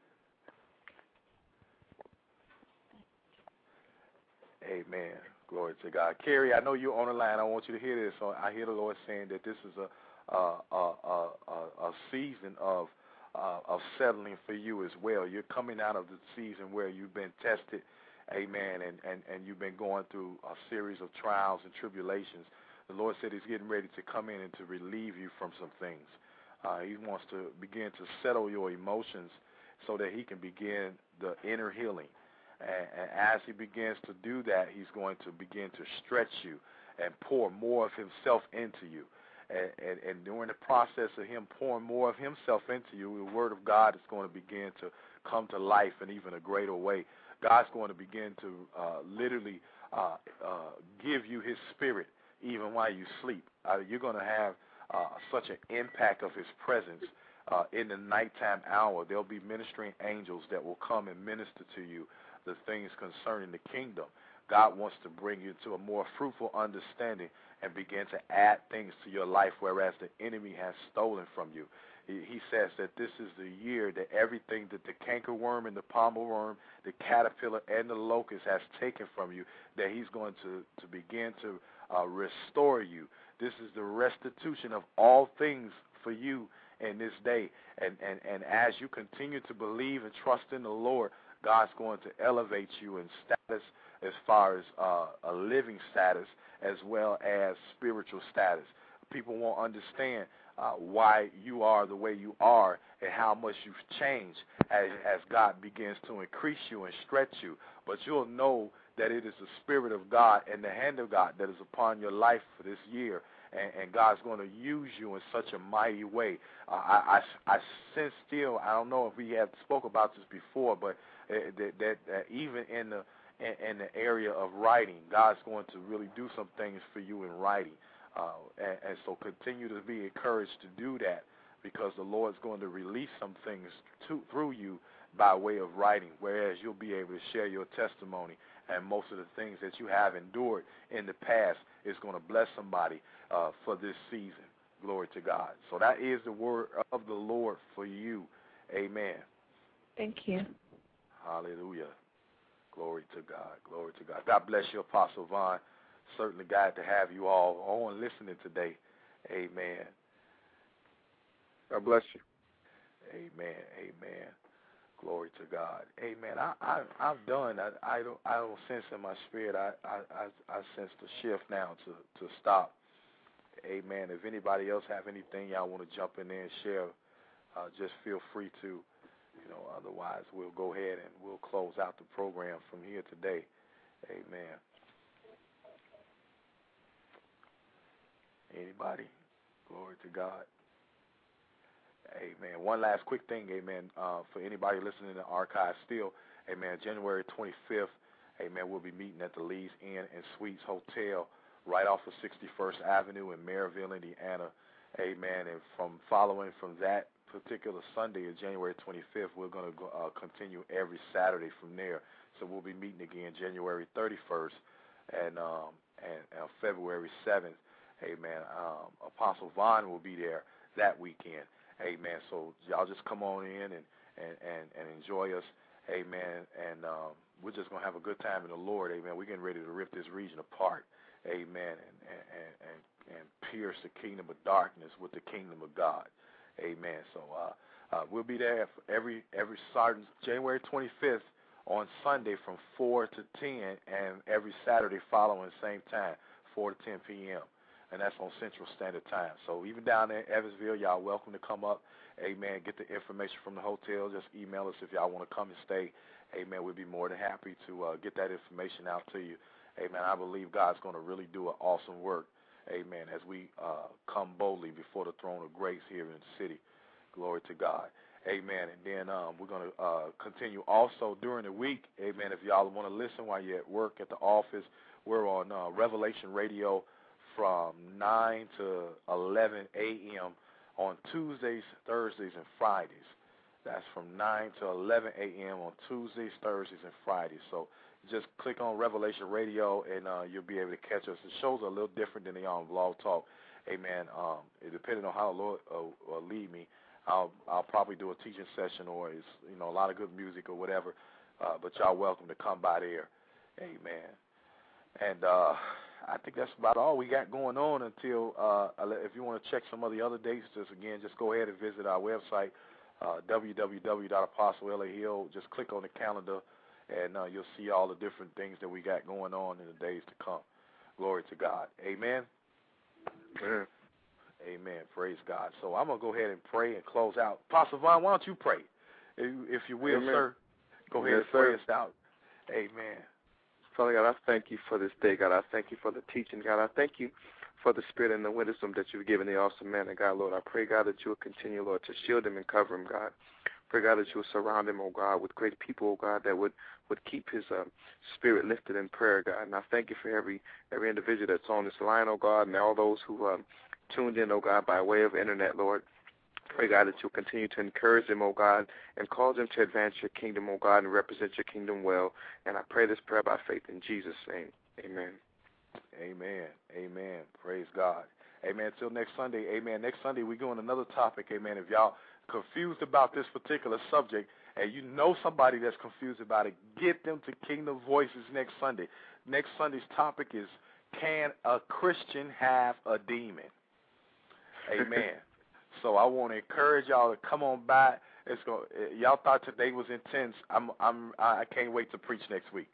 Amen. Glory to God. Carrie, I know you're on the line. I want you to hear this. So I hear the Lord saying that this is a a a, a, a season of uh, of settling for you as well. You're coming out of the season where you've been tested, amen, and, and, and you've been going through a series of trials and tribulations. The Lord said he's getting ready to come in and to relieve you from some things. Uh, he wants to begin to settle your emotions so that he can begin the inner healing. And, and as he begins to do that, he's going to begin to stretch you and pour more of himself into you. And, and, and during the process of him pouring more of himself into you, the word of God is going to begin to come to life in even a greater way. God's going to begin to uh, literally uh, uh, give you his spirit even while you sleep. Uh, you're going to have uh, such an impact of his presence uh, in the nighttime hour. There'll be ministering angels that will come and minister to you the things concerning the kingdom. God wants to bring you to a more fruitful understanding and begin to add things to your life, whereas the enemy has stolen from you. He, he says that this is the year that everything that the cankerworm and the palmer worm, the caterpillar and the locust has taken from you, that he's going to, to begin to uh, restore you. This is the restitution of all things for you in this day. And, and, and as you continue to believe and trust in the Lord, God's going to elevate you in status as far as uh, a living status as well as spiritual status. People won't understand uh, why you are the way you are and how much you've changed as, as God begins to increase you and stretch you. But you'll know that it is the Spirit of God and the hand of God that is upon your life for this year. And, and God's going to use you in such a mighty way. Uh, I, I, I sense still, I don't know if we have spoke about this before, but uh, that, that uh, even in the in, in the area of writing, God's going to really do some things for you in writing. Uh, and, and so continue to be encouraged to do that, because the Lord's going to release some things to, through you by way of writing, whereas you'll be able to share your testimony. And most of the things that you have endured in the past is going to bless somebody uh, for this season. Glory to God. So that is the word of the Lord for you. Amen. Thank you. Hallelujah. Glory to God. Glory to God. God bless you, Apostle Vaughn. Certainly glad to have you all on listening today. Amen. God bless you. Amen. Amen. Glory to God. Amen. I, I, I'm done. I, I don't I don't sense in my spirit. I, I, I, I sense the shift now to, to stop. Amen. If anybody else have anything y'all want to jump in there and share, uh, just feel free to. You know, otherwise we'll go ahead and we'll close out the program from here today. Amen. Anybody? Glory to God. Amen. One last quick thing, amen, uh, for anybody listening to the archive still, amen, January twenty-fifth, amen, we'll be meeting at the Lee's Inn and Suites Hotel right off of sixty-first Avenue in Maryville, Indiana, amen, and from following from that particular Sunday of January twenty-fifth, we're going to go, uh, continue every Saturday from there, so we'll be meeting again January thirty-first and, um, and, and February seventh, amen. Um, Apostle Vaughn will be there that weekend. Amen. So y'all just come on in and, and, and, and enjoy us. Amen. And um, we're just going to have a good time in the Lord. Amen. We're getting ready to rip this region apart. Amen. And, and, and, and pierce the kingdom of darkness with the kingdom of God. Amen. So uh, uh, we'll be there every every Saturday, January twenty-fifth on Sunday from four to ten, and every Saturday following the same time, four to ten p.m., and that's on Central Standard Time. So even down there in Evansville, y'all welcome to come up. Amen. Get the information from the hotel. Just email us if y'all want to come and stay. Amen. We'd be more than happy to uh, get that information out to you. Amen. I believe God's going to really do an awesome work. Amen. As we uh, come boldly before the throne of grace here in the city. Glory to God. Amen. And then um, we're going to uh, continue also during the week. Amen. If y'all want to listen while you're at work, at the office, we're on uh, Revelation Radio from nine to eleven a.m. on Tuesdays, Thursdays, and Fridays. That's from nine to eleven a.m. on Tuesdays, Thursdays, and Fridays. So just click on Revelation Radio, and uh, you'll be able to catch us. The shows are a little different than they are on Blog Talk. Amen. Um, it, depending on how the Lord uh, uh, lead me, I'll I'll probably do a teaching session, or it's, you know, a lot of good music or whatever. Uh, but y'all welcome to come by there. Amen. And uh, I think that's about all we got going on until, uh, if you want to check some of the other dates, just again, just go ahead and visit our website, uh, w w w dot apostle l a hill. Just click on the calendar, and uh, you'll see all the different things that we got going on in the days to come. Glory to God. Amen. Amen. Amen. Praise God. So I'm going to go ahead and pray and close out. Apostle Vaughn, why don't you pray? If, if you will, Amen. Sir. Go ahead yes, and pray sir. us out. Amen. Father God, I thank you for this day, God. I thank you for the teaching, God. I thank you for the spirit and the wisdom that you've given the awesome man of God, Lord. I pray, God, that you will continue, Lord, to shield him and cover him, God. Pray, God, that you will surround him, oh God, with great people, oh God, that would, would keep his uh, spirit lifted in prayer, God. And I thank you for every every individual that's on this line, oh God, and all those who um, tuned in, oh God, by way of internet, Lord. Pray, God, that you'll continue to encourage them, oh God, and cause them to advance your kingdom, oh God, and represent your kingdom well. And I pray this prayer by faith in Jesus' name. Amen. Amen. Amen. Praise God. Amen. Until next Sunday. Amen. Next Sunday we're going another topic. Amen. If y'all confused about this particular subject and you know somebody that's confused about it, get them to Kingdom Voices next Sunday. Next Sunday's topic is, can a Christian have a demon? Amen. So I want to encourage y'all to come on by. It's going. Y'all thought today was intense. I'm. I'm. I can't wait to preach next week.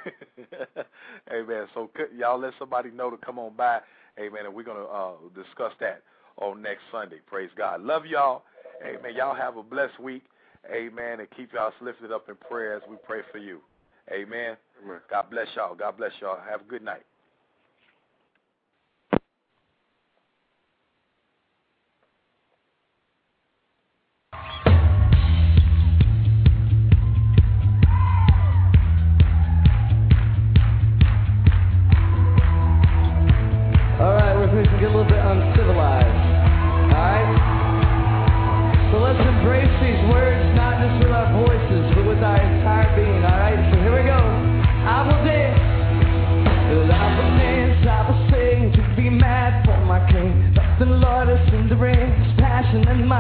Amen. So y'all let somebody know to come on by. Amen. And we're gonna uh, discuss that on next Sunday. Praise God. Love y'all. Amen. Y'all have a blessed week. Amen. And keep y'all lifted up in prayer as we pray for you. Amen. Amen. God bless y'all. God bless y'all. Have a good night. Get a little bit uncivilized. Alright? So let's embrace these words, not just with our voices, but with our entire being. Alright? So here we go. I will dance. I will dance. I will sing to be mad for my king. But the Lord is in the ring. His passion and